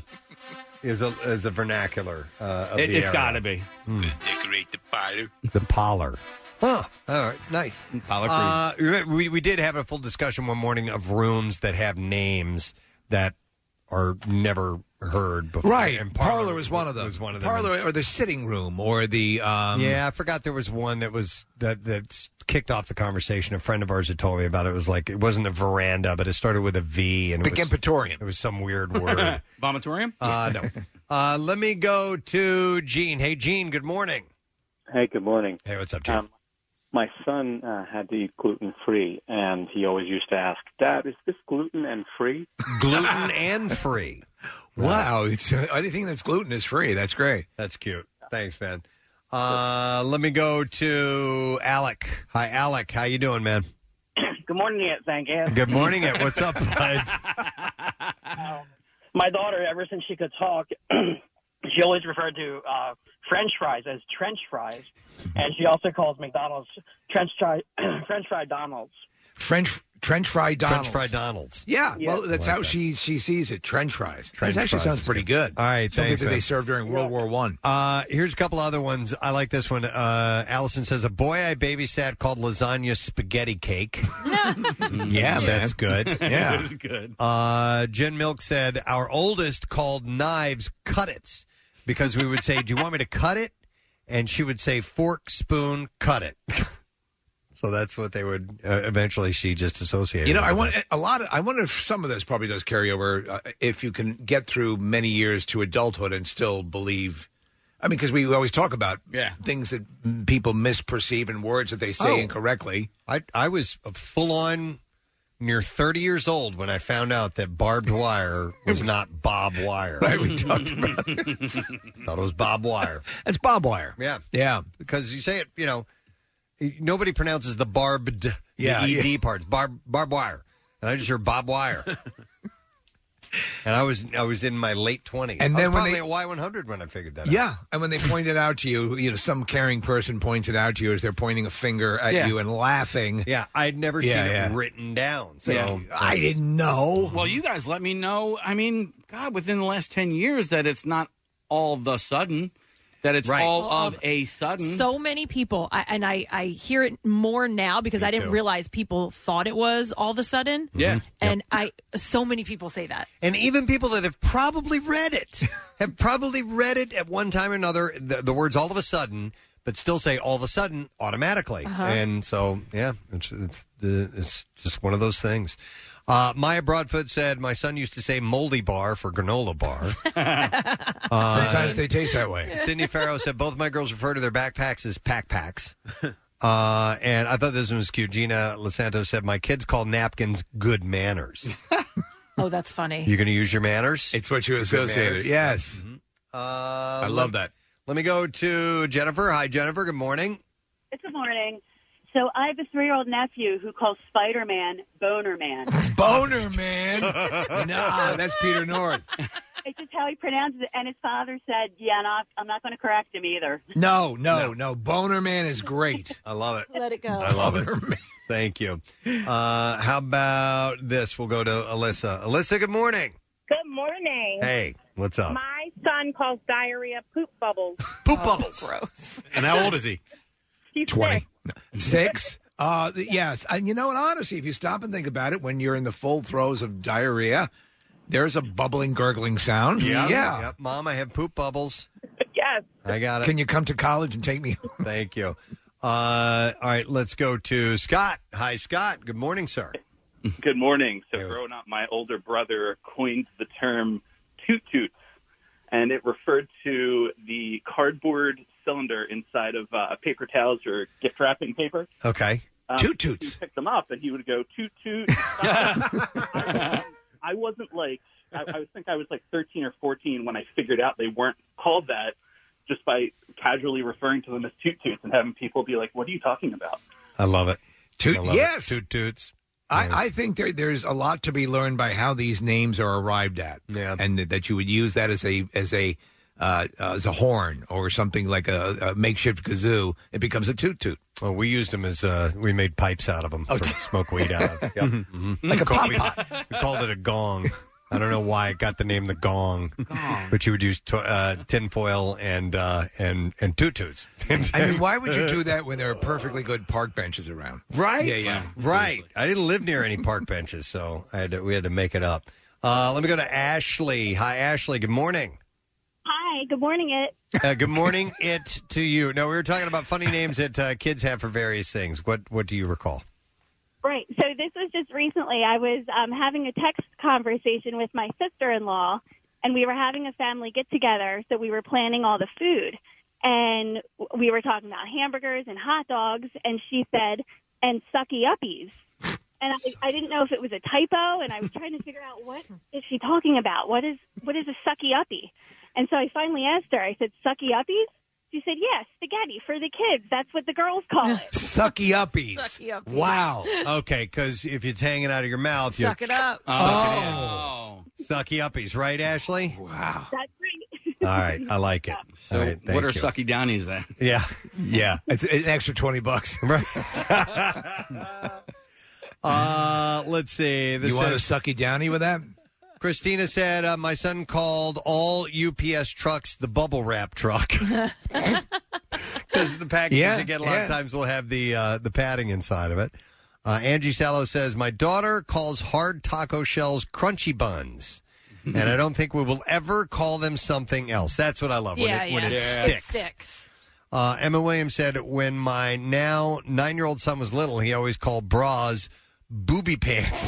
is a is a vernacular. Uh, of It, the it's area. got to be. Decorate the parlor. The parlor. Huh. All right. Nice. Parlor Uh, we we did have a full discussion one morning of rooms that have names that are never heard before. Right. And Parlor is one of them. Was one of them. Parlor or the sitting room or the. Um, Yeah, I forgot there was one that was that that kicked off the conversation. A friend of ours had told me about it. It was like it wasn't a veranda, but it started with a V, and it The was, Gimpatorium. It was some weird word. Vomitorium? Uh, no. Uh, let me go to Gene. Hey, Gene. Good morning. Hey, good morning. Hey, what's up, Gene? Um, my son uh, had to eat gluten-free, and he always used to ask, Dad, is this gluten and free? Gluten and free. Wow. It's uh, anything that's gluten is free. That's great. That's cute. Thanks, man. Uh, let me go to Alec. Hi, Alec. How you doing, man? Good morning, Aunt Zangas. Good morning, Ed. What's up, bud? My daughter, ever since she could talk, she always referred to uh, French fries as trench fries, and she also calls McDonald's French fry French fry Donald's. French Trench fry Donald's. French fry Donald's. Yeah, Yeah. well, that's I like how that. she she sees it. Trench fries. Trench that actually fries sounds is pretty good. All right, something thanks, that man. they served during World War One. Uh, here's a couple other ones. I like this one. Uh, Allison says, a boy I babysat called lasagna spaghetti cake. Yeah, man. That's good. Yeah. That is good. Uh, Jen Milk said, our oldest called knives cut-its because we would say, do you want me to cut it? And she would say, fork, spoon, cut it. So that's what they would, uh, eventually she just associated. You know, it I with want it. a lot of. I wonder if some of this probably does carry over. Uh, if you can get through many years to adulthood and still believe. I mean, because we always talk about Yeah. things that mm, people misperceive and words that they say Oh. incorrectly. I, I was full on near thirty years old when I found out that barbed wire was not Bob Wire. Right, we talked about it. Thought it was Bob Wire. It's Bob Wire. Yeah. Yeah. Because you say it, you know, nobody pronounces the barbed, Yeah, the E D yeah. parts, barb, barbed wire. And I just heard Bob Wire. And I was I was in my late twenties. And I then was when probably they- at Y one hundred when I figured that out. Yeah, and when they point it out to you, you know, some caring person points it out to you as they're pointing a finger at Yeah. you and laughing. Yeah, I'd never Yeah, seen yeah. it written down. So Yeah. I didn't know. Well, you guys let me know. I mean, God, within the last ten years, that it's not all of the sudden, that it's Right. all All of of- a sudden. So many people, I, and I, I hear it more now because Me I didn't too. realize people thought it was all of a sudden. Yeah. And I, so many people say that. And even people that have probably read it have probably read it at one time or another, the, the words all of a sudden, but still say all of a sudden automatically. Uh-huh. And so, yeah, it's, it's, the- it's just one of those things. Uh, Maya Broadfoot said, my son used to say moldy bar for granola bar. uh, Sometimes they taste that way. Cindy Farrow said, both my girls refer to their backpacks as pack packs. Uh, and I thought this one was cute. Gina Losanto said, my kids call napkins good manners. Oh, that's funny. You going to use your manners? It's what you Good associate manners. it. Yes. Uh, I let- love that. Let me go to Jennifer. Hi, Jennifer. Good morning. Good morning. So I have a three-year-old nephew who calls Spider-Man Boner Man. Boner Man. Nah, that's Peter North. it's just how he pronounces it. And his father said, "Yeah, not, I'm not going to correct him either." No, no, no. Boner Man is great. I love it. Let it go. I love it. Thank you. Uh, how about this? We'll go to Alyssa. Alyssa, good morning. Good morning. Hey, what's up? My son calls diarrhea poop bubbles. Poop bubbles. Gross. And how old is he? He's twenty. Six? Uh, th- yes. And you know what? Honestly, if you stop and think about it, when you're in the full throes of diarrhea, there's a bubbling, gurgling sound. Yeah. Yeah. Yep. Mom, I have poop bubbles. Yes. I got it. Can you come to college and take me? Thank you. Uh, all right, let's go to Scott. Hi, Scott. Good morning, sir. Good morning. So growing up, my older brother coined the term toot toots, and it referred to the cardboard cylinder inside of uh, paper towels or gift wrapping paper. Okay. Um, toot toots. He picked them up, and he would go toot toot. I, I wasn't like, I, I think I was like thirteen or fourteen when I figured out they weren't called that, just by casually referring to them as toot toots and having people be like, "What are you talking about?" I love it. Toot, I love yes. it. Toot toots. I, I think there, there's a lot to be learned by how these names are arrived at. Yeah. And that you would use that as a as a uh, as a horn or something like a, a makeshift kazoo. It becomes a toot toot. Well, we used them as uh, we made pipes out of them Oh, for smoke weed out of. Yep. Mhm. Like a Called- pop we, we called it a gong. I don't know why it got the name the gong, but you would use to, uh, tinfoil and uh, and and toot toots. I mean, why would you do that when there are perfectly good park benches around? Right? Yeah, yeah. Right. I didn't live near any park benches, so I had to, we had to make it up. Uh, let me go to Ashley. Hi, Ashley. Good morning. Hi, good morning, it. Uh, good morning, it to you. No, we were talking about funny names that uh, kids have for various things. What What do you recall? Right. So this was just recently. I was um, having a text conversation with my sister-in-law, and we were having a family get-together, so we were planning all the food. And we were talking about hamburgers and hot dogs, and she said, and sucky-uppies. And I, I didn't know if it was a typo, and I was trying to figure out, what is she talking about? What is what is a sucky-uppie? And so I finally asked her, I said, sucky-uppies? She said, yes, spaghetti for the kids. That's what the girls call it. Sucky uppies. Sucky uppies. Wow. Okay, because if it's hanging out of your mouth, you Suck it up. Oh. Sucky uppies, right, Ashley? Wow. That's right. All right, I like it. So All right, thank what are you. sucky downies then? Yeah. Yeah. It's an extra twenty bucks. Uh, let's see. This You want a says- sucky downy with that? Christina said, uh, my son called all U P S trucks the bubble wrap truck. Because the packages Yeah, you get a lot yeah. of times will have the uh, the padding inside of it. Uh, Angie Sallow says, my daughter calls hard taco shells crunchy buns. And I don't think we will ever call them something else. That's what I love, when, Yeah, it, when yeah. it Yeah. sticks. It sticks. Uh, Emma Williams said, when my now nine-year-old son was little, he always called bras booby pants.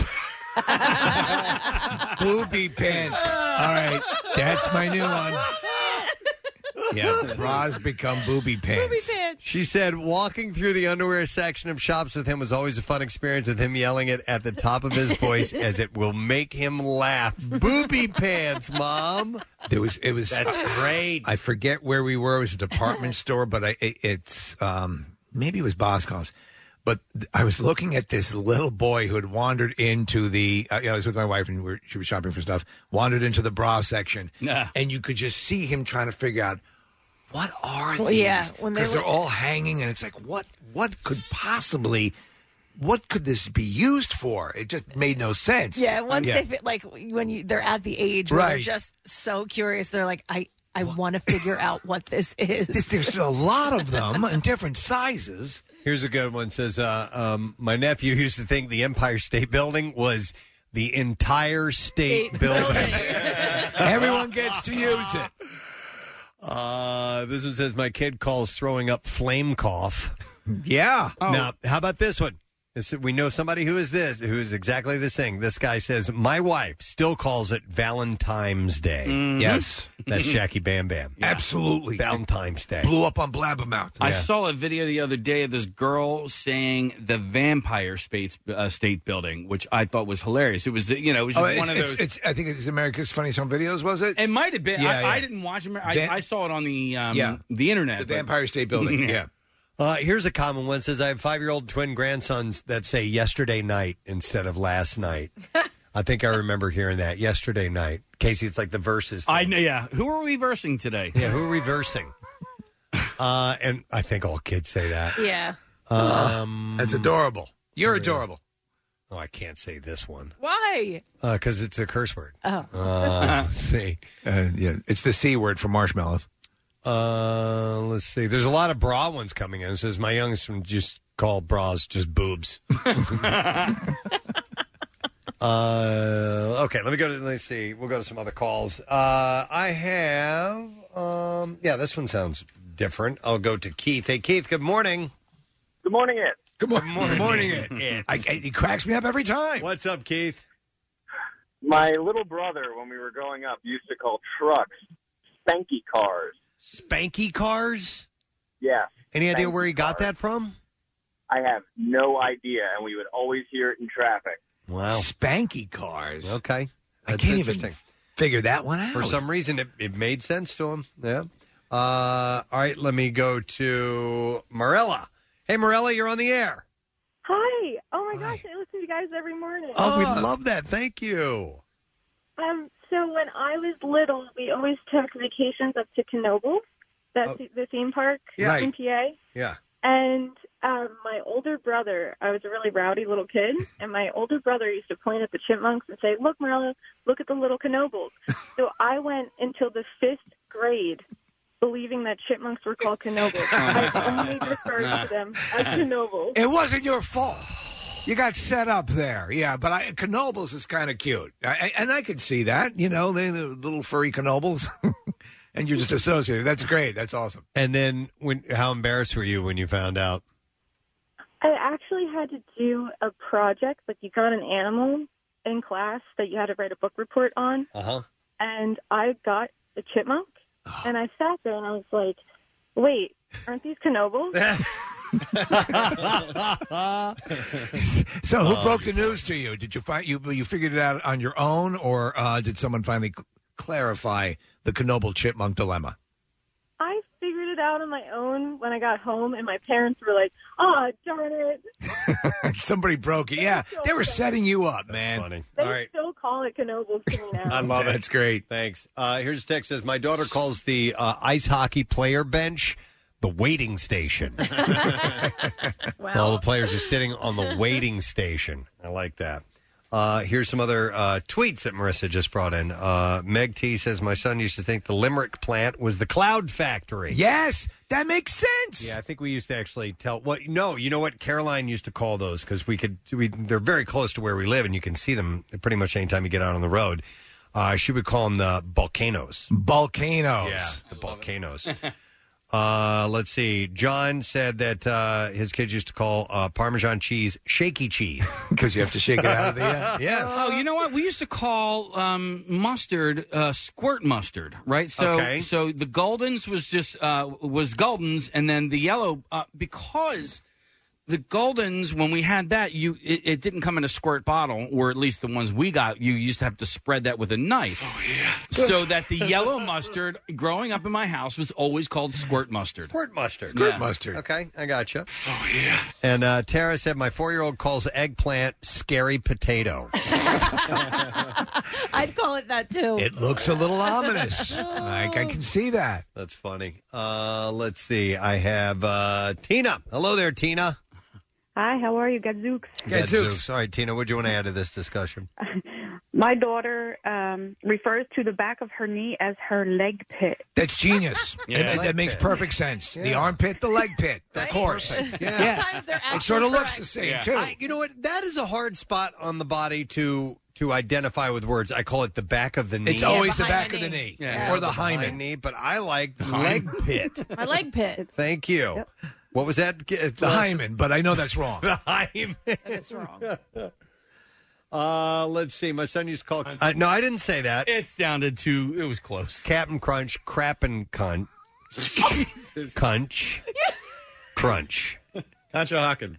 Booby pants. All right. That's my new one. Yeah, bras become booby pants. She said walking through the underwear section of shops with him was always a fun experience, with him yelling it at the top of his voice as it will make him laugh. Booby pants, Mom. There was it was That's great. I forget where we were. It was a department store, but I it, it's um maybe it was Boscov's. But th- I was looking at this little boy who had wandered into the. Uh, I was with my wife and we were, she was shopping for stuff. Wandered into the bra section, Yeah. and you could just see him trying to figure out what are Well, these? yeah, when they because they're were- all hanging, and it's like what what could possibly. What could this be used for? It just made no sense. Yeah, once yeah. they fit, like when you they're at the age where they're Right. just so curious, they're like, I I want to figure out what this is. There's a lot of them in different sizes. Here's a good one. Says, uh, um, my nephew used to think the Empire State Building was the entire state, State building. Everyone gets to use it. Uh, this one says, my kid calls throwing up flame cough. Yeah. Now, how about this one? This, we know somebody who is this, who is exactly this thing. This guy says, my wife still calls it Valentine's Day. Mhm. Yes. That's Jackie Bam Bam. Absolutely. Valentine's Day. Blew up on Blabbermouth. I saw a video the other day of this girl saying the Vampire State uh, State Building, which I thought was hilarious. It was, you know, it was Oh, just it's, one of it's, those. it's, I think it's America's Funniest Home Videos, was it? It might have been. Yeah, I, yeah. I didn't watch it. I, Van- I saw it on the um, Yeah. the internet. The but- Vampire State Building. Yeah. Uh, here's a common one. It says, I have five-year-old twin grandsons that say yesterday night instead of last night. I think I remember hearing that yesterday night. Casey, it's like the verses. I know. Yeah. Who are we versing today? Yeah, who are we versing? uh, and I think all kids say that. Yeah. Um, That's adorable. You're adorable. Oh, I can't say this one Why? because it's a curse word. Oh. Uh, let's see. Uh, yeah, it's the C word for marshmallows. Uh, let's see. There's a lot of bra ones coming in. It says my youngest one just called bras just boobs. uh, okay, let me go to. Let's see. We'll go to some other calls. Uh, I have. Um, yeah, this one sounds different. I'll go to Keith. Hey, Keith. Good morning. Good morning, Ed. Good morning. Good morning, it. Ed. I, I, it cracks me up every time. What's up, Keith? My little brother, when we were growing up, used to call trucks spanky cars. Spanky cars? Yes. Any idea Spanky where he got cars. that from? I have no idea, and we would always hear it in traffic. Wow. Spanky cars. Okay. I That's can't even interesting. figure that one out. For some reason, it, it made sense to him. Yeah. Uh, all right, let me go to Marella. Hey, Marella, you're on the air. Hi. Oh my gosh, I listen to you guys every morning. Oh, we love that. Thank you. Um, so when I was little, we always took vacations up to Knoebels. That's Oh. the theme park Yeah. in P A. Yeah. And um, my older brother, I was a really rowdy little kid, and my older brother used to point at the chipmunks and say, "Look, Marilla, look at the little Knoebels." So I went until the fifth grade believing that chipmunks were called Knoebels. I only referred to them as Knoebels. It wasn't your fault. You got set up there, yeah. But I, Knoebels is kind of cute, I, I- and I could see that. You know, they the little furry Knoebels, and you're just associated. That's great. That's awesome. And then, when how embarrassed were you when you found out? I actually had to do a project, like you got an animal in class that you had to write a book report on, Uh huh. and I got a chipmunk, and I sat there and I was like, wait, aren't these Knoebels? So, who Oh, broke the news to you? Did you find you you figured it out on your own, or uh, did someone finally cl- clarify the Knoebel chipmunk dilemma? I figured it out on my own when I got home, and my parents were like, oh, darn it. Somebody broke it. Yeah, they were setting you up, man. Funny. They All right. still call it Knoebels to me now. I love it. That's great. Thanks. Uh, here's a text says my daughter calls the uh, ice hockey player bench the waiting station. All the players are sitting on the waiting station. I like that. Uh, here's some other uh, tweets that Marissa just brought in. Uh, Meg T says my son used to think the Limerick plant was the cloud factory. Yes, that makes sense. Yeah, I think we used to actually tell. Well, no, you know what? Caroline used to call those because we could. We they're very close to where we live, and you can see them pretty much anytime you get out on the road. Uh, she would call them the volcanoes. Volcanoes. Yeah, the volcanoes. Uh, let's see. John said that uh, his kids used to call uh, Parmesan cheese shaky cheese because you have to shake it out of the end. Yes. Oh, you know what? We used to call um, mustard uh, squirt mustard, right? So, Okay. so the Goldens was just uh, was Goldens, and then the yellow uh, because the Goldens, when we had that, you it, it didn't come in a squirt bottle, or at least the ones we got, you used to have to spread that with a knife. Oh yeah. So that the yellow mustard, growing up in my house, was always called squirt mustard. Squirt mustard. Squirt Yeah. mustard. Okay, I got you. Oh yeah. And uh, Tara said my four-year-old calls eggplant scary potato. I'd call it that too. It looks a little ominous. Like I can see that. That's funny. Uh, let's see. I have uh, Tina. Hello there, Tina. Hi, how are you, Gadzooks? Gadzooks. All right, Tina, what do you want to add to this discussion? My daughter um, refers to the back of her knee as her leg pit. That's genius. Yeah. And that, Leg that makes pit. perfect sense. The armpit, the leg pit. Of course. Yeah. Yes. It sort of looks the same, too. I- you know what? That is a hard spot on the body to to identify with words. I call it the back of the knee. It's always the back of the knee. Yeah. Or the behind hymen. knee, but I like leg pit. My leg pit. Thank you. What was that? The hymen, but I know that's wrong. The hymen. That's wrong. Uh, let's see. My son used to call. Uh, no, I didn't say that. It sounded too. It was close. Captain Crunch, crappin' cunt, cunch, crunch, Concha Hawken.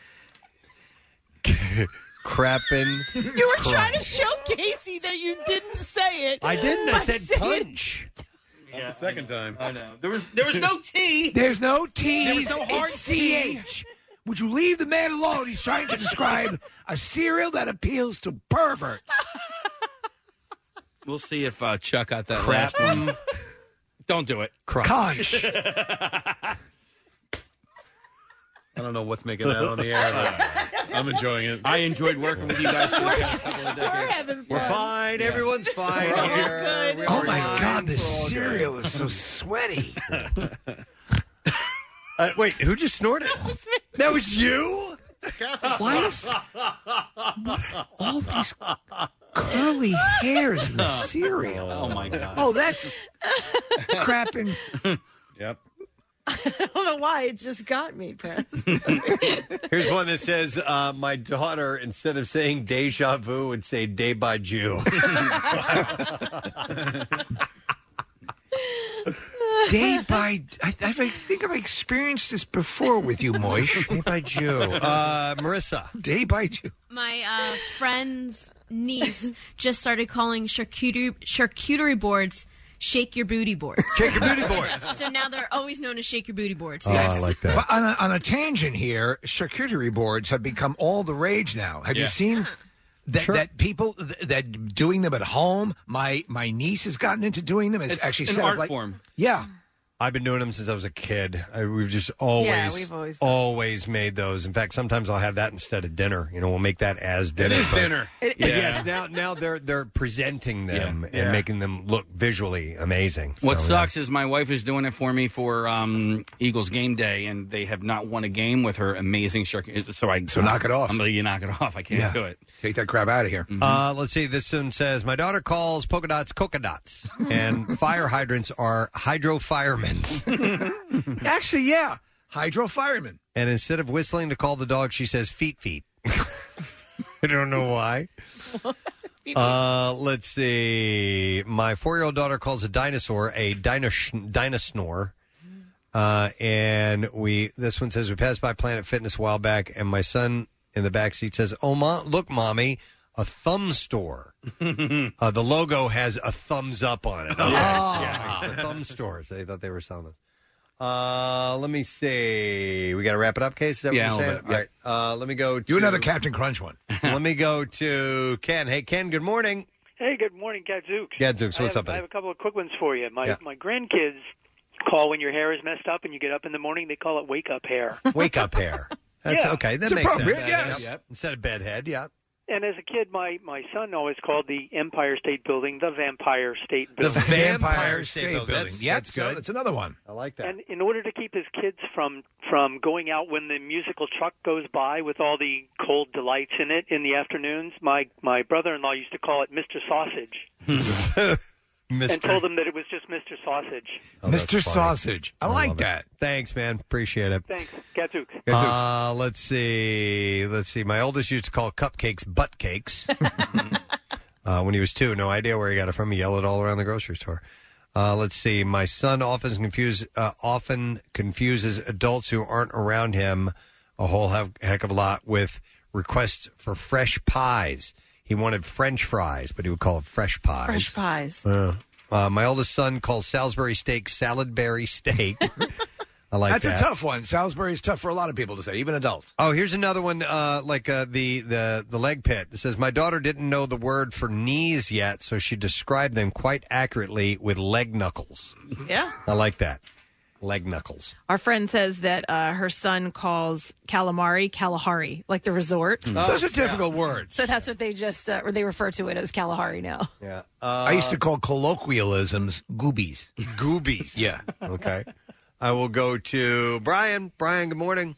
crappin'. You were crunch. trying to show Casey that you didn't say it. I didn't. I by said saying- punch. The second time. I know. There was there was no T. There's no T. There was no hard it's C H. Would you leave the man alone? He's trying to describe a cereal that appeals to perverts. We'll see if uh, Chuck got that Crap. last one. Don't do it. Conch. I don't know what's making that on the air, but I'm enjoying it. I enjoyed working with you guys for the past couple of decades. We're fine. Everyone's fine here. We Oh are my fine. God, the cereal is so sweaty. Uh, wait, who just snorted? That was you? Why is all these curly hairs in the cereal? Oh my God. Oh, that's crapping. Yep. I don't know why. It just got me, Press. Here's one that says, uh, my daughter, instead of saying deja vu, would say day by Jew. Day by, I, I think I've experienced this before with you, Moish. Day by Jew. Uh, Marissa. Day by Jew. My uh, friend's niece just started calling charcuterie, charcuterie boards shake your booty boards. Shake your booty boards. So now they're always known as shake your booty boards. Oh, I like that. But on a, on a tangent here, charcuterie boards have become all the rage now. Have Yeah. you seen that, Sure. that people th- that doing them at home? My my niece has gotten into doing them. It's, It's actually an set up art like, form. Yeah. I've been doing them since I was a kid. I, we've just always, Yeah, we've always done always made those. In fact, sometimes I'll have that instead of dinner. You know, we'll make that as dinner. It is but- dinner. It- But Yeah. yes, now now they're they're presenting them and Yeah. making them look visually amazing. What So, sucks is my wife is doing it for me for um, Eagles game day, and they have not won a game with her amazing shark. So I So knock it off. I'm like, you knock it off. I can't Yeah. do it. Take that crap out of here. Uh, let's see. This one says, my daughter calls polka dots coca dots, and fire hydrants are hydro firemen. Actually, yeah. Hydro fireman. And instead of whistling to call the dog, she says feet feet. I don't know why. Uh, let's see. My four-year-old daughter calls a dinosaur a dinos- dinosaur. Uh, and we this one says we passed by Planet Fitness a while back, and my son in the back seat says, "Oh, ma, look, mommy, a thumb store." uh, the logo has a thumbs up on it. Oh, yeah, it's the thumb store. So they thought they were selling this. Uh, let me see. We got to wrap it up, Case. Is that Yeah, a what you're little saying? bit, All right. Uh, let me go to Do another Captain Crunch one. let me go to Ken. Hey, Ken. Good morning. Hey, good morning, Gadzooks. Gadzooks, I what's have, up, buddy? I have a couple of quick ones for you. My Yeah. my grandkids call when your hair is messed up and you get up in the morning. They call it wake up hair. Wake up hair. That's Yeah. okay. That It's makes appropriate, sense. yes. Yep. Instead of bedhead, yeah. And as a kid, my, my son always called the Empire State Building the Vampire State The Building. Vampire State Building. Building. That's, Yep, that's so good. that's another one. I like that. And in order to keep his kids from from going out when the musical truck goes by with all the cold delights in it in the afternoons, my my brother-in-law used to call it Mister Sausage. And told him that it was just Mister Sausage. Oh, that's Mister funny. Sausage. I, like love it. that. Thanks, man. Appreciate it. Thanks. Gadzooks. Uh, let's see. Let's see. My oldest used to call cupcakes butt cakes uh, when he was two. No idea where he got it from. He yelled it all around the grocery store. Uh, let's see. My son often confuse uh, often confuses adults who aren't around him a whole heck, heck of a lot with requests for fresh pies. He wanted French fries, but he would call it fresh pies. Fresh pies. Uh, uh, my oldest son calls Salisbury steak saladberry steak. I like That's that. a tough one. Salisbury is tough for a lot of people to say, even adults. Oh, here's another one, uh, like uh, the the the leg pit. It says, my daughter didn't know the word for knees yet, so she described them quite accurately with leg knuckles. Yeah. I like that. Leg knuckles. Our friend says that uh, her son calls calamari Kalahari, like the resort. Those are difficult words. So that's what they just, uh, or they refer to it as Kalahari now. Yeah. I used to call colloquialisms goobies. Goobies. Yeah. Okay. I will go to Brian. Brian, good morning.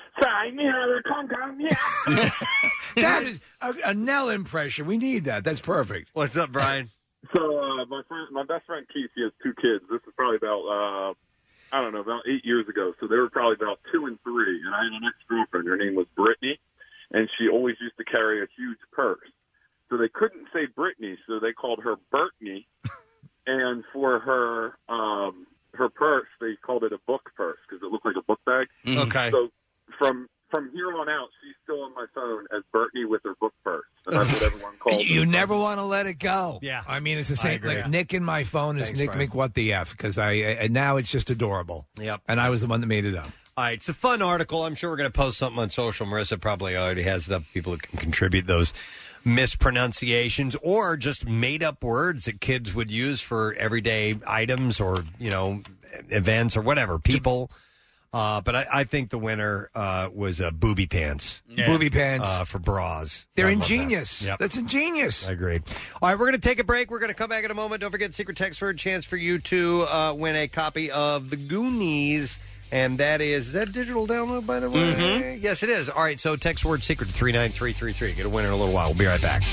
That is a, a Nell impression. We need that. That's perfect. What's up, Brian? So uh, my friend, my best friend Keith, he has two kids. This is probably about uh, I don't know, about eight years ago. So they were probably about two and three. And I had an ex-girlfriend. Her name was Brittany, and she always used to carry a huge purse. So they couldn't say Brittany, so they called her Bertney. And for her um, her purse, they called it a book purse because it looked like a book bag. Okay. So from from here on out, she's still on my phone as Bertney with her book purse. And that's what everyone calls You her. never want to let it go. Yeah. I mean, it's the I same. agree. Like Nick in my phone is Thanks, Nick Brian. Mick what the F because I and now it's just adorable. Yep. And I was the one that made it up. All right, it's a fun article. I'm sure we're going to post something on social. Marissa probably already has enough people who can contribute those mispronunciations or just made up words that kids would use for everyday items or, you know, events or whatever, people. Uh, but I, I think the winner uh, was uh, booby pants. Yeah. Booby pants. Uh, for bras. They're I love ingenious. that. Yep. That's ingenious. I agree. All right, we're going to take a break. We're going to come back in a moment. Don't forget, secret text word chance for you to uh, win a copy of The Goonies. And that is, is that a digital download, by the way? Mhm. Yes, it is. All right, so text word secret to three nine three three three. Get a winner in a little while. We'll be right back.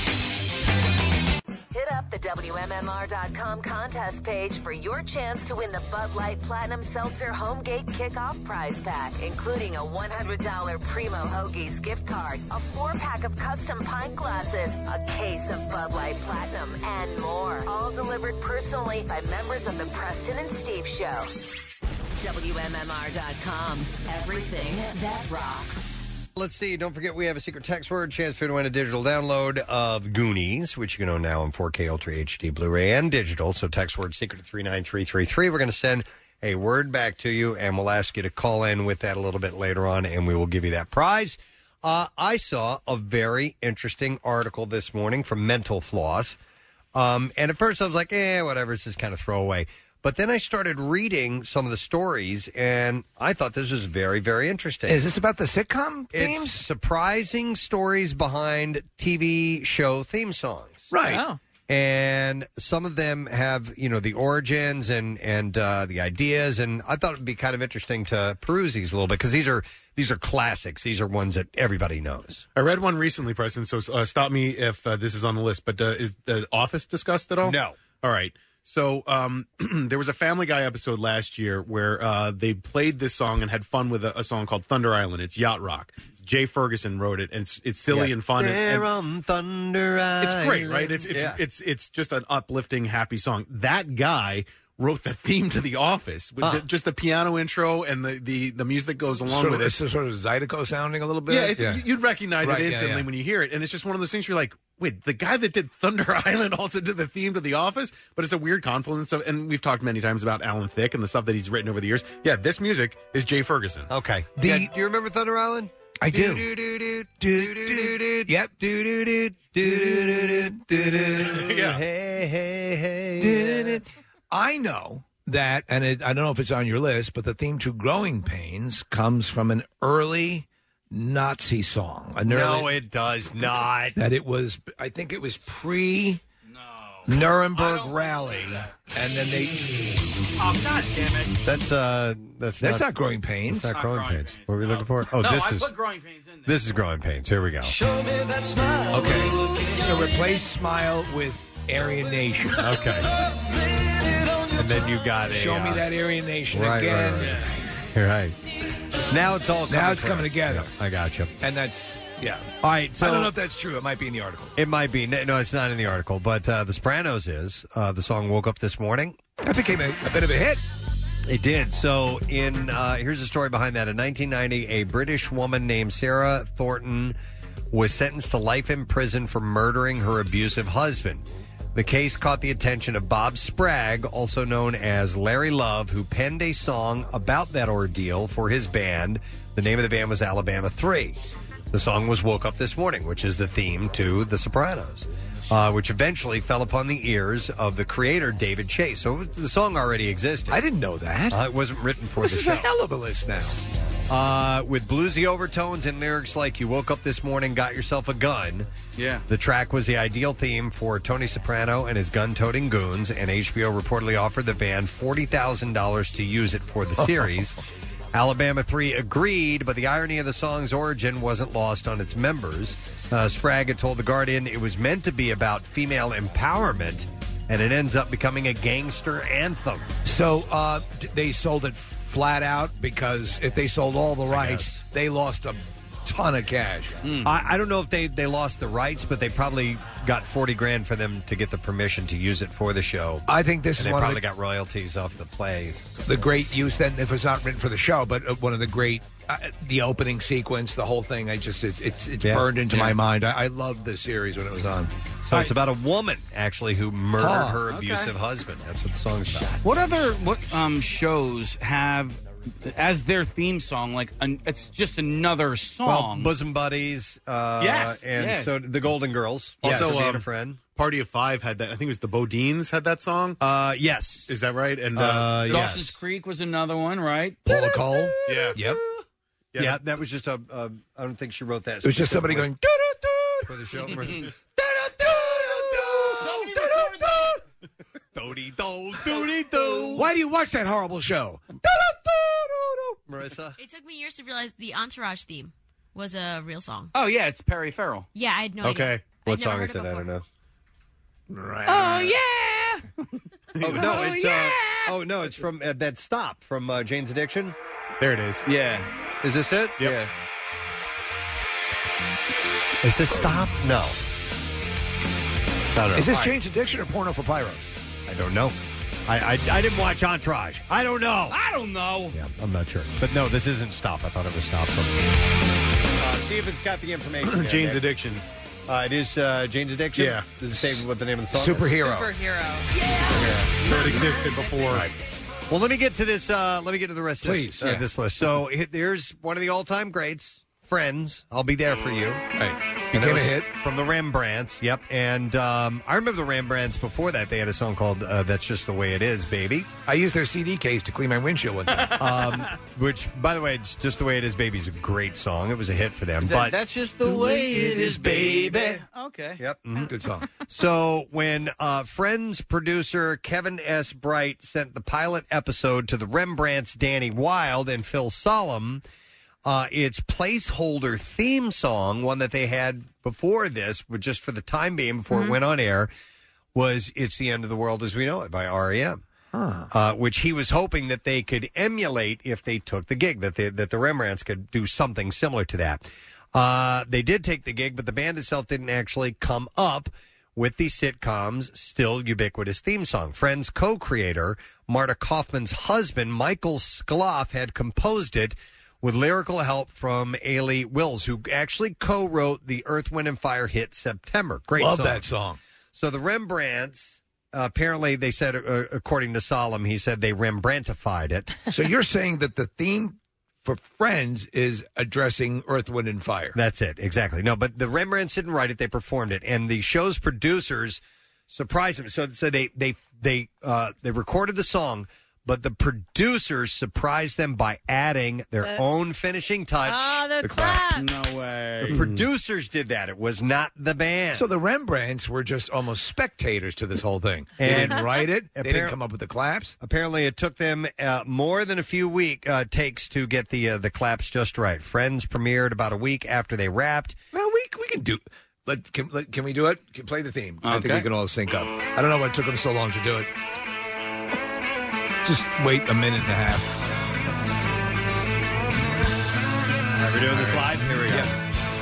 Hit up the W M M R dot com contest page for your chance to win the Bud Light Platinum Seltzer Homegate Kickoff Prize Pack, including a one hundred dollars Primo Hoagies gift card, a four-pack of custom pint glasses, a case of Bud Light Platinum, and more. All delivered personally by members of the Preston and Steve Show. W M M R dot com. Everything that rocks. Let's see. Don't forget, we have a secret text word chance for you to win a digital download of Goonies, which you can own now in four K Ultra H D Blu-ray and digital. So text word secret to three nine three three three. We're going to send a word back to you, and we'll ask you to call in with that a little bit later on, and we will give you that prize. Uh, I saw a very interesting article this morning from Mental Floss. Um, and at first I was like, eh, whatever, it's just kind of throwaway. But then I started reading some of the stories, and I thought this was very, very interesting. Is this about the sitcom It's themes? surprising stories behind T V show theme songs. Right. Oh. And some of them have, you know, the origins and and uh, the ideas, and I thought it would be kind of interesting to peruse these a little bit because these are these are classics. These are ones that everybody knows. I read one recently, Preston, so uh, stop me if uh, this is on the list, but uh, is The Office discussed at all? No. All right. So um, there was a Family Guy episode last year where uh, they played this song and had fun with a, a song called Thunder Island. It's yacht rock. Jay Ferguson wrote it, and it's, it's silly Yeah. and fun. and- There and- on Thunder Island. It's great, right? It's it's, Yeah. it's it's just an uplifting, happy song. That guy wrote the theme to The Office with Huh. the, just the piano intro and the, the, the music goes along Sort with of, it. it's sort of Zydeco sounding a little bit. Yeah, it's, you'd recognize Right, it yeah, instantly yeah. when you hear it, and it's just one of those things where you're like, wait, the guy that did Thunder Island also did the theme to The Office? But it's a weird confluence of, and we've talked many times about Alan Thicke and the stuff that he's written over the years. Yeah, this music is Jay Ferguson. Okay. The- Yeah, do you remember Thunder Island? I do. Yep. Yeah. Hey, hey, hey. I know that, and it, I don't know if it's on your list, but the theme to Growing Pains comes from an early Nazi song. An No, early, it does not. that it was, I think it was pre Nuremberg rally, and then they. Oh, God damn it. That's uh, that's That's not Growing Pains. That's not growing pains. What are we looking for? Oh, no, this I is put growing pains in there. this is growing pains. Here we go. Okay, so replace Smile with Aryan Nation. Okay, and then you got a Show me uh, that Aryan Nation right, again. right, right. You're right. Now it's all coming Now it's coming together. together. Yeah, I got you. And that's, yeah. All right, so I don't know if that's true. It might be in the article. it might be. No, it's not in the article, but uh, The Sopranos is. Uh, the song Woke Up This Morning. That became a, a bit of a hit. It did. So, in uh, here's the story behind that. In nineteen ninety, a British woman named Sarah Thornton was sentenced to life in prison for murdering her abusive husband. The case caught the attention of Bob Spragg, also known as Larry Love, who penned a song about that ordeal for his band. The name of the band was Alabama three. The song was Woke Up This Morning, which is the theme to The Sopranos, uh, which eventually fell upon the ears of the creator, David Chase. So the song already existed. I didn't know that. Uh, it wasn't written for This the is show. a hell of a list now. Uh, with bluesy overtones and lyrics like "You woke up this morning, got yourself a gun." Yeah. The track was the ideal theme for Tony Soprano and his gun-toting goons, and H B O reportedly offered the band forty thousand dollars to use it for the series. Alabama three agreed, but the irony of the song's origin wasn't lost on its members. Uh, Spragg had told The Guardian it was meant to be about female empowerment, and it ends up becoming a gangster anthem. So uh, d- they sold it flat out because if they sold all the rights, they lost a ton of cash. I, I don't know if they, they lost the rights, but they probably got forty grand for them to get the permission to use it for the show. I think this and is they one of probably the- got royalties off the plays. The great use, then, if it's not written for the show, but uh, one of the great, uh, the opening sequence, the whole thing, I just, it, it's it's Yeah. burned into Yeah. my mind. I, I loved the series when it was on. So it's about a woman actually who murdered Huh. her Okay. abusive husband. That's what the song's about. What other what um shows have as their theme song. Like an, it's just another Well, song. Bosom Buddies. Uh, Yes, and yeah. so the Golden Girls. Also, Yes, Being um, a Friend. Party of Five had that. I think it was the Bodines had that song. Uh, yes, is that right? And uh, Uh, Dawson's Creek was another one, right? Paula Cole. Yeah. Yep. Yeah. that was just a. a I don't think she wrote that. It was just somebody going for the show. Why do you watch that horrible show? Marissa? It took me years to realize the Entourage theme was a real song. Oh yeah, it's Perry Farrell. Yeah, I had no idea. Okay. What I'd never song heard is it it? I before. don't know. Right. Oh yeah. Oh no, Oh, it's yeah. uh, oh no, it's from uh, that Stop from uh, Jane's Addiction. There it is. Yeah. Is this it? Yep. Yeah. Is this Stop? No. No, no. Is this All right. Jane's Addiction or Porno for Pyros? I don't know. I, I I didn't watch Entourage. I don't know. I don't know. Yeah, I'm not sure. But no, this isn't Stop. I thought it was Stop. From... Uh, see if it's got the information. there, Jane's Nick. Addiction. Uh, it is uh, Jane's Addiction. Yeah. Does it say what the name of the song is? Superhero. Superhero. So it existed before. Right. Well, let me get to this. Uh, let me get to the rest Please, of this, uh, yeah. this list. So he- here's one of the all-time greats, Friends. I'll be there for you. Right. And that Became a was hit. from the Rembrandts. Yep. And um, I remember the Rembrandts before that. They had a song called uh, "That's Just the Way It Is, Baby." I used their C D case to clean my windshield one time. Um, which, by the way, it's "Just the Way It Is, Baby" is a great song. It was a hit for them. Is that- but that's just the way it is, baby. Okay. Yep. mhm. Good song. So when uh, Friends producer Kevin S. Bright sent the pilot episode to the Rembrandts, Danny Wilde and Phil Solemn, uh, its placeholder theme song, one that they had before this, but just for the time being before it went on air, was "It's the End of the World as We Know It" by R E M. Uh, which he was hoping that they could emulate if they took the gig, that they, that the Rembrandts could do something similar to that. Uh, they did take the gig, but the band itself didn't actually come up with the sitcom's still ubiquitous theme song. Friends co-creator Marta Kaufman's husband, Michael Skloff, had composed it with lyrical help from Ailey Wills, who actually co-wrote the Earth, Wind, and Fire hit September. Great Love song. that song. So the Rembrandts, uh, apparently they said, uh, according to Solemn, he said they Rembrandtified it. So you're saying that the theme for Friends is addressing Earth, Wind, and Fire. That's it, exactly. No, but the Rembrandts didn't write it; they performed it, and the show's producers surprised them. So, so they they they uh, they recorded the song, but the producers surprised them by adding their The- own finishing touch. Ah, the The clap. claps. No way. The producers did that; it was not the band. So the Rembrandts were just almost spectators to this whole thing. They And- didn't write it. They Appar- didn't come up with the claps. Apparently, it took them uh, more than a few week uh, takes to get the uh, the claps just right. Friends premiered about a week after they wrapped. Well, we we can do. Let, can, let, can we do it? Can play the theme. I think Okay. we can all sync up. I don't know what took them so long to do it. Just wait a minute and a half. All right, we're doing this live. Here we go.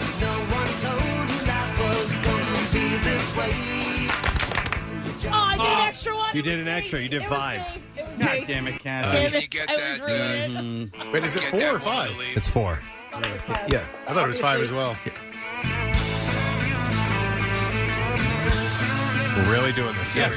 Oh, I did an extra one. You did an extra. You did five. God damn it, Cat. Uh, Damn can it. you get I that? was ruined. uh, Wait, is it get four that or five? one, Elise? It's four. Yeah. I thought it was five as well. We're really doing this. Yes.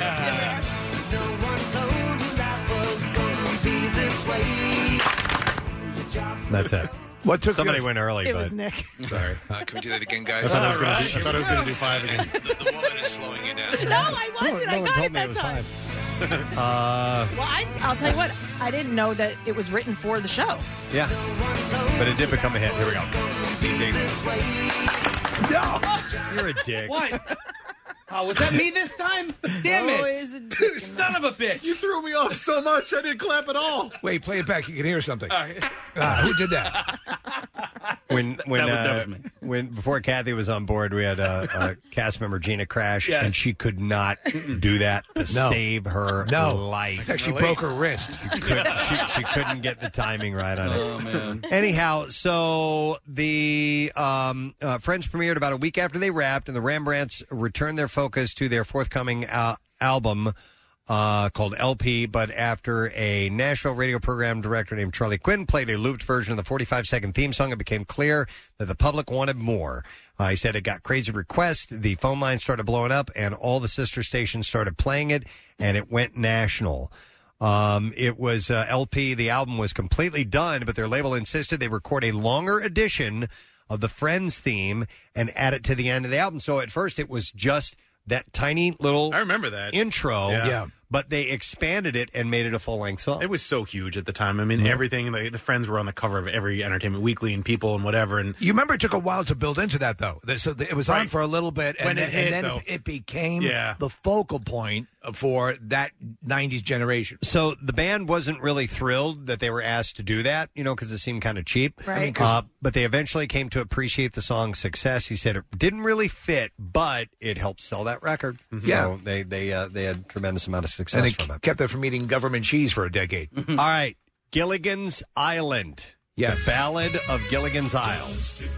That's it. What took Somebody us- went early, It but was Nick. Sorry. Uh, can we do that again, I guys? thought I was going All to right. do, I thought I was going to do five again. the, the woman is slowing you down. No, I wasn't. no I one got told it me it that was time. five. Uh, Well, I, I'll tell you what. I didn't know that it was written for the show. yeah, but it did become a hit. Here we go. Easy. No. You're a dick. What? Oh, was that me this time? Damn Always a it. dick. Son of a bitch. You threw me off so much, I didn't clap at all. Wait, play it back. You can hear something. All right. Ah, who did that? When when That was- uh, that was me. when before Kathy was on board, we had a, a cast member Gina Crash, Yes. and she could not do that to No. save her No. life. In fact, she broke her wrist. She, could, she, she couldn't get the timing right on it. Oh, man. Anyhow, so the um, uh, Friends premiered about a week after they wrapped, and the Rembrandts returned their focus to their forthcoming al- album uh, called L P. But after a Nashville radio program director named Charlie Quinn played a looped version of the forty-five second theme song, it became clear that the public wanted more. Uh, he said it got crazy requests. The phone line started blowing up, and all the sister stations started playing it, and it went national. Um, it was uh, L P. The album was completely done, but their label insisted they record a longer edition of the Friends theme and add it to the end of the album. So at first it was just that tiny little I remember that intro. Yeah. Yeah. But they expanded it and made it a full-length song. It was so huge at the time. I mean, Mhm. everything, the, the Friends were on the cover of every Entertainment Weekly and People and whatever. And You remember it took a while to build into that, though. That- So it was on Right. for a little bit, and When then, it hit, and then though. it, it became Yeah. the focal point for that nineties generation. So the band wasn't really thrilled that they were asked to do that, you know, because it seemed kind of cheap. Right. I mean, 'cause- Uh, but they eventually came to appreciate the song's success. He said it didn't really fit, but it helped sell that record. Mhm. Yeah. So they they uh, they had a tremendous amount of success And they from it. kept it from eating government cheese for a decade. All right, Gilligan's Island. Yes. The Ballad of Gilligan's Isle.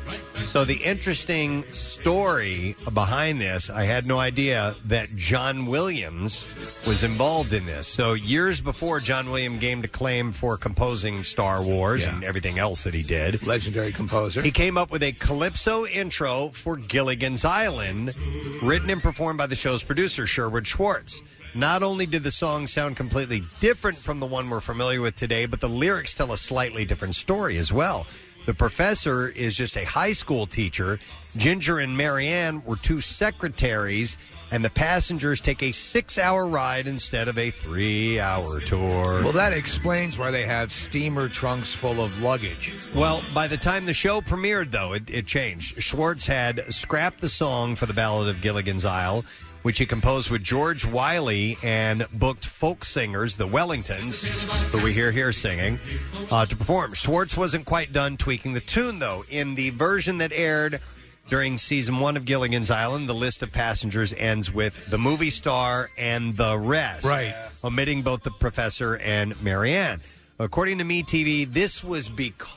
So the interesting story behind this, I had no idea that John Williams was involved in this. So years before John Williams gained acclaim for composing Star Wars Yeah. and everything else that he did, legendary composer, he came up with a calypso intro for Gilligan's Island, written and performed by the show's producer, Sherwood Schwartz. Not only did the song sound completely different from the one we're familiar with today, but the lyrics tell a slightly different story as well. The professor is just a high school teacher. Ginger and Marianne were two secretaries, and the passengers take a six-hour ride instead of a three-hour tour. Well, that explains why they have steamer trunks full of luggage. Well, by the time the show premiered, though, it, it changed. Schwartz had scrapped the song for the Ballad of Gilligan's Isle, which he composed with George Wiley, and booked folk singers, the Wellingtons, who we hear here singing, uh, to perform. Schwartz wasn't quite done tweaking the tune, though. In the version that aired during season one of Gilligan's Island, the list of passengers ends with the movie star and the rest, Right. omitting both the professor and Marianne. According to MeTV, this was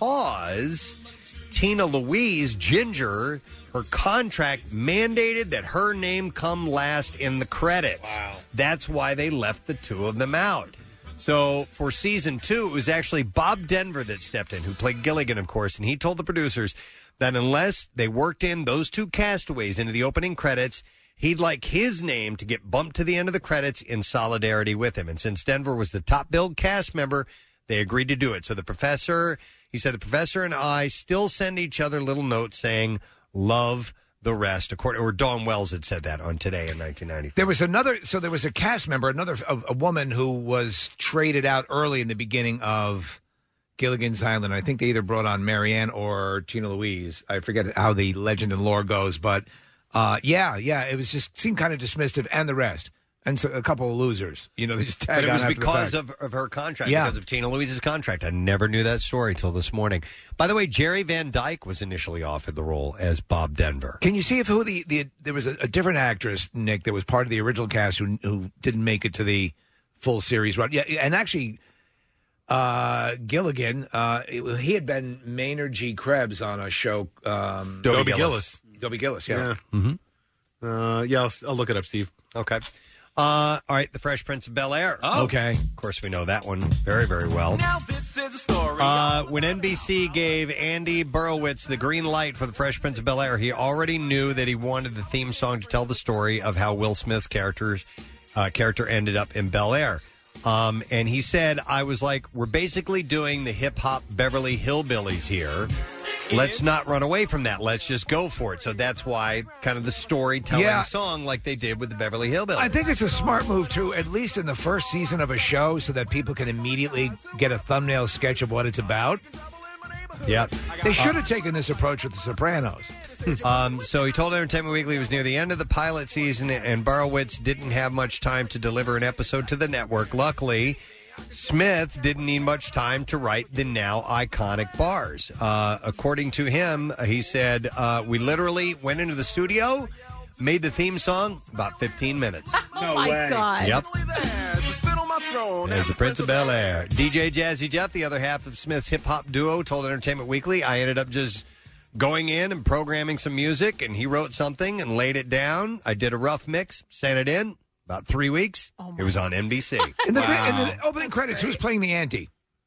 because Tina Louise, Ginger, her contract mandated that her name come last in the credits. Wow. That's why they left the two of them out. So for season two, it was actually Bob Denver that stepped in, who played Gilligan, of course, and he told the producers that unless they worked in those two castaways into the opening credits, he'd like his name to get bumped to the end of the credits in solidarity with him. And since Denver was the top billed cast member, they agreed to do it. So the professor, he said, the professor and I still send each other little notes saying, love the rest. According, or Dawn Wells had said that on Today in nineteen ninety. There was another, so there was a cast member, another a, a woman who was traded out early in the beginning of Gilligan's Island. I think they either brought on Marianne or Tina Louise. I forget how the legend and lore goes, but uh, yeah, yeah, it was just seemed kind of dismissive, and the rest, and so a couple of losers. You know, they just tag But it on was after the because fact. of, of her contract, Yeah. because of Tina Louise's contract. I never knew that story till this morning. By the way, Jerry Van Dyke was initially offered the role as Bob Denver. Can you see if who the, the there was a, a different actress, Nick, that was part of the original cast who who didn't make it to the full series run? Yeah, and actually, uh, Gilligan, uh, it- he had been Maynard G. Krebs on a show. Um, Dobie Dobie Gillis. Gillis. Dobie Gillis, yeah. Yeah. Mm-hmm. Uh, yeah, I'll, I'll look it up, Steve. Okay. Uh, all right, The Fresh Prince of Bel-Air. Oh. Okay. Of course, we know that one very, very well. Now this is a story. Uh, when N B C gave Andy Burowitz the green light for The Fresh Prince of Bel-Air, he already knew that he wanted the theme song to tell the story of how Will Smith's characters, uh, character ended up in Bel-Air. Um, and he said, I was like, we're basically doing the hip-hop Beverly Hillbillies here. Let's not run away from that. Let's just go for it. So that's why kind of the storytelling Yeah. song like they did with the Beverly Hillbillies. I think it's a smart move, too, at least in the first season of a show, so that people can immediately get a thumbnail sketch of what it's about. Yeah. They should have taken this approach with The Sopranos. Um, so he told Entertainment Weekly it was near the end of the pilot season, and Burowitz didn't have much time to deliver an episode to the network. Luckily, Smith didn't need much time to write the now iconic bars. Uh, according to him, he said, uh, we literally went into the studio, made the theme song about fifteen minutes. Oh, my God. Yep. Throne. As the Prince of Bel-Air. D J Jazzy Jeff, the other half of Smith's hip-hop duo, told Entertainment Weekly, I ended up just going in and programming some music, and he wrote something and laid it down. I did a rough mix, sent it in. About three weeks, it was on N B C. In the, in the opening credits, who's playing the ante?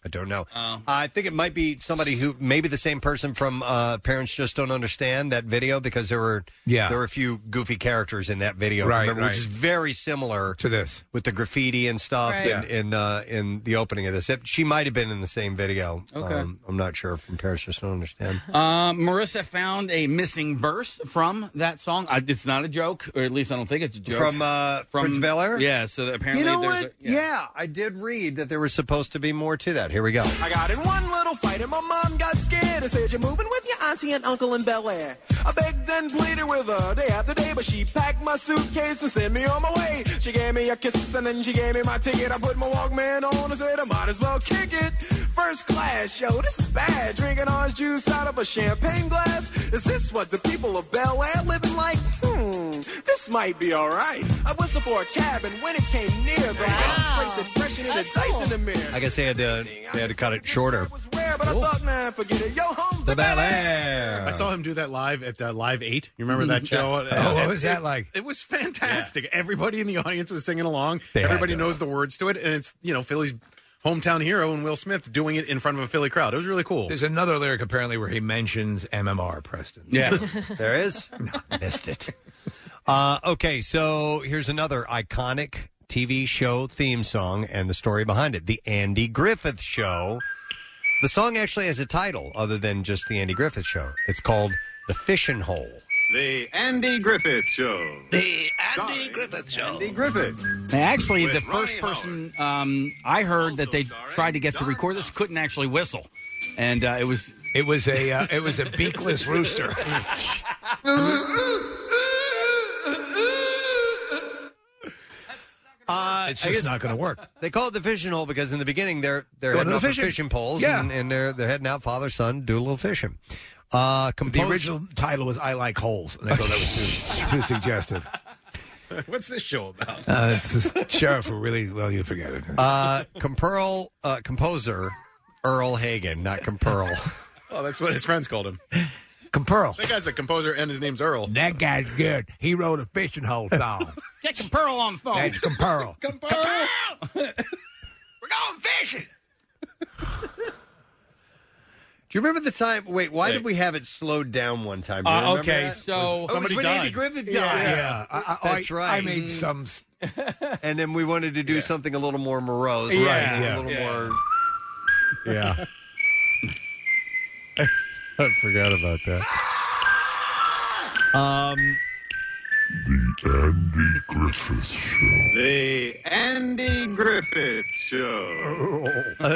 I don't know. Oh. I think it might be somebody who, maybe the same person from uh, Parents Just Don't Understand, that video, because there were Yeah. there were a few goofy characters in that video, Right, remember, right. which is very similar to this with the graffiti and stuff Right. in in, uh, in the opening of this. It, she might have been in the same video. Okay. Um, I'm not sure from Parents Just Don't Understand. Uh, Marissa found a missing verse from that song. I, it's not a joke, or at least I don't think it's a joke. From, uh, Prince of Bel-Air? Yeah, so that apparently You know there's what? a... yeah. I did read that there was supposed to be more to that. Here we go. I got in one little fight and my mom got scared and said, "You're moving with your auntie and uncle in Bel Air." I begged and pleaded with her day after day, but she packed my suitcase and sent me on my way. She gave me a kiss and then she gave me my ticket. I put my Walkman on and said I might as well kick it. First class, yo, this is bad. Drinking orange juice out of a champagne glass. Is this what the people of Bel Air living like? Hmm, this might be all right. I whistled for a cab and when it came near, the wow. place impression in the dice in the mirror. I guess they had to they had to cut it shorter. Rare, but I thought, man, forget it. Yo, home's The Bel Air. I saw him do that live at uh, Live eight. You remember that show? Oh, what And was it- that like? It was fantastic. Everybody in the audience was singing along. They had Everybody to. knows the words to it, and it's you know Philly's hometown hero and Will Smith doing it in front of a Philly crowd. It was really cool. There's another lyric apparently where he mentions M M R, Preston. Yeah. There is? Missed it. Uh, okay, so here's another iconic T V show theme song and the story behind it. The Andy Griffith Show. The song actually has a title other than just The Andy Griffith Show. It's called The Fishin' Hole. The Andy Griffith Show. The Andy Griffith Show. Andy Griffith. Actually, With the first Ronnie person um, I heard that they tried to get to record this couldn't actually whistle, and uh, it was it was a uh, it was a beakless rooster. Uh, It's I just guess not going to work. They call it the fishing hole because in the beginning they're they're Going heading to off the for fishing. fishing poles Yeah. and, and they're they're heading out father son do a little fishing. Uh, The compose- original title was "I Like Holes," and they thought that was too, too suggestive. What's this show about? Uh, it's this sheriff who really well, you forget it. uh, Comperl, uh, composer Earl Hagen, not Comperl. Oh, that's what his friends called him. Comperl. That guy's a composer, and his name's Earl. That guy's good. He wrote a fishing hole song. get Comperl on the phone. That's Comperl. Comperl. We're going fishing. Do you remember the time? Wait, why Wait. did we have it slowed down one time? Do you Uh, remember okay, that? so- Was- oh, it was Somebody when died. Andy Griffith died. Yeah, yeah. I, I, That's I, right. I made some. s- And then we wanted to do something a little more morose, Yeah, right? yeah. A little Yeah. more. Yeah. I forgot about that. Um. Andy Griffith Show. The Andy Griffith Show.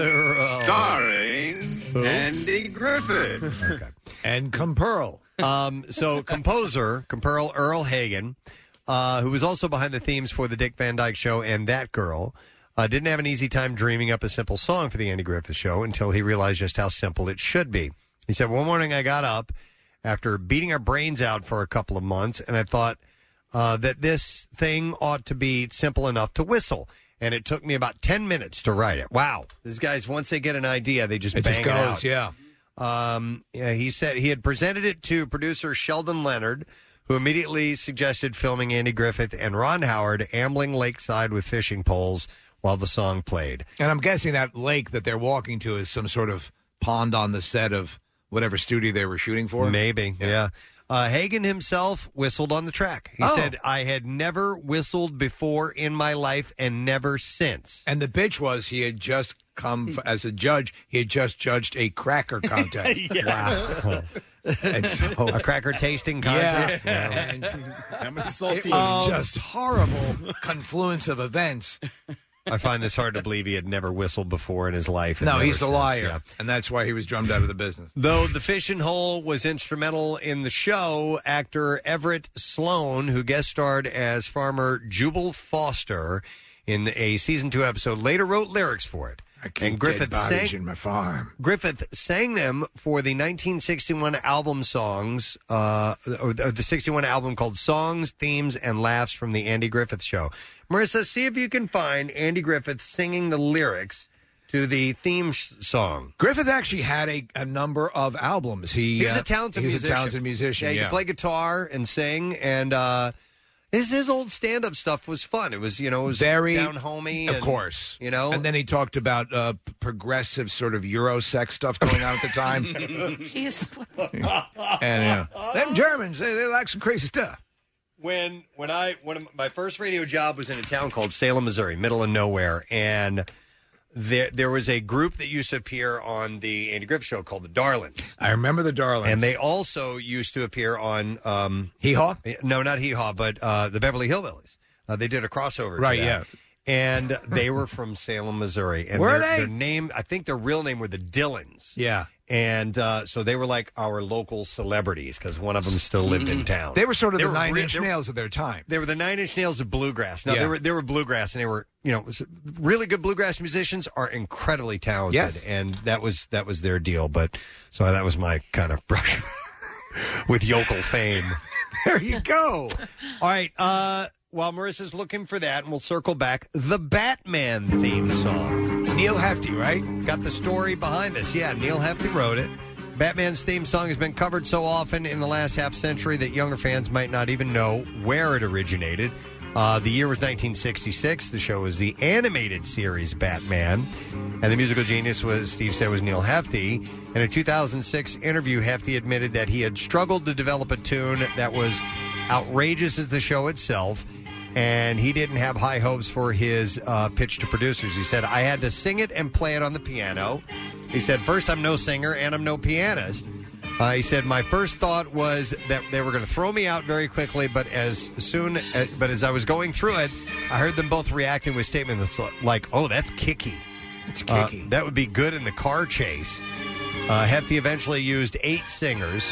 Uh, Starring Andy Griffith. okay. And Comperl. Um, so composer, Comperl Earl Hagen, uh, who was also behind the themes for the Dick Van Dyke Show and That Girl, uh, didn't have an easy time dreaming up a simple song for the Andy Griffith Show until he realized just how simple it should be. He said, one morning I got up after beating our brains out for a couple of months, and I thought uh, that this thing ought to be simple enough to whistle. And it took me about ten minutes to write it. Wow. These guys, once they get an idea, they just It bang just it out. goes, yeah. Um, yeah, he said he had presented it to producer Sheldon Leonard, who immediately suggested filming Andy Griffith and Ron Howard ambling lakeside with fishing poles while the song played. And I'm guessing that lake that they're walking to is some sort of pond on the set of whatever studio they were shooting for. Maybe, yeah. Uh, Hagen himself whistled on the track. He Oh. said, I had never whistled before in my life and never since. And the bitch was he had just come f- as a judge. He had just judged a cracker contest. Wow. And so, A cracker tasting yeah, contest? Wow. and How many it saltines? was just horrible confluence of events. I find this hard to believe he had never whistled before in his life. and No, never he's a since, liar, yeah. and that's why he was drummed out of the business. Though the fishing hole was instrumental in the show, actor Everett Sloan, who guest starred as farmer Jubal Foster in a season two episode, later wrote lyrics for it. I keep And Griffith dead bodies sang- in my farm. Griffith sang them for the nineteen sixty-one album songs, uh, or the sixty-one album called Songs, Themes, and Laughs from the Andy Griffith Show. Marissa, see if you can find Andy Griffith singing the lyrics to the theme sh- song. Griffith actually had a, a number of albums. He, He was uh, a talented he was musician. a talented musician. Yeah, he yeah. could play guitar and sing, and uh, His his old stand up stuff was fun. It was you know it was Very down homey, of and, course. You know, and then he talked about uh, p- progressive sort of Eurosex stuff going on at the time. Jeez. And uh, them Germans, they, they like some crazy stuff. When when I when my first radio job was in a town called Salem, Missouri, middle of nowhere, and there there was a group that used to appear on the Andy Griffith Show called the Darlings. I remember the Darlings, and they also used to appear on um, Hee Haw. No, not Hee Haw, but uh, the Beverly Hillbillies. Uh, they did a crossover, to Right, that. yeah. And they were from Salem, Missouri. And Were their, they? Their name, I think their real name were the Dillons. Yeah. And uh, so they were like our local celebrities because one of them still lived in town. They were sort of the were Nine re- Inch they were- Nails of their time. They were the Nine Inch Nails of bluegrass. No, Yeah. they were they were bluegrass, and they were you know really good bluegrass musicians are incredibly talented. Yes. And that was that was their deal. But so that was my kind of brush with yokel fame. There you go. All right. Uh, while Marissa's looking for that, and we'll circle back, the Batman theme song. Neil Hefti, right? Got the story behind this. Yeah, Neil Hefti wrote it. Batman's theme song has been covered so often in the last half century that younger fans might not even know where it originated. Uh, the year was nineteen sixty-six. The show was the animated series Batman. And the musical genius was, Steve said, was Neil Hefti. In a two thousand six interview, Hefti admitted that he had struggled to develop a tune that was outrageous as the show itself. And he didn't have high hopes for his uh, pitch to producers. He said, I had to sing it and play it on the piano. He said, first, I'm no singer and I'm no pianist. Uh, he said, my first thought was that they were going to throw me out very quickly, but as soon, as, but as I was going through it, I heard them both reacting with statements like, oh, that's kicky. It's Uh, kicky. that would be good in the car chase. Uh, Hefti eventually used eight singers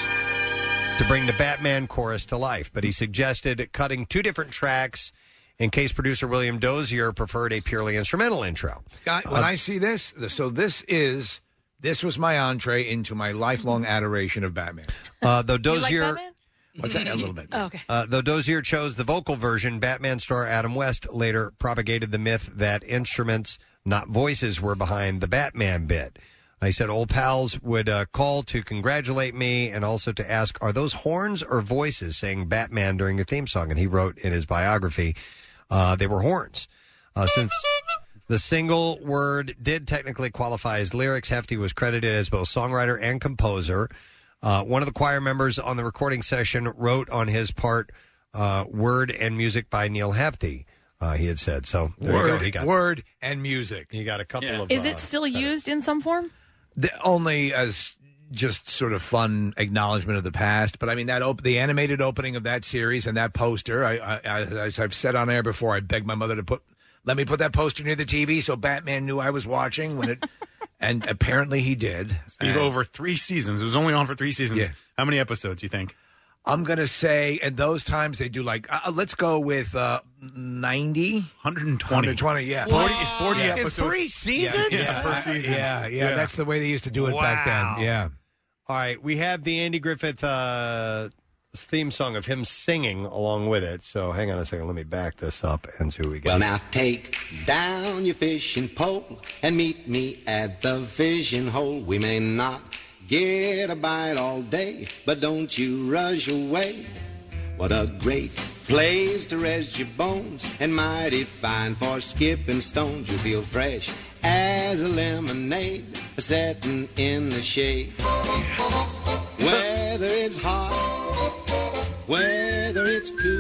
to bring the Batman chorus to life, but he suggested cutting two different tracks in case producer William Dozier preferred a purely instrumental intro. Guy, when I see this, so this is this was my entree into my lifelong adoration of Batman. Uh, though You like Dozier, Batman? What's that? A little bit. Oh, okay. uh, though Dozier chose the vocal version, Batman star Adam West later propagated the myth that instruments, not voices, were behind the Batman bit. He said old pals would uh, call to congratulate me and also to ask, are those horns or voices saying Batman during your theme song? And he wrote in his biography, uh, they were horns. Uh, since the single word did technically qualify as lyrics, Hefti was credited as both songwriter and composer. Uh, one of the choir members on the recording session wrote on his part uh, word and music by Neil Hefti. Uh, he had said so. There you go. Word, He got word, and music. He got a couple of. Is uh, it still used in some form? The, only as just sort of fun acknowledgement of the past. But I mean, that op- the animated opening of that series and that poster, I, I, I, as I've said on air before, I begged my mother to put let me put that poster near the T V so Batman knew I was watching when it. And apparently he did. Steve, And over three seasons. It was only on for three seasons. Yeah. How many episodes do you think? I'm going to say, at those times, they do like, uh, let's go with uh, ninety? one hundred twenty. one hundred twenty, yeah. forty, forty Yeah. episodes. In three seasons? Yeah, Yeah, first season. yeah, yeah, that's the way they used to do it back Wow. then. Yeah. All right, we have the Andy Griffith uh, theme song of him singing along with it. So hang on a second. Let me back this up and see what we got. Well, now take down your fishing pole and meet me at the fishing hole. We may not get a bite all day, but don't you rush away. What a great place to rest your bones and mighty fine for skipping stones. You'll feel fresh as a lemonade setting in the shade. Whether it's hot, whether it's cool,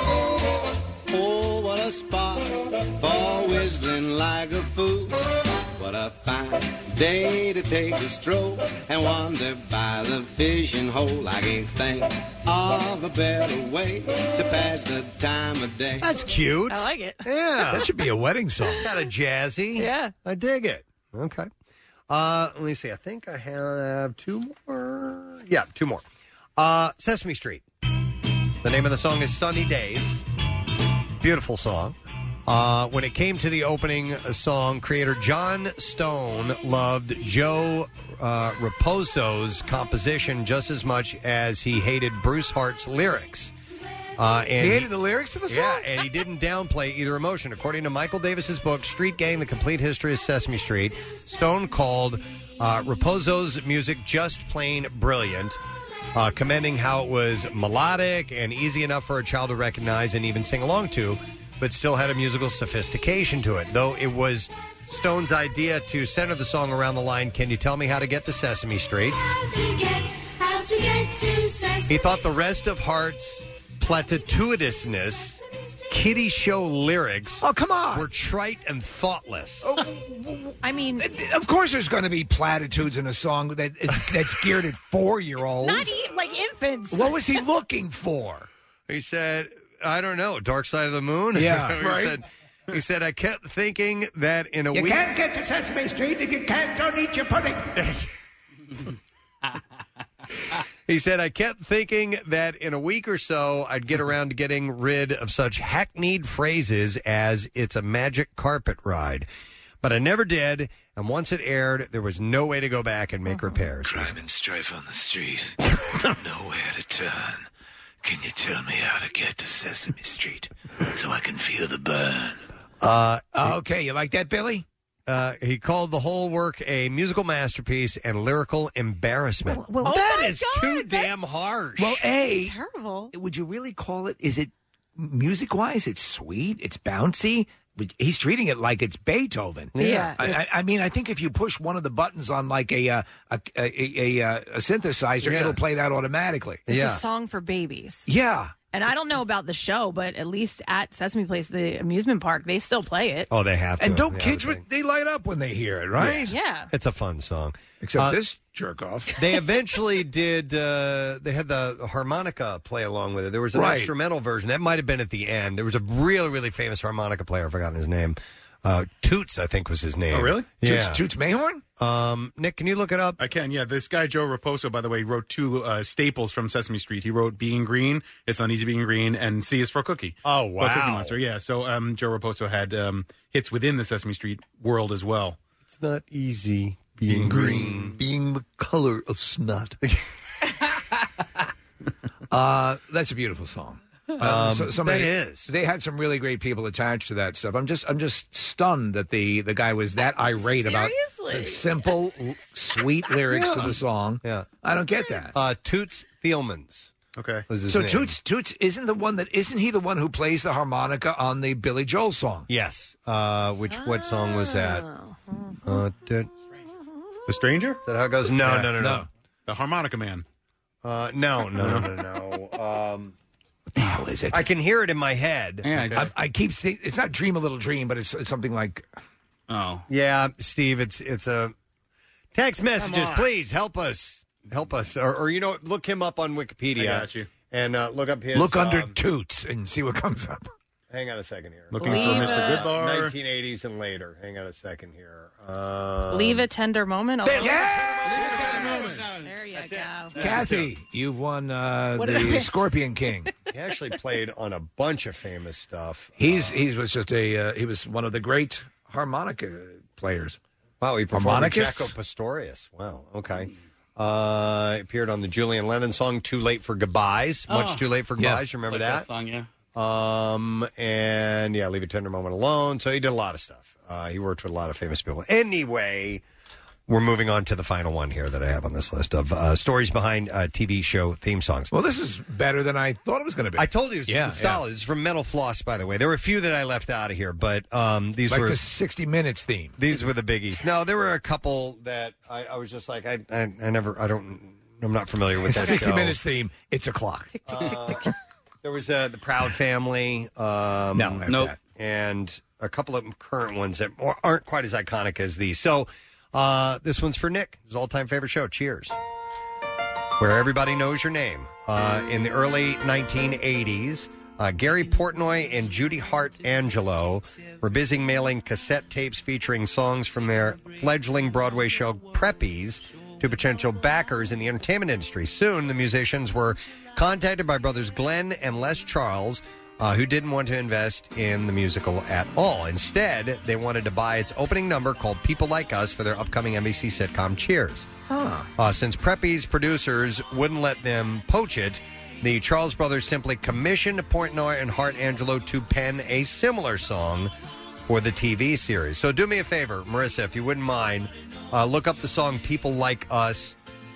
oh, what a spot for whistling like a fool. What a fine day to take a stroll and wander by the fishing hole. I can't think of a better way to pass the time of day. That's cute. I like it. Yeah. That should be a wedding song. Kind of jazzy. Yeah. I dig it. Okay. Uh, let me see. I think I have two more. Yeah, two more. Uh, Sesame Street. The name of the song is Sunny Days. Beautiful song. Uh, when it came to the opening song, creator John Stone loved Joe uh, Raposo's composition just as much as he hated Bruce Hart's lyrics. Uh, and He hated the lyrics to the song? Yeah, and he didn't downplay either emotion. According to Michael Davis's book, Street Gang, The Complete History of Sesame Street, Stone called uh, Raposo's music just plain brilliant. uh, commending how it was melodic and easy enough for a child to recognize and even sing along to, but still had a musical sophistication to it. Though it was Stone's idea to center the song around the line, "Can you tell me how to get to Sesame Street?" How to get, how to get to Sesame He thought the rest of Heart's platitudinousness, kiddie show lyrics, oh come on, were trite and thoughtless. I mean, of course, there's going to be platitudes in a song that is, that's geared at four-year-olds. not e- like infants. What was he looking for? He said, "I don't know, Dark Side of the Moon." Yeah, he right. Said, he said, "I kept thinking that in a You week." can't get to Sesame Street if you can't. Don't eat your pudding. He said, "I kept thinking that in a week or so I'd get around to getting rid of such hackneyed phrases as 'it's a magic carpet ride.' But I never did, and once it aired, there was no way to go back and make repairs." Crime and strife on the street. Nowhere to turn. Can you tell me how to get to Sesame Street so I can feel the burn? Uh, okay, you like that, Billy? Uh, he called the whole work a musical masterpiece and lyrical embarrassment. Well, that that is too damn harsh. Well, A, terrible. Would you really call it? Is it music-wise? It's sweet. It's bouncy. But he's treating it like it's Beethoven. Yeah. I, I, I mean, I think if you push one of the buttons on like a uh, a, a, a, a, a synthesizer, Yeah. it'll play that automatically. It's Yeah. a song for babies. Yeah. And I don't know about the show, but at least at Sesame Place, the amusement park, they still play it. Oh, they have to. And don't Yeah, kids, they- re- they light up when they hear it, right? Yeah. It's a fun song. Except Uh, this jerk off. They eventually did. Uh, they had the harmonica play along with it. There was an Right. instrumental version that might have been at the end. There was a really, really famous harmonica player. I've forgotten his name. Uh, Toots, I think, was his name. Oh, really? Yeah. Toots, Toots Mayhorn? Um, Nick, can you look it up? I can, yeah. This guy, Joe Raposo, by the way, wrote two uh, staples from Sesame Street. He wrote Being Green, It's Not Easy Being Green, and C is for Cookie. Oh, Both Cookie wow. Monster, yeah. So um, Joe Raposo had um, hits within the Sesame Street world as well. It's not easy being green. being the color of snot. uh, that's a beautiful song. Uh, Um, so- somebody- that is. They had some really great people attached to that stuff. I'm just, I'm just stunned that the the guy was that irate about Seriously? the simple, l- sweet lyrics to Yeah. the song. Yeah. I don't get that. Uh, Toots Thielmans Okay. was his So name. Toots, Toots isn't the one that isn't he the one who plays the harmonica on the Billy Joel song? Yes. Uh, which what song was that? Uh, did, The Stranger? is that how it goes? No, Yeah. no, no, no. The Harmonica Man. Uh, no, no, no, no, no. Um, What the hell is it? I can hear it in my head. Yeah, I, I keep saying it's not Dream a Little Dream, but it's, it's something like Oh. Yeah, Steve, it's it's a text messages. Please help us, help us, or, or you know, look him up on Wikipedia. I got you. And uh, look up his. look under um, Toots and see what comes up. hang on a second here. Looking Leave for Mister a- Goodbar. nineteen eighties and later. Hang on a second here. Um, Leave a tender moment. Oh, Yes! there you go. Kathy, you've won uh, What did I- the Scorpion King. He actually played on a bunch of famous stuff. He's he was just a uh, he was one of the great harmonica players. Wow, he performed with Harmonicus? Jaco Pastorius. Wow, okay. Uh, appeared on the Julian Lennon song "Too Late for Goodbyes." Much Oh. too late for Yeah. goodbyes. Remember Like that? song, yeah. Um, and yeah, Leave a Tender Moment Alone. So he did a lot of stuff. Uh, he worked with a lot of famous people. Anyway, we're moving on to the final one here that I have on this list of uh, stories behind uh, T V show theme songs. Well, this is better than I thought it was going to be. I told you it was, Yeah, it was solid. yeah. This is from Metal Floss, by the way. There were a few that I left out of here, but um, these like were the sixty minutes theme. these were the biggies. No, there were a couple that I, I was just like, I, I, I never, I don't, I'm not familiar with that. sixty show. minutes theme. It's a clock. Tick, tick, tick, tick. There was uh, the Proud Family. Um, No, that's Nope. that. and a couple of current ones that aren't quite as iconic as these. So uh, this one's for Nick, his all-time favorite show, Cheers, where everybody knows your name. Uh, in the early nineteen eighties, uh, Gary Portnoy and Judy Hart Angelo were busy mailing cassette tapes featuring songs from their fledgling Broadway show Preppies to potential backers in the entertainment industry. Soon, the musicians were contacted by brothers Glenn and Les Charles, uh, who didn't want to invest in the musical at all. Instead, they wanted to buy its opening number called People Like Us for their upcoming N B C sitcom Cheers. Uh, since Preppy's producers wouldn't let them poach it, the Charles brothers simply commissioned Portnoy and Hart Angelo to pen a similar song for the T V series. So do me a favor, Marissa, if you wouldn't mind, uh, look up the song People Like Us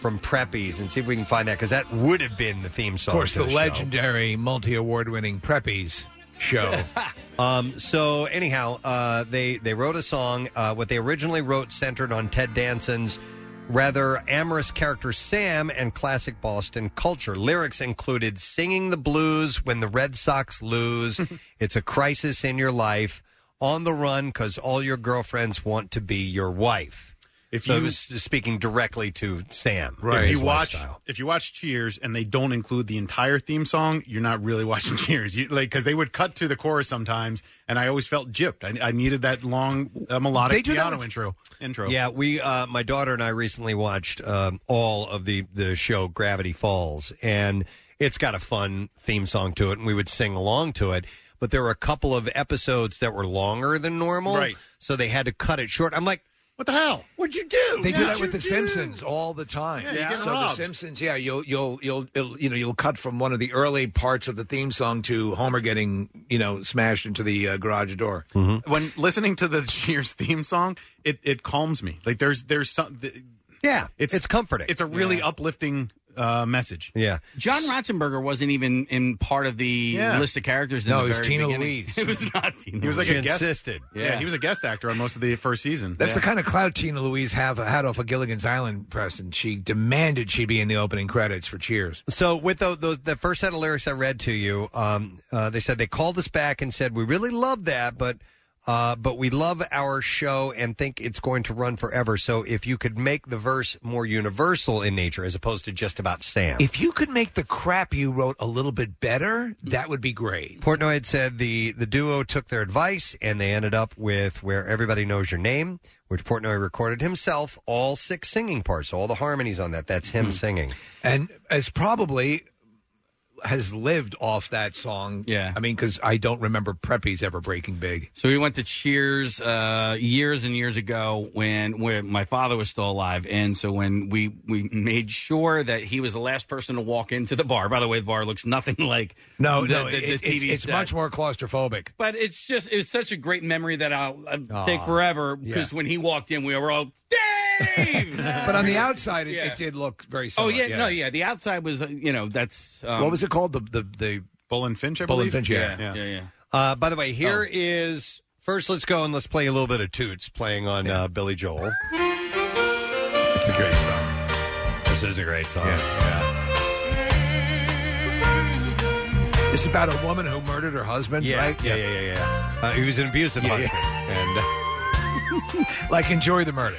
from Preppies and see if we can find that, because that would have been the theme Of song. course, to the show. legendary multi-award-winning Preppies show. Um, so anyhow, uh, they they wrote a song. Uh, what they originally wrote centered on Ted Danson's rather amorous character Sam and classic Boston culture. Lyrics included "Singing the blues when the Red Sox lose," "It's a crisis in your life," "On the run because all your girlfriends want to be your wife." If so you- it was speaking directly to Sam, If his you watch, lifestyle. if you watch Cheers and they don't include the entire theme song, you're not really watching Cheers. You, like because they would cut to the chorus sometimes, and I always felt gypped. I, I needed that long uh, melodic They do that piano with- intro. Intro. Yeah, we, uh, my daughter and I recently watched um, all of the the show Gravity Falls, and it's got a fun theme song to it, and we would sing along to it. But there were a couple of episodes that were longer than normal, Right. so they had to cut it short. I'm like, what the hell? What'd you do? They do What'd that with you The do? Simpsons all the time. Yeah, you're getting so robbed. The Simpsons, yeah, you'll you'll you'll you'll you know you'll cut from one of the early parts of the theme song to Homer getting you know smashed into the uh, garage door. When listening to the Cheers theme song, it, it calms me. Like there's there's some. Yeah, it's it's comforting. It's a really Yeah. uplifting uh, message. Yeah. John Ratzenberger wasn't even in part of the Yeah. list of characters. In No, the it was very Tina beginning. Louise. It was not Tina. He was like Louise. a guest. insisted. Yeah. Yeah. he was a guest actor on most of the first season. That's yeah. the kind of clout Tina Louise have had off of Gilligan's Island, Preston. She demanded she be in the opening credits for Cheers. So with the, the, the first set of lyrics I read to you, um, uh, they said they called us back and said, we really love that, but uh, but we love our show and think it's going to run forever. So if you could make the verse more universal in nature as opposed to just about Sam. If you could make the crap you wrote a little bit better, that would be great. Portnoy had said the, the duo took their advice and they ended up with Where Everybody Knows Your Name, which Portnoy recorded himself, all six singing parts, all the harmonies on that. That's him singing. And as probably has lived off that song. Yeah. I mean, because I don't remember Preppies ever breaking big. So we went to Cheers uh, years and years ago when when my father was still alive, and so when we we made sure that he was the last person to walk into the bar. By the way, the bar looks nothing like No, the, no, the, the it- T V it's, it's set. much more claustrophobic. But it's just it's such a great memory that I'll, I'll Aw, take forever because yeah. when he walked in, we were all Dave. But on the outside, it, Yeah. it did look very Oh similar. yeah, no, yeah. The outside was uh, you know that's um, What was it called? The the the Bull and Finch, I Bull and believe? Finch, yeah. Yeah, yeah, yeah. Uh, by the way, here is first. Let's go and let's play a little bit of Toots playing on uh, Billy Joel. It's a great song. This is a great song. It's about a woman who murdered her husband, Yeah, right? yeah, yeah, yeah. yeah. Uh, he was an abusive Yeah, yeah. husband, and Like, enjoy the murder.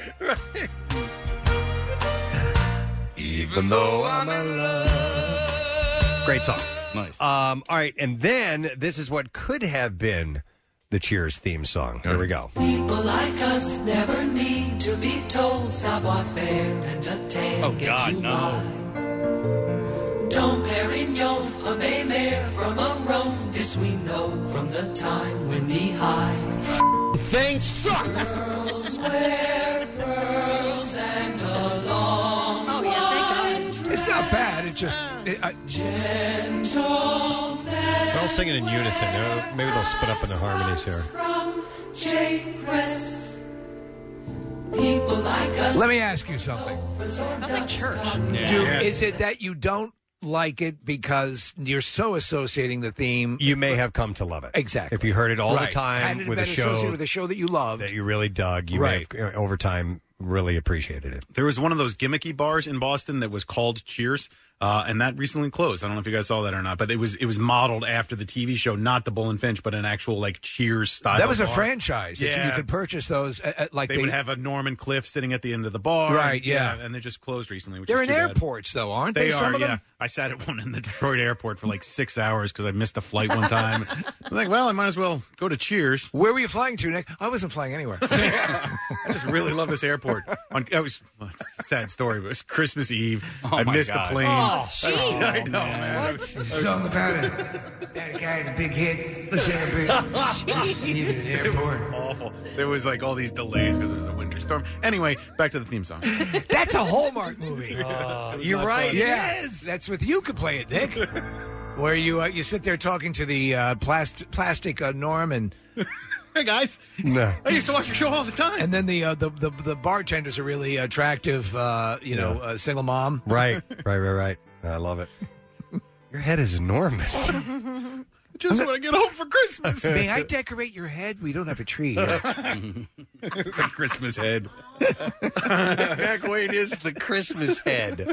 even though I'm in love, great song. Nice. Um, all right, and then this is what could have been the Cheers theme song. Here we go. People like us never need to be told savoir faire and a tan Oh, gets God, you no. by. Dom Perignon, a bay mare from a Rome. This we know from the time when knee high. Things suck. Girls wear pearls and a long Oh, yeah, thank God. It's not bad. It just. It, I, gentleman They're all singing in unison. Uh, Maybe they'll split up in the harmonies here. from J Press. People like us. let me ask you something. Sounds like church. Do, Is it that you don't like it because you're so associating the theme? You may have come to love it. Exactly. If you heard it all Right. the time Had it with a been associated show with a show that you loved, that you really dug, you Right. may have, uh, over time, really appreciated it. There was one of those gimmicky bars in Boston that was called Cheers, uh, and that recently closed. I don't know if you guys saw that or not, but it was it was modeled after the T V show, not the Bull and Finch, but an actual like Cheers style. that was a bar. franchise that you- Yeah. you could purchase those. Uh, uh, like They, they, would have a Norman Cliff sitting at the end of the bar, Right, yeah. and they just closed recently. Which they're is in too bad. airports, though, aren't they? They some are, of them? yeah. I sat at one in the Detroit airport for like six hours because I missed a flight one time. I'm like, well, I might as well go to Cheers. Where were you flying to, Nick? I wasn't flying anywhere. I just really love this airport. On, it was well, it's a sad story, but it was Christmas Eve. Oh, I my missed God. the plane. Oh, I, was- jeez. I know, man. I was- There's a song about it. That guy with the big head. Listen to See you in the It was airport. awful. There was like all these delays because it was a winter storm. Anyway, back to the theme song. That's a Hallmark movie. You're right. Yeah, that's with you could play it, Nick. Where you uh, you sit there talking to the uh, plast- plastic uh, Norm and Hey, guys. No. I used to watch your show all the time. And then the uh, the, the the bartender's a really attractive, uh, you know, Yeah. uh, single mom. Right, right, right, right. I love it. Your head is enormous. Just when I get home for Christmas. May I decorate your head? We don't have a tree here. The Christmas head. Mac Wade is the Christmas head.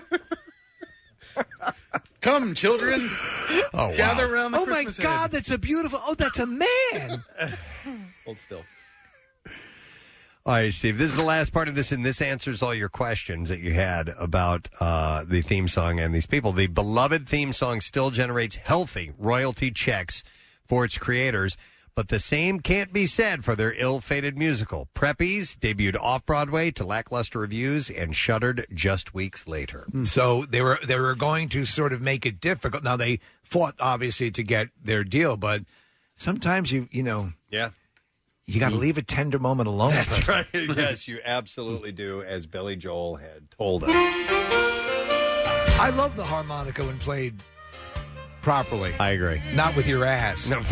Come, children. Oh, wow. Gather around the Oh, my Christmas God, that's a beautiful... Oh, that's a man. Hold still. All right, Steve, this is the last part of this, and this answers all your questions that you had about uh, the theme song and these people. The beloved theme song still generates healthy royalty checks for its creators, but the same can't be said for their ill-fated musical. Preppies debuted off-Broadway to lackluster reviews and shuttered just weeks later. So they were they were going to sort of make it difficult. Now, they fought, obviously, to get their deal, but sometimes, you you know... Yeah. You got to leave a tender moment alone. That's right. Yes, you absolutely do, as Billy Joel had told us. I love the harmonica when played properly. I agree. Not with your ass. No.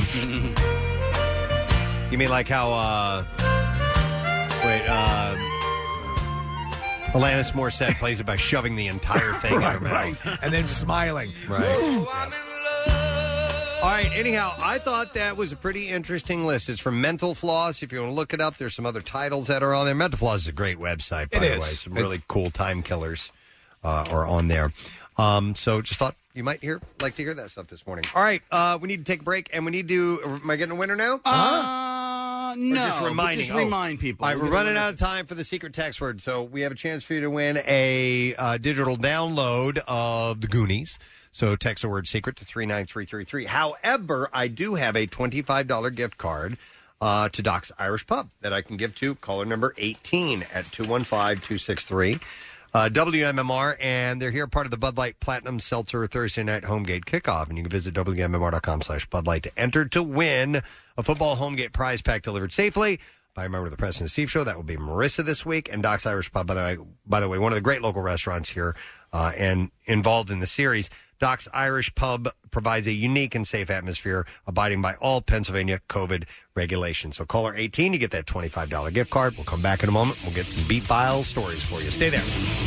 You mean like how, uh, wait, uh, Alanis Morissette plays it by shoving the entire thing Right, in her mouth. right. And then smiling. Right. All right, anyhow, I thought that was a pretty interesting list. It's from Mental Floss. If you want to look it up, there's some other titles that are on there. Mental Floss is a great website, by It the is. way. Some really cool time killers uh, are on there. Um, so just thought you might hear like to hear that stuff this morning. All right, uh, we need to take a break, and we need to... Am I getting a winner now? Uh, Or no. just but reminding. Just Oh. remind people. All right, We're we're gonna running win out of time for the secret text word, so we have a chance for you to win a uh, digital download of The Goonies. So text the word secret to three nine three three three. However, I do have a twenty-five dollars gift card uh, to Doc's Irish Pub that I can give to caller number eighteen at two one five, two six three. Uh, W M M R, and they're here part of the Bud Light Platinum Seltzer Thursday Night Homegate Kickoff. And you can visit W M M R dot com slash Bud Light to enter to win a football homegate prize pack delivered safely by a member of the President Steve Show. That will be Marissa this week. And Doc's Irish Pub, by the way, by the way one of the great local restaurants here uh, and involved in the series. Doc's Irish Pub provides a unique and safe atmosphere, abiding by all Pennsylvania COVID regulations. So caller eighteen, you get that twenty-five dollars gift card. We'll come back in a moment. We'll get some Beat Bile stories for you. Stay there.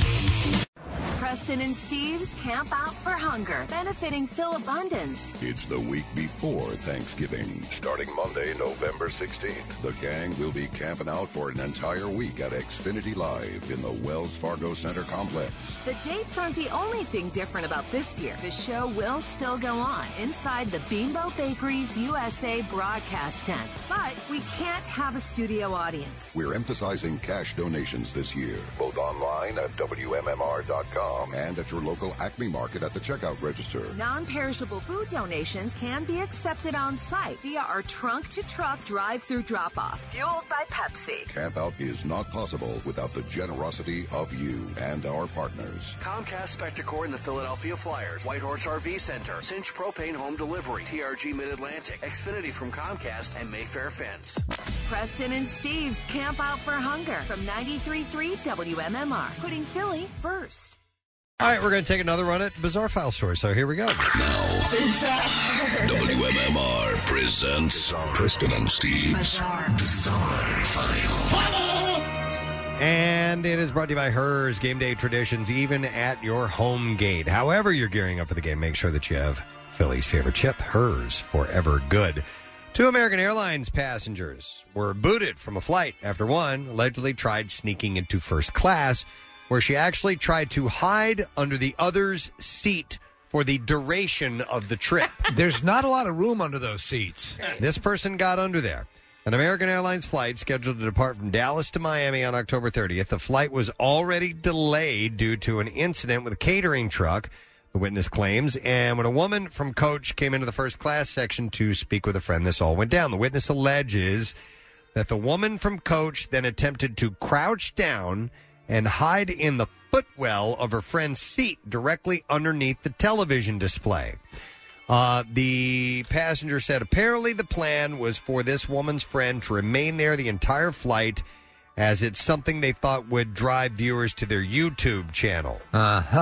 Preston and Steve's Camp Out for Hunger, benefiting Phil Abundance. It's the week before Thanksgiving. Starting Monday, November sixteenth, the gang will be camping out for an entire week at Xfinity Live in the Wells Fargo Center complex. The dates aren't the only thing different about this year. The show will still go on inside the Bimbo Bakeries U S A broadcast tent, but we can't have a studio audience. We're emphasizing cash donations this year, both online at W M M R dot com and at your local Acme Market at the checkout register. Non-perishable food donations can be accepted on site via our trunk-to-truck drive-through drop-off, fueled by Pepsi. Camp out is not possible without the generosity of you and our partners. Comcast Spectacor in the Philadelphia Flyers, Whitehorse R V Center, Cinch Propane Home Delivery, T R G Mid-Atlantic, Xfinity from Comcast, and Mayfair Fence. Preston and Steve's Camp Out for Hunger from ninety-three point three W M M R, putting Philly first. All right, we're going to take another run at Bizarre File Story. So here we go. W M M R presents Preston and Steve's Bizarre File. And it is brought to you by Hers Game Day Traditions, even at your home gate. However you're gearing up for the game, make sure that you have Philly's favorite chip, Hers, Forever Good. Two American Airlines passengers were booted from a flight after one allegedly tried sneaking into first class, where she actually tried to hide under the other's seat for the duration of the trip. There's not a lot of room under those seats. This person got under there. An American Airlines flight scheduled to depart from Dallas to Miami on October thirtieth. The flight was already delayed due to an incident with a catering truck, the witness claims. And when a woman from coach came into the first class section to speak with a friend, this all went down. The witness alleges that the woman from coach then attempted to crouch down and hide in the footwell of her friend's seat directly underneath the television display. Uh, the passenger said apparently the plan was for this woman's friend to remain there the entire flight, as it's something they thought would drive viewers to their YouTube channel. Uh-huh.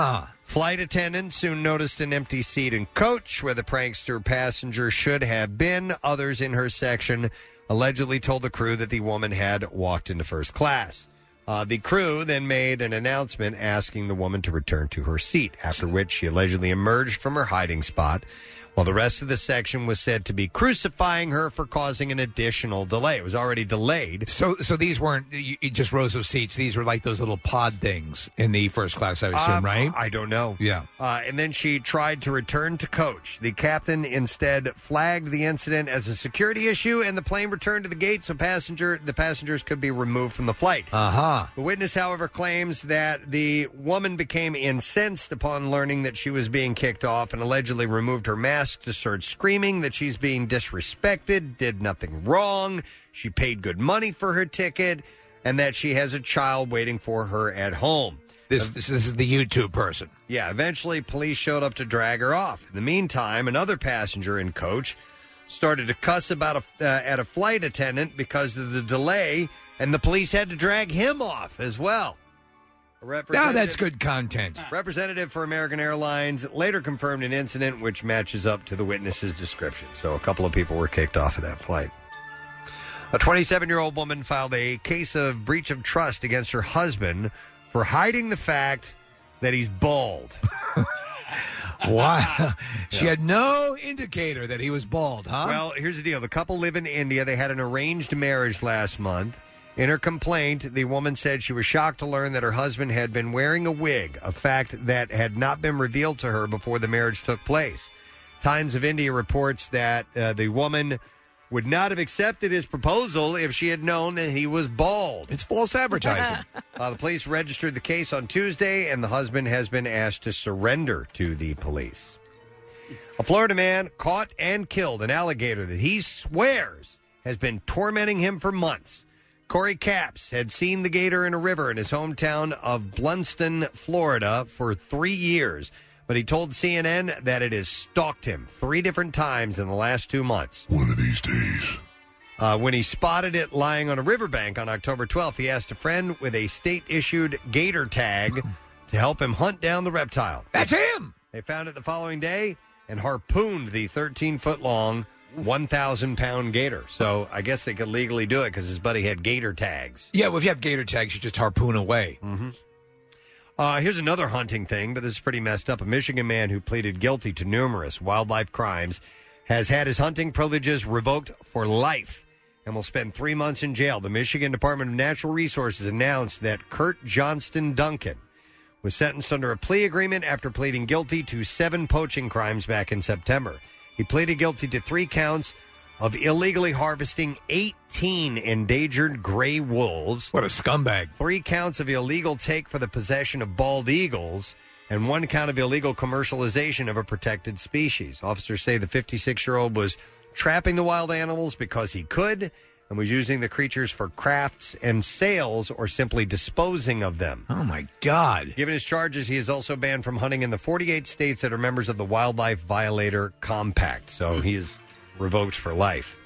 Flight attendants soon noticed an empty seat in coach where the prankster passenger should have been. Others in her section allegedly told the crew that the woman had walked into first class. Uh, the crew then made an announcement asking the woman to return to her seat, after which she allegedly emerged from her hiding spot, while the rest of the section was said to be crucifying her for causing an additional delay. It was already delayed. So, so these weren't you, you just rows of seats. These were like those little pod things in the first class, I assume, Um, right? I don't know. Yeah. Uh, and then she tried to return to coach. The captain instead flagged the incident as a security issue, and the plane returned to the gate so passenger the passengers could be removed from the flight. Uh-huh. The witness, however, claims that the woman became incensed upon learning that she was being kicked off and allegedly removed her mask to start screaming that she's being disrespected, did nothing wrong, she paid good money for her ticket, and that she has a child waiting for her at home. This, this, this is the YouTube person. Yeah, eventually police showed up to drag her off. In the meantime, another passenger in coach started to cuss about a, uh, at a flight attendant because of the delay, and the police had to drag him off as well. Now that's good content. Representative for American Airlines later confirmed an incident which matches up to the witness's description. So a couple of people were kicked off of that flight. A twenty-seven-year-old woman filed a case of breach of trust against her husband for hiding the fact that he's bald. Wow. She had no indicator that he was bald, huh? Well, here's the deal. The couple live in India. They had an arranged marriage last month. In her complaint, the woman said she was shocked to learn that her husband had been wearing a wig, a fact that had not been revealed to her before the marriage took place. Times of India reports that uh, the woman would not have accepted his proposal if she had known that he was bald. It's false advertising. uh, the police registered the case on Tuesday, and the husband has been asked to surrender to the police. A Florida man caught and killed an alligator that he swears has been tormenting him for months. Corey Capps had seen the gator in a river in his hometown of Blunston, Florida, for three years, but he told C N N that it has stalked him three different times in the last two months. One of these days. Uh, when he spotted it lying on a riverbank on October twelfth, he asked a friend with a state-issued gator tag to help him hunt down the reptile. That's him! They found it the following day and harpooned the thirteen-foot-long, one thousand pound gator. So I guess they could legally do it because his buddy had gator tags. Yeah, well, if you have gator tags, you just harpoon away. Mm-hmm. Uh, here's another hunting thing, but this is pretty messed up. A Michigan man who pleaded guilty to numerous wildlife crimes has had his hunting privileges revoked for life and will spend three months in jail. The Michigan Department of Natural Resources announced that Kurt Johnston Duncan was sentenced under a plea agreement after pleading guilty to seven poaching crimes back in September. He pleaded guilty to three counts of illegally harvesting eighteen endangered gray wolves. What a scumbag. Three counts of illegal take for the possession of bald eagles, and one count of illegal commercialization of a protected species. Officers say the fifty-six-year-old was trapping the wild animals because he could and was using the creatures for crafts and sales or simply disposing of them. Oh, my God. Given his charges, he is also banned from hunting in the forty-eight states that are members of the Wildlife Violator Compact. So he is revoked for life.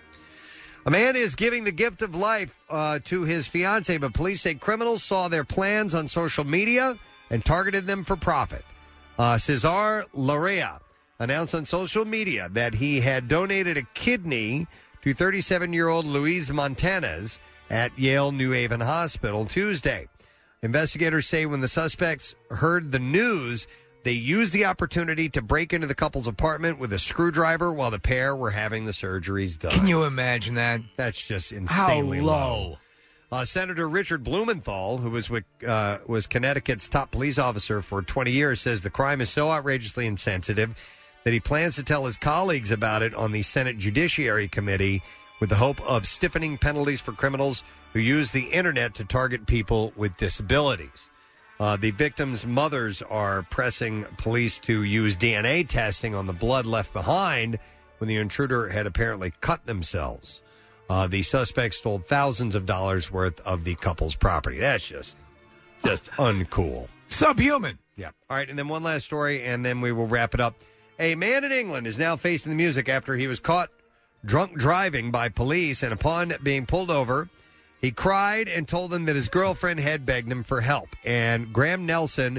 A man is giving the gift of life uh, to his fiancée, but police say criminals saw their plans on social media and targeted them for profit. Uh, Cesar Larea announced on social media that he had donated a kidney to thirty-seven-year-old Louise Montanez at Yale New Haven Hospital Tuesday. Investigators say when the suspects heard the news, they used the opportunity to break into the couple's apartment with a screwdriver while the pair were having the surgeries done. Can you imagine that? That's just How insanely low. low. Uh, Senator Richard Blumenthal, who was with, uh, was Connecticut's top police officer for twenty years, says the crime is so outrageously insensitive that he plans to tell his colleagues about it on the Senate Judiciary Committee with the hope of stiffening penalties for criminals who use the internet to target people with disabilities. Uh, the victims' mothers are pressing police to use D N A testing on the blood left behind when the intruder had apparently cut themselves. Uh, the suspects stole thousands of dollars worth of the couple's property. That's just, just uncool. Subhuman. Yeah. All right, and then one last story, and then we will wrap it up. A man in England is now facing the music after he was caught drunk driving by police, and upon being pulled over, he cried and told them that his girlfriend had begged him for help. And Graham Nelson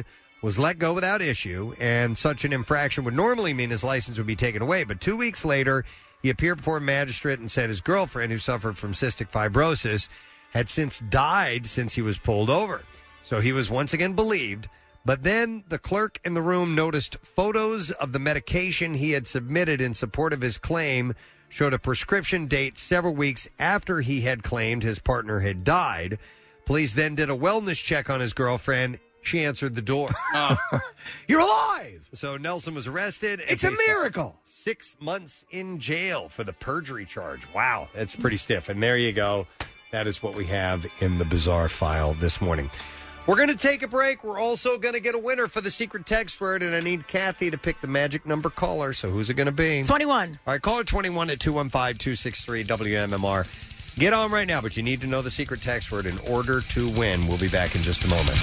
was let go without issue, and such an infraction would normally mean his license would be taken away. But two weeks later, he appeared before a magistrate and said his girlfriend, who suffered from cystic fibrosis, had since died since he was pulled over. So he was once again believed. But then the clerk in the room noticed photos of the medication he had submitted in support of his claim showed a prescription date several weeks after he had claimed his partner had died. Police then did a wellness check on his girlfriend. She answered the door. You're alive! So Nelson was arrested. and It's a faced miracle. Six months in jail for the perjury charge. Wow, that's pretty stiff. And there you go. That is what we have in the bizarre file this morning. We're going to take a break. We're also going to get a winner for the secret text word, and I need Kathy to pick the magic number caller. So who's it going to be? twenty-one. All right, caller twenty-one at two one five, two six three, W M M R. Get on right now, but you need to know the secret text word in order to win. We'll be back in just a moment.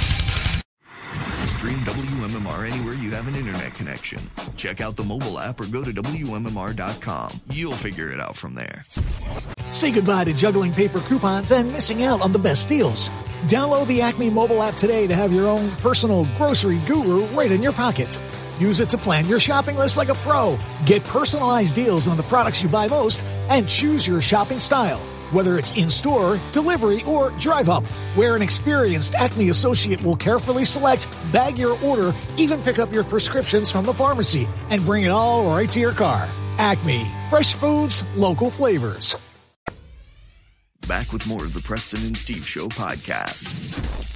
Stream W M M R anywhere you have an internet connection. Check out the mobile app or go to W M M R dot com. You'll figure it out from there. Say goodbye to juggling paper coupons and missing out on the best deals. Download the Acme mobile app today to have your own personal grocery guru right in your pocket. Use it to plan your shopping list like a pro. Get personalized deals on the products you buy most and choose your shopping style. Whether it's in-store, delivery, or drive-up, where an experienced Acme associate will carefully select, bag your order, even pick up your prescriptions from the pharmacy, and bring it all right to your car. Acme. Fresh foods, local flavors. Back with more of the Preston and Steve Show podcast.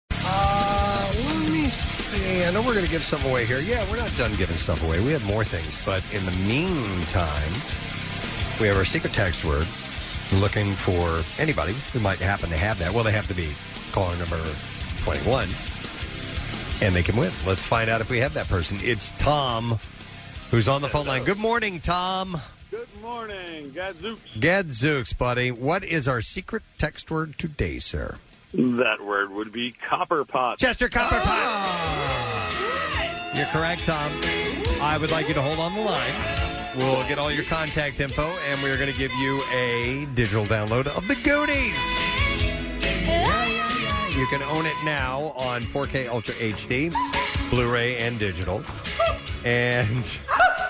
Uh, let me see. I know we're going to give some away here. Yeah, we're not done giving stuff away. We have more things. But in the meantime, we have our secret text word. Looking for anybody who might happen to have that. Well, they have to be caller number twenty-one, and they can win. Let's find out if we have that person. It's Tom, who's on the phone line. Good morning, Tom. Good morning, Gadzooks. Gadzooks, buddy. What is our secret text word today, sir? That word would be copper pot. Chester Copper Pot. You're correct, Tom. I would like you to hold on the line. We'll get all your contact info, and we're going to give you a digital download of the Goonies. You can own it now on four K Ultra H D, Blu-ray, and digital. And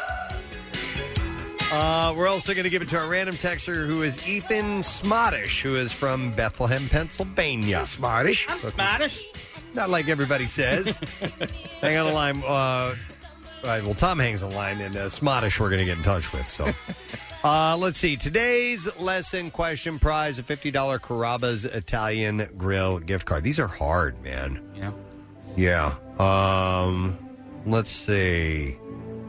uh, we're also going to give it to our random texter, who is Ethan Smottish, who is from Bethlehem, Pennsylvania. Smottish? I'm Scottish. Not like everybody says. Hang on the line. Uh, All right, well, Tom hangs on the line, and uh, Smottish we're going to get in touch with. So, uh, let's see. Today's lesson question prize, a fifty dollars Carrabba's Italian Grill gift card. These are hard, man. Yeah. Yeah. Um, let's see.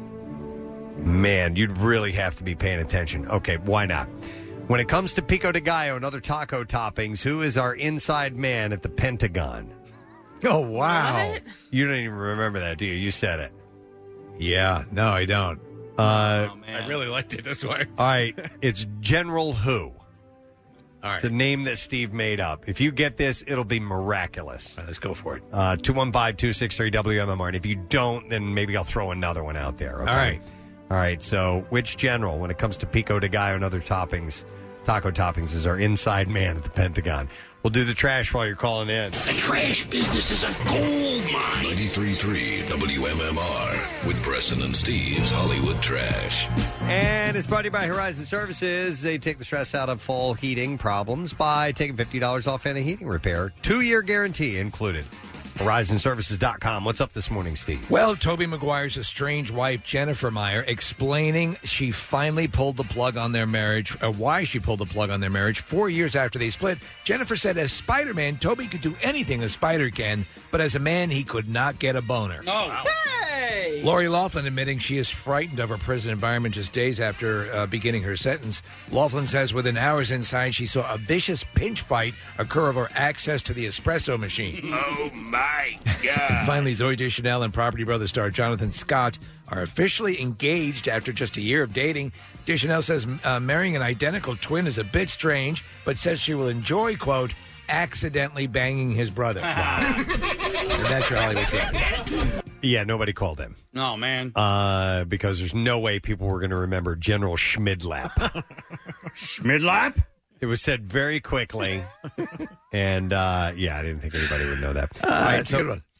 Man, you'd really have to be paying attention. Okay, why not? When it comes to pico de gallo and other taco toppings, who is our inside man at the Pentagon? Oh, wow. What? You don't even remember that, do you? You said it. Yeah, no, I don't. Uh, I really liked it this way. All right, it's General Who. All right. It's a name that Steve made up. If you get this, it'll be miraculous. All right, let's go for it. Uh, two one five, two six three, W M M R. And if you don't, then maybe I'll throw another one out there. Okay? All right. All right, so which general, when it comes to pico de gallo and other toppings, taco toppings, is our inside man at the Pentagon? We'll do the trash while you're calling in. The trash business is a gold mine. ninety-three point three W M M R with Preston and Steve's Hollywood Trash. And it's brought to you by Horizon Services. They take the stress out of fall heating problems by taking fifty dollars off any heating repair. Two-year guarantee included. Horizon Services dot com. What's up this morning, Steve? Well, Tobey Maguire's estranged wife, Jennifer Meyer, explaining she finally pulled the plug on their marriage, or why she pulled the plug on their marriage four years after they split. Jennifer said, as Spider-Man, Tobey could do anything a spider can, but as a man, he could not get a boner. Oh. Hey! Lori Loughlin admitting she is frightened of her prison environment just days after uh, beginning her sentence. Loughlin says within hours inside, she saw a vicious pinch fight occur over access to the espresso machine. Oh, my God. And finally, Zooey Deschanel and Property Brothers star Jonathan Scott are officially engaged after just a year of dating. Deschanel says uh, marrying an identical twin is a bit strange, but says she will enjoy, quote, accidentally banging his brother. Wow. And that's your Hollywood Trash. Yeah, nobody called him. Oh, man. Uh, because there's no way people were going to remember General Schmidlap. Schmidlap? It was said very quickly. And, uh, yeah, I didn't think anybody would know that. Uh, All right, that's so a good one.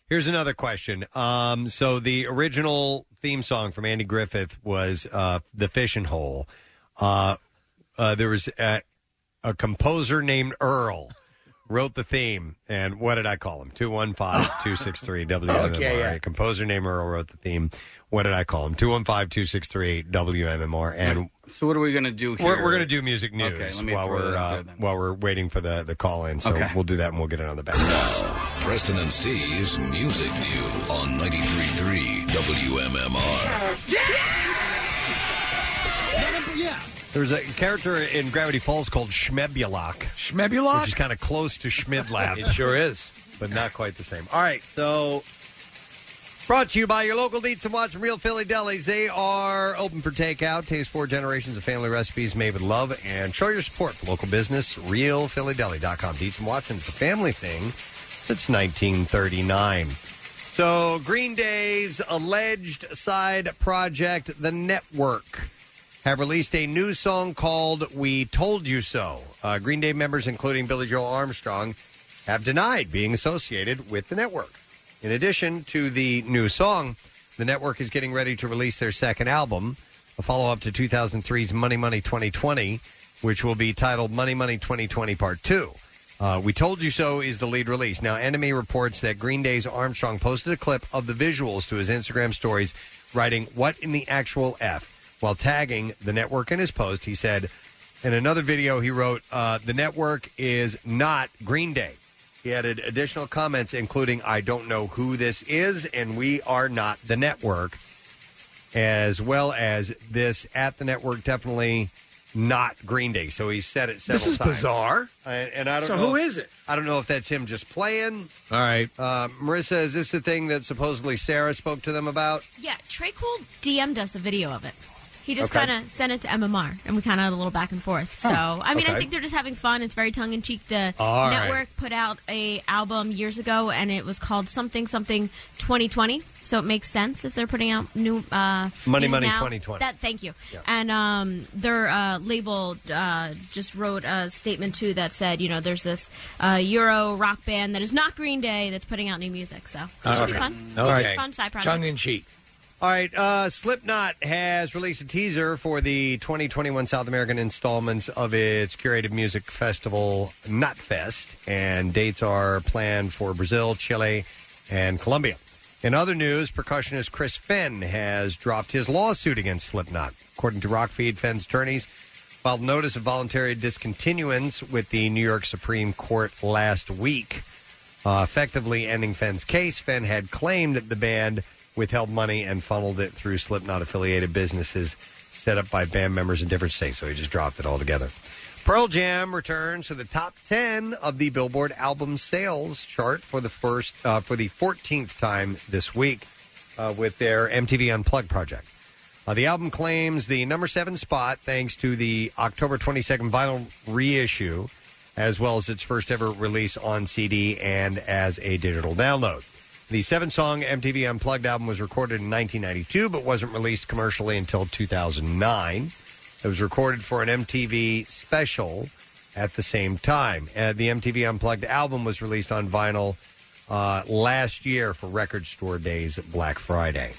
Here's another question. Um, so the original theme song from Andy Griffith was uh, The Fishing Hole. Uh, uh, there was a, a composer named Earl wrote the theme. And what did I call him? two one five, two six three, W M M R. Okay, yeah. A composer named Earl wrote the theme. What did I call him? two one five, two six three, W M M R. And So what are we going to do here? we're, we're going to do music news Okay, let me while throw we're that out uh, there then. while we're waiting for the, the call in. So Okay. we'll do that and we'll get it on the back. Preston and Steve's Music News on ninety-three point three W M M R. Yeah. There's a character in Gravity Falls called Schmebulok. Schmebulok? Which is kind of close to Schmidlap. It sure is. But not quite the same. All right, so brought to you by your local Eats and Watts and Real Philly Delis. They are open for takeout. Taste four generations of family recipes made with love. And show your support for local business, real philly deli dot com. Eats and Watts, and it's a family thing since nineteen thirty-nine. So Green Day's alleged side project, The Network, have released a new song called We Told You So. Uh, Green Day members, including Billy Joe Armstrong, have denied being associated with the network. In addition to the new song, the network is getting ready to release their second album, a follow-up to two thousand three's Money Money twenty twenty, which will be titled Money Money twenty twenty Part two. Uh, We Told You So is the lead release. Now, Enemy reports that Green Day's Armstrong posted a clip of the visuals to his Instagram stories, writing, "What in the actual F?" While tagging the network in his post. He said, in another video he wrote, uh, the network is not Green Day. He added additional comments, including, I don't know who this is, and we are not the network, as well as this at the network, definitely not Green Day. So he said it several This is times. bizarre. And, and I don't So know. who if- is it? I don't know if that's him just playing. All right. Uh, Marissa, is this the thing that supposedly Sarah spoke to them about? Yeah, Trey Cool D M'd us a video of it. He just Okay. kind of sent it to M M R, and we kind of had a little back and forth. So, I mean, Okay. I think they're just having fun. It's very tongue in cheek. The All network right. put out a album years ago, and it was called something something twenty twenty. So it makes sense if they're putting out new uh, Money, music Money now. twenty twenty. That thank you. Yeah. And um, their uh, label uh, just wrote a statement too that said, you know, there's this uh, Euro rock band that is not Green Day that's putting out new music. So it should be Okay. fun. Okay. Fun side project. Tongue in cheek. All right, uh, Slipknot has released a teaser for the twenty twenty-one South American installments of its curated music festival, Knotfest, and dates are planned for Brazil, Chile, and Colombia. In other news, percussionist Chris Fenn has dropped his lawsuit against Slipknot. According to Rockfeed, Fenn's attorneys filed notice of voluntary discontinuance with the New York Supreme Court last week, uh, effectively ending Fenn's case. Fenn had claimed that the band withheld money and funneled it through Slipknot-affiliated businesses set up by band members in different states, so he just dropped it altogether. Pearl Jam returns to the top ten of the Billboard album sales chart for the first uh, for the fourteenth time this week uh, with their M T V Unplugged project. Uh, the album claims the number seven spot thanks to the October twenty-second vinyl reissue, as well as its first ever release on C D and as a digital download. The seven-song M T V Unplugged album was recorded in nineteen ninety-two, but wasn't released commercially until two thousand nine. It was recorded for an M T V special at the same time. Uh, the M T V Unplugged album was released on vinyl uh, last year for Record Store Days Black Friday.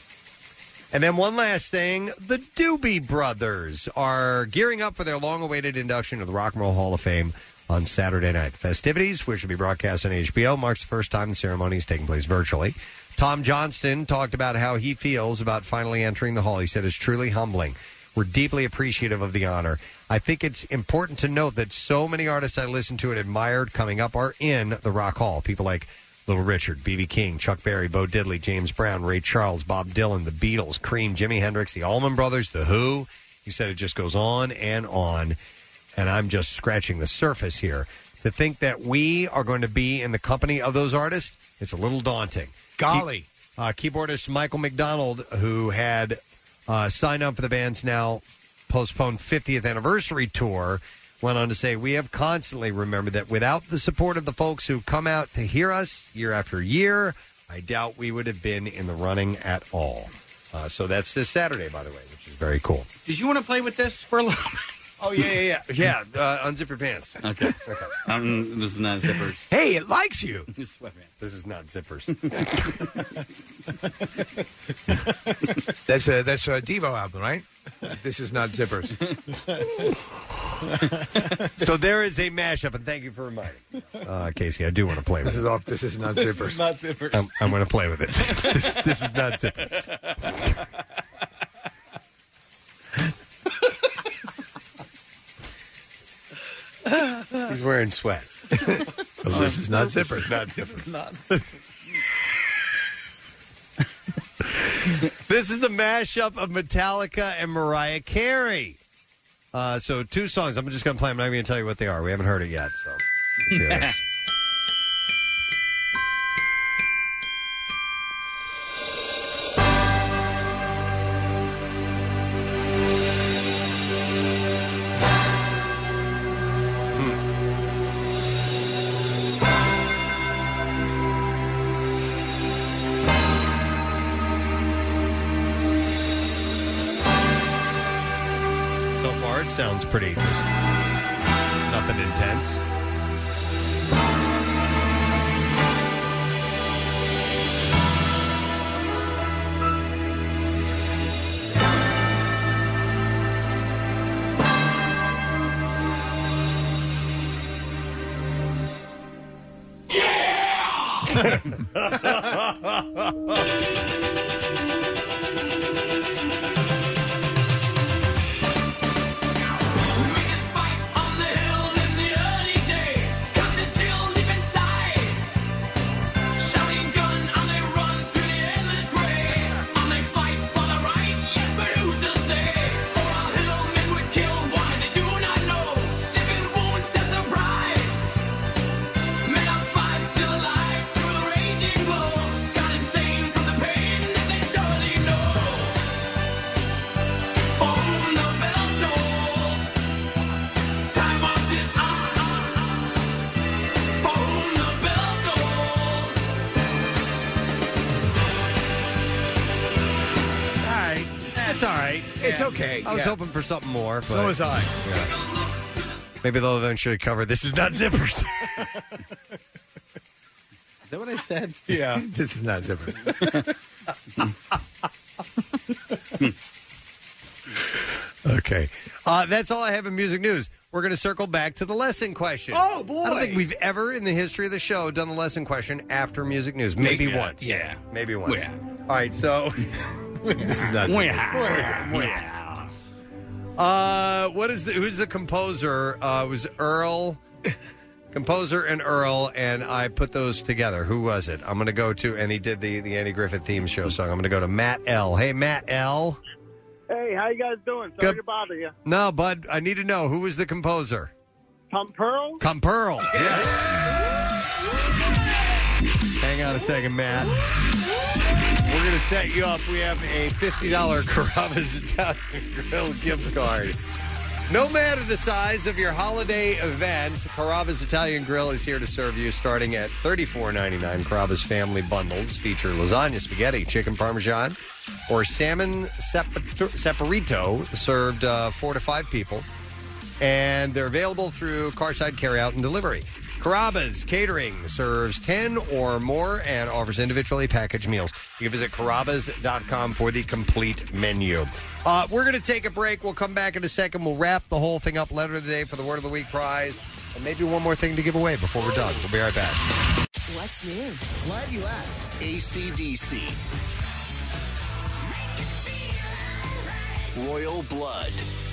And then one last thing, the Doobie Brothers are gearing up for their long-awaited induction to the Rock and Roll Hall of Fame on Saturday night. The festivities, which will be broadcast on H B O, marks the first time the ceremony is taking place virtually. Tom Johnston talked about how he feels about finally entering the hall. He said it's truly humbling. We're deeply appreciative of the honor. I think it's important to note that so many artists I listened to and admired coming up are in the Rock Hall. People like Little Richard, B B King, Chuck Berry, Bo Diddley, James Brown, Ray Charles, Bob Dylan, the Beatles, Cream, Jimi Hendrix, the Allman Brothers, The Who. He said it just goes on and on. And I'm just scratching the surface here. To think that we are going to be in the company of those artists, it's a little daunting. Golly. Key, uh, keyboardist Michael McDonald, who had uh, signed up for the band's now postponed fiftieth anniversary tour, went on to say, we have constantly remembered that without the support of the folks who come out to hear us year after year, I doubt we would have been in the running at all. Uh, so that's this Saturday, by the way, which is very cool. Did you want to play with this for a little bit? Oh, yeah, yeah, yeah. Yeah, uh, unzip your pants. Okay. okay. Um, this is not zippers. Hey, it likes you. It's sweatpants. This is not zippers. That's a that's a Devo album, right? This is not zippers. So there is a mashup, and thank you for reminding me. Uh, Casey, I do want to play with This it. is off. This is not zippers. This is not zippers. I'm, I'm going to play with it. this, this is not zippers. He's wearing sweats. Well, this is not This zippers. is not This zippers. is not. This is a mashup of Metallica and Mariah Carey. Uh, so two songs. I'm just going to play them. I'm not even going to tell you what they are. We haven't heard it yet. So let's hear this. So far, it sounds pretty. Nothing intense. It's all right. It's okay. I was yeah. hoping for something more. But, So was I. Yeah. Maybe they'll eventually cover This Is Not Zippers. Is that what I said? Yeah. This is not zippers. Okay. Uh, that's all I have in music news. We're going to circle back to the lesson question. Oh, boy. I don't think we've ever in the history of the show done the lesson question after music news. Maybe Yeah. once. Yeah. Maybe once. Yeah. All right, so This is not zippers. uh, what is the, who's the composer? Uh, it was Earl, composer and Earl, and I put those together. Who was it? I'm going to go to, and he did the, the Andy Griffith theme show song. I'm going to go to Matt L. Hey, Matt L. Hey, how you guys doing? Sorry Good. to bother you. No, bud, I need to know, who was the composer? Tom Pearl? Tom Pearl. Yes. Hang on a second, Matt. We're going to set you up. We have a fifty dollars Carrabba's Italian Grill gift card. No matter the size of your holiday event, Carrabba's Italian Grill is here to serve you starting at thirty-four ninety-nine. Carrabba's family bundles feature lasagna, spaghetti, chicken parmesan, or salmon saporito, served uh, four to five people. And they're available through Carside Carryout and Delivery. Carrabba's Catering serves ten or more and offers individually packaged meals. You can visit carrabbas dot com for the complete menu. Uh, we're going to take a break. We'll come back in a second. We'll wrap the whole thing up. Letter of the day for the Word of the Week prize. And maybe one more thing to give away before we're done. We'll be right back. What's new? Glad you asked. A C D C. Royal Blood.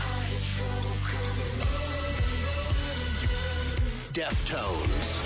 Deftones.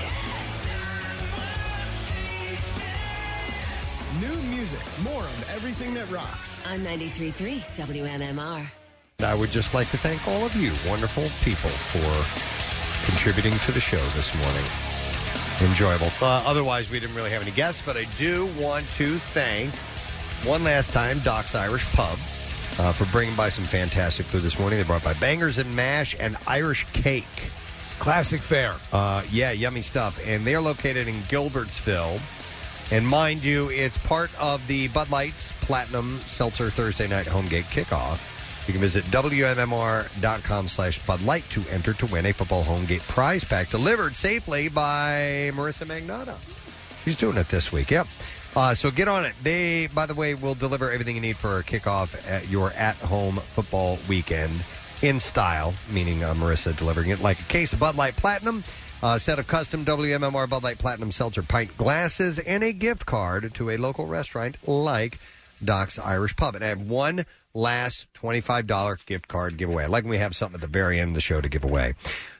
New music, more of everything that rocks. On ninety-three point three W M M R. And I would just like to thank all of you wonderful people for contributing to the show this morning. Enjoyable. Uh, otherwise, we didn't really have any guests, but I do want to thank one last time Doc's Irish Pub uh, for bringing by some fantastic food this morning. They brought by Bangers and Mash and Irish Cake. Classic fare. Uh, yeah, yummy stuff. And they're located in Gilbertsville. And mind you, it's part of the Bud Light's Platinum Seltzer Thursday Night Home Gate Kickoff. You can visit W M M R dot com slash Bud Light to enter to win a football home gate prize pack delivered safely by Marissa Magnotta. She's doing it this week, yep. Uh, so get on it. They, by the way, will deliver everything you need for a kickoff at your at-home football weekend in style, meaning uh, Marissa delivering it like a case of Bud Light Platinum, a set of custom W M M R Bud Light Platinum Seltzer pint glasses, and a gift card to a local restaurant like Doc's Irish Pub. And I have one last twenty-five dollars gift card giveaway. I like when we have something at the very end of the show to give away.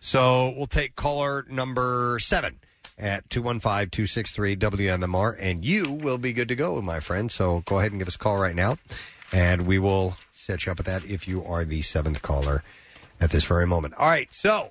So we'll take caller number seven at two one five, two six three, W M M R, and you will be good to go, my friend. So go ahead and give us a call right now, and we will set you up with that if you are the seventh caller at this very moment. All right, so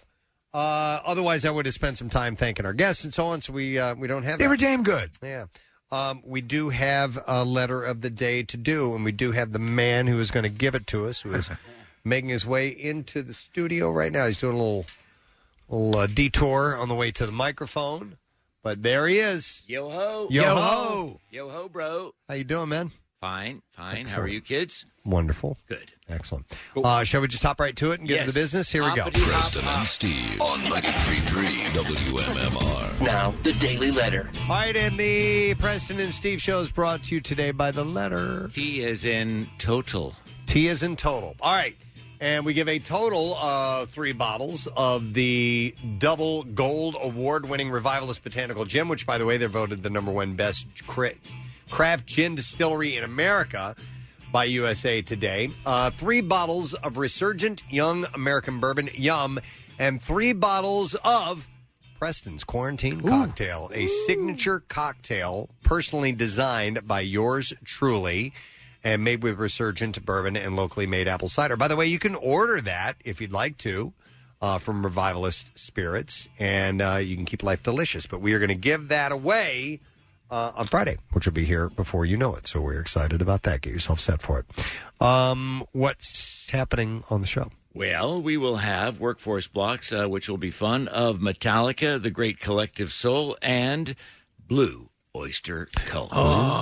uh, otherwise I would have spent some time thanking our guests and so on, so we uh, we don't have They that. were damn good. Yeah. Um, we do have a letter of the day to do, and we do have the man who is going to give it to us, who is making his way into the studio right now. He's doing a little, little uh, detour on the way to the microphone, but there he is. Yo ho. Yo, Yo ho. Yo ho, bro. How you doing, man? Fine, fine. Excellent. How are you, kids? Wonderful. Good. Excellent. Uh, shall we just hop right to it and get Yes. to the business? Here we go. Preston and Steve on ninety-three point three W M M R. Now, the Daily Letter. All right, and the Preston and Steve show is brought to you today by the letter T is in total. T is in total. All right. And we give a total of three bottles of the double gold award-winning Revivalist Botanical Gin, which, by the way, they're voted the number one best cra- craft gin distillery in America by U S A Today. Uh, three bottles of Resurgent Young American Bourbon, Yum, and three bottles of Preston's Quarantine Cocktail, a signature cocktail personally designed by yours truly and made with Resurgent bourbon and locally made apple cider. By the way, you can order that if you'd like to uh, from Revivalist Spirits, and uh, you can keep life delicious. But we are going to give that away uh, on Friday, which will be here before you know it. So we're excited about that. Get yourself set for it. Um, what's happening on the show? Well, we will have workforce blocks, uh, which will be fun, of Metallica, The Great Collective Soul, and Blue Oyster Cult.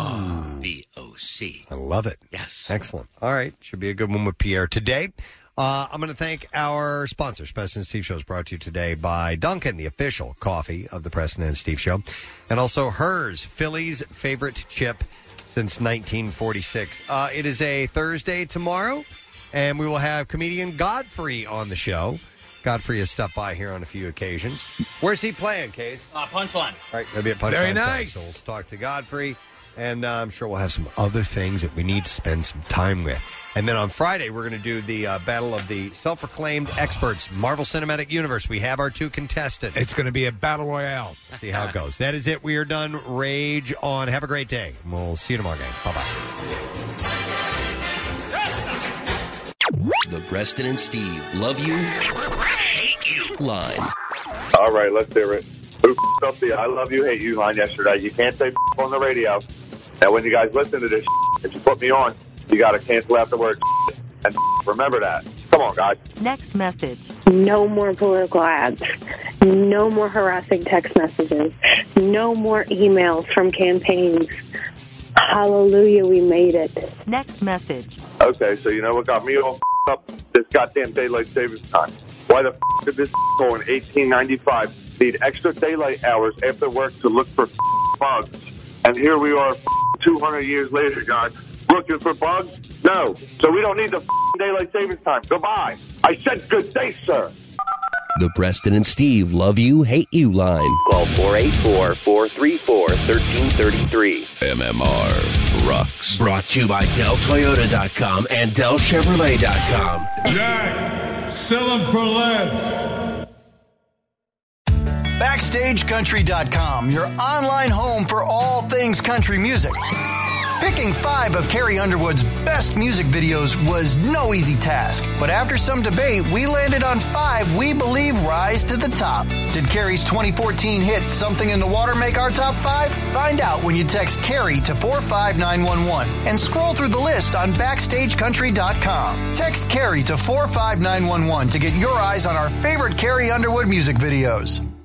Oh. B O C. I love it. Yes. Excellent. All right. Should be a good one with Pierre today. Uh, I'm going to thank our sponsors. Preston and Steve Show is brought to you today by Dunkin', the official coffee of the Preston and Steve Show, and also Hers, Philly's favorite chip since nineteen forty-six. Uh, it is a Thursday tomorrow, and we will have comedian Godfrey on the show. Godfrey has stopped by here on a few occasions. Where's he playing, Case? Uh, Punchline. All right, maybe at Punchline. Very Time. nice. So we'll talk to Godfrey, and uh, I'm sure we'll have some other things that we need to spend some time with. And then on Friday, we're going to do the uh, battle of the self-proclaimed experts, Marvel Cinematic Universe. We have our two contestants. It's going to be a battle royale. See how it goes. That is it. We are done. Rage on. Have a great day. We'll see you tomorrow, gang. Bye-bye. The Preston and Steve love you, hate you line. All right, let's do it. Who f***ed up the I love you, hate you line yesterday? You can't say f*** on the radio. Now, when you guys listen to this, if you put me on, you got to cancel out the word and remember that. Come on, guys. Next message. No more political ads. No more harassing text messages. No more emails from campaigns. Hallelujah, we made it. Next message. Okay, so you know what got me all f***ed up? This goddamn daylight savings time. Why the f*** did this f***hole in eighteen ninety-five need extra daylight hours after work to look for f*** bugs? And here we are f*** two hundred years later, guys, looking for bugs? No. So we don't need the f*** daylight savings time. Goodbye. I said good day, sir. The Preston and Steve love you, hate you line. Call four eight four, four three four, one three three three. M M R rocks. Brought to you by Del Toyota dot com and Del Chevrolet dot com. Jack, sell them for less. Backstage Country dot com, your online home for all things country music. Picking five of Carrie Underwood's best music videos was no easy task, but after some debate, we landed on five we believe rise to the top. Did Carrie's twenty fourteen hit Something in the Water make our top five? Find out when you text Carrie to four five nine one one and scroll through the list on Backstage Country dot com. Text Carrie to four five nine one one to get your eyes on our favorite Carrie Underwood music videos.